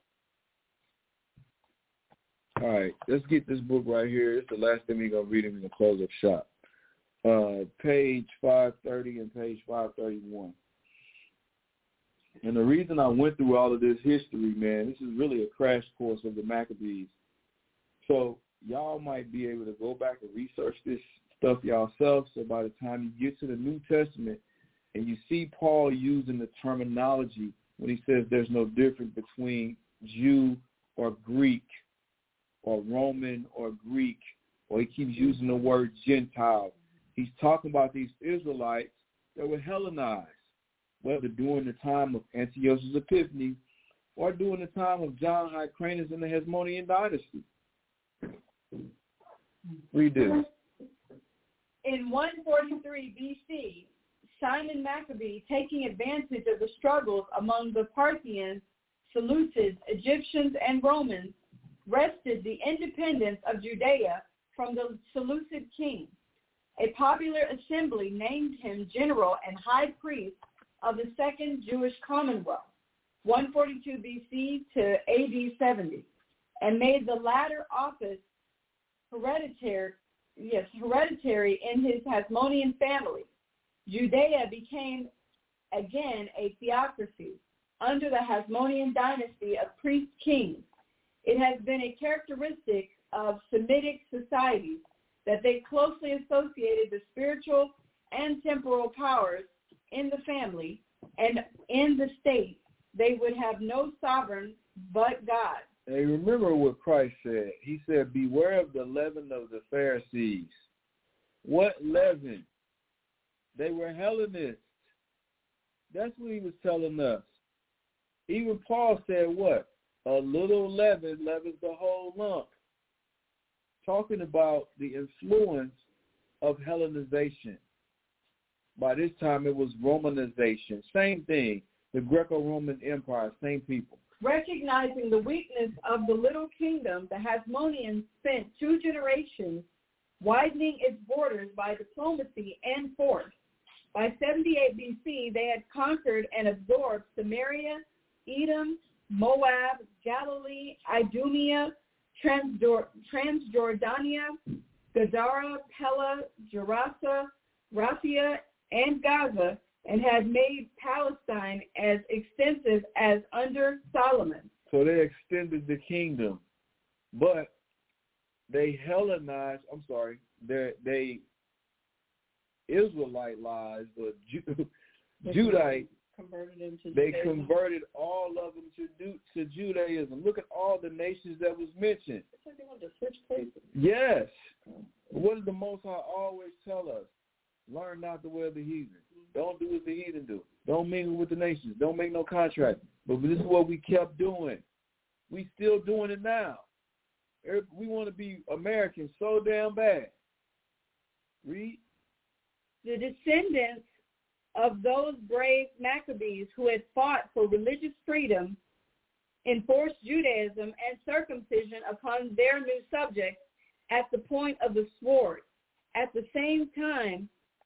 All right, let's get this book right here. It's the last thing we're going to read and we're going to close up shop. Uh, page five thirty and page five thirty-one. And the reason I went through all of this history, man, this is really a crash course of the Maccabees. So y'all might be able to go back and research this stuff yourself. So by the time you get to the New Testament and you see Paul using the terminology when he says there's no difference between Jew or Greek or Roman or Greek, or he keeps using the word Gentile, he's talking about these Israelites that were Hellenized, whether during the time of Antiochus Epiphanes or during the time of John Hyrcanus in the Hasmonean dynasty. Read this. In one forty-three B C, Simon Maccabee, taking advantage of the struggles among the Parthians, Seleucids, Egyptians, and Romans, wrested the independence of Judea from the Seleucid king. A popular assembly named him general and high priest of the Second Jewish Commonwealth, one forty-two B C to A D seventy, and made the latter office hereditary, yes, hereditary in his Hasmonean family. Judea became again a theocracy under the Hasmonean dynasty of priest kings. It has been a characteristic of Semitic societies that they closely associated the spiritual and temporal powers in the family, and in the state they would have no sovereign but God. Hey, remember what Christ said. He said, beware of the leaven of the Pharisees. What leaven? They were Hellenists. That's what he was telling us. Even Paul said what? A little leaven leavens the whole lump. Talking about the influence of Hellenization. By this time, it was Romanization. Same thing. The Greco-Roman Empire, same people. Recognizing the weakness of the little kingdom, the Hasmoneans spent two generations widening its borders by diplomacy and force. By seventy-eight B C, they had conquered and absorbed Samaria, Edom, Moab, Galilee, Idumea, Transjor- Transjordania, Gadara, Pella, Gerasa, Raphia, and Gaza, and had made Palestine as extensive as under Solomon. So they extended the kingdom, but they Hellenized, I'm sorry, they, they Israelite lies, but Ju- Judite, converted into they Judaism. converted all of them to, do, to Judaism. Look at all the nations that was mentioned. It's like they want to switch places. Yes. What does the Most High always tell us? Learn not the way of the heathen. Don't do what the heathen do. Don't mingle with the nations. Don't make no contract. But this is what we kept doing. We still doing it now. We want to be Americans so damn bad. Read. The descendants of those brave Maccabees who had fought for religious freedom enforced Judaism and circumcision upon their new subjects at the point of the sword. At the same time,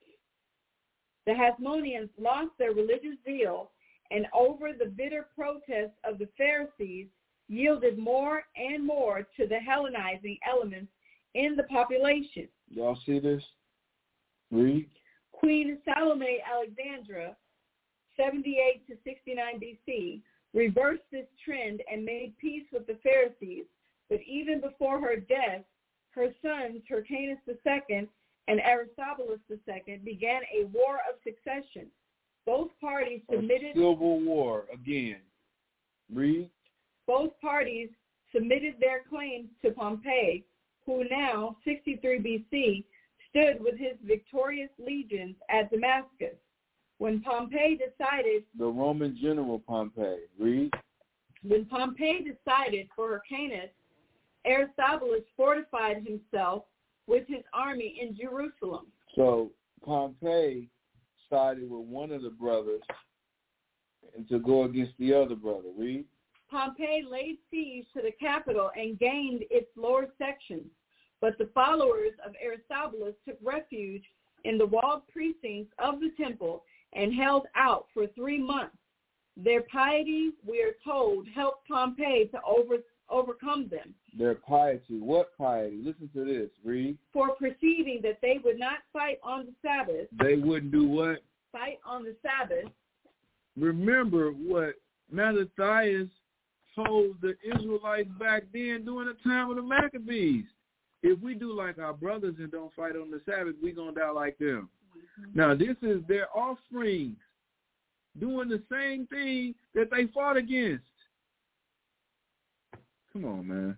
the Hasmoneans lost their religious zeal, and over the bitter protest of the Pharisees yielded more and more to the Hellenizing elements in the population. Y'all see this? Read. Queen Salome Alexandra, seventy-eight to sixty-nine B C, reversed this trend and made peace with the Pharisees. But even before her death, her sons, Hyrcanus the Second and Aristobulus the Second, began a war of succession. Both parties submitted... A civil war again. Read. Both parties submitted their claims to Pompey, who now, sixty-three B C, stood with his victorious legions at Damascus. When Pompey decided... The Roman general Pompey. Read. When Pompey decided for Hyrcanus, Aristobulus fortified himself with his army in Jerusalem. So Pompey sided with one of the brothers and to go against the other brother. Read. Pompey laid siege to the capital and gained its lower sections, but the followers of Aristobulus took refuge in the walled precincts of the temple and held out for three months. Their piety, we are told, helped Pompey to over, overcome them. Their piety. What piety? Listen to this. Read. For perceiving that they would not fight on the Sabbath. They wouldn't do what? Fight on the Sabbath. Remember what Mattathias told the Israelites back then during the time of the Maccabees. If we do like our brothers and don't fight on the Sabbath, we're going to die like them. Mm-hmm. Now, this is their offspring doing the same thing that they fought against. Come on, man.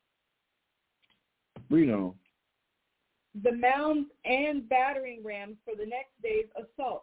Read on. The mounds and battering rams for the next day's assault.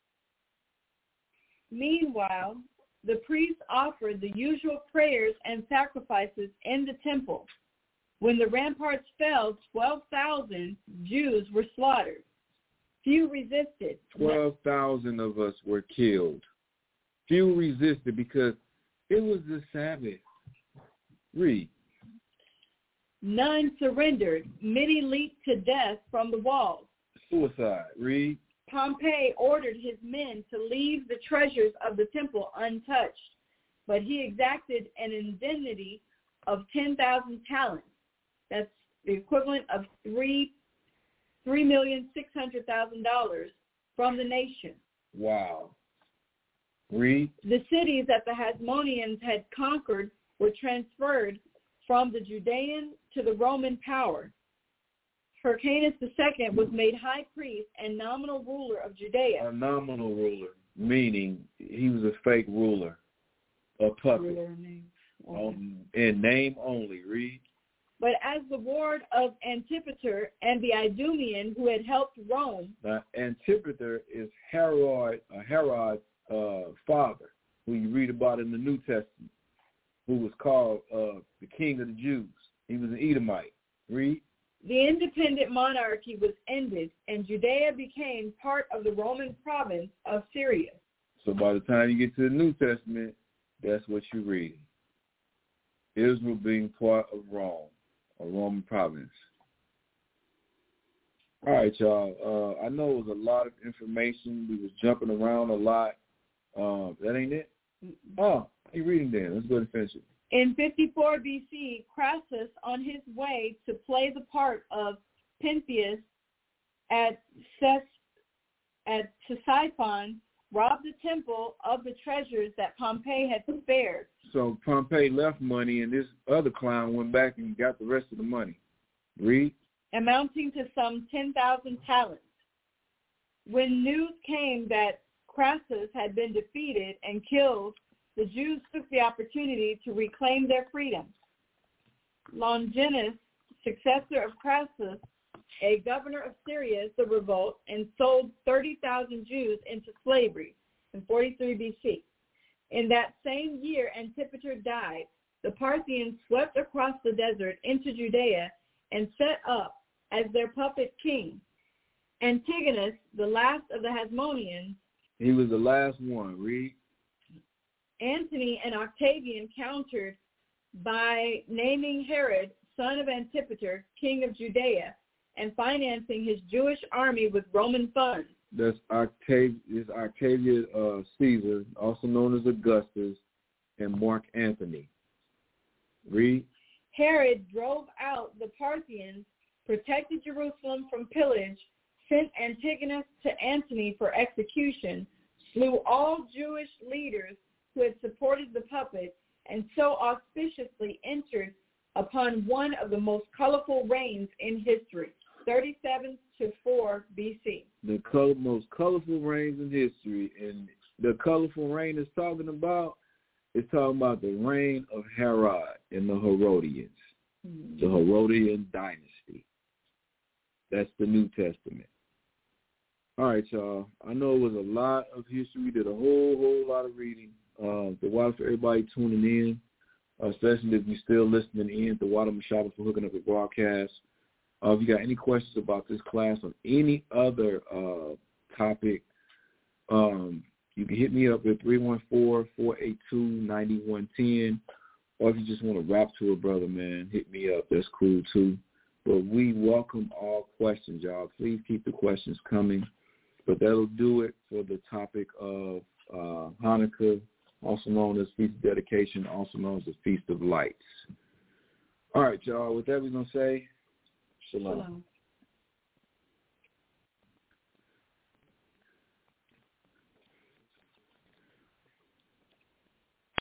Meanwhile, the priests offered the usual prayers and sacrifices in the temple. When the ramparts fell, twelve thousand Jews were slaughtered. Few resisted. twelve thousand of us were killed. Few resisted because it was the Sabbath. Read. None surrendered. Many leaped to death from the walls. Suicide. Read. Pompey ordered his men to leave the treasures of the temple untouched, but he exacted an indemnity of ten thousand talents. That's the equivalent of three three million six hundred thousand dollars from the nation. Wow. Read. The cities that the Hasmoneans had conquered were transferred from the Judean to the Roman power. Hyrcanus the Second was made high priest and nominal ruler of Judea. A nominal ruler, meaning he was a fake ruler, a puppet, Ruler name. Okay. um, in name only. Read. But as the ward of Antipater and the Idumean who had helped Rome. Now, Antipater is Herod, uh, Herod's uh, father, who you read about in the New Testament, who was called uh, the king of the Jews. He was an Edomite. Read. The independent monarchy was ended, and Judea became part of the Roman province of Syria. So by the time you get to the New Testament, that's what you read. Israel being part of Rome, a Roman province. All right, y'all. Uh, I know it was a lot of information. We was jumping around a lot. Uh, that ain't it? Oh, you reading then. Let's go ahead and finish it. In fifty-four B C, Crassus, on his way to play the part of Pentheus at Ces, at Ctesiphon, robbed the temple of the treasures that Pompey had spared. So Pompey left money, and this other clown went back and got the rest of the money. Read. Amounting to some ten thousand talents. When news came that Crassus had been defeated and killed, the Jews took the opportunity to reclaim their freedom. Longinus, successor of Crassus, a governor of Syria, the revolt and sold thirty thousand Jews into slavery in forty-three B C. In that same year, Antipater died. The Parthians swept across the desert into Judea and set up as their puppet king. Antigonus, the last of the Hasmoneans, he was the last one. Read. Antony and Octavian countered by naming Herod, son of Antipater, king of Judea, and financing his Jewish army with Roman funds. That's Octavius, Octavius uh, Caesar, also known as Augustus, and Mark Antony. Read. Herod drove out the Parthians, protected Jerusalem from pillage, sent Antigonus to Antony for execution, slew all Jewish leaders who had supported the puppet, and so auspiciously entered upon one of the most colorful reigns in history, thirty-seven to four B C. The color, most colorful reigns in history, and the colorful reign it's talking about is talking about the reign of Herod and the Herodians, mm-hmm. the Herodian dynasty. That's the New Testament. All right, y'all. I know it was a lot of history. We did a whole, whole lot of reading. Uh, the water for everybody tuning in, uh, especially if you're still listening in. The water Mashaba for hooking up the broadcast. Uh, if you got any questions about this class or any other uh, topic, um, you can hit me up at three one four, four eight two, nine one one zero. Or if you just want to rap to a brother, man, hit me up. That's cool, too. But we welcome all questions, y'all. Please keep the questions coming. But that'll do it for the topic of uh, Hanukkah, also known as Feast of Dedication, also known as the Feast of Lights. All right, y'all. With that, we're going to say shalom. Shalom.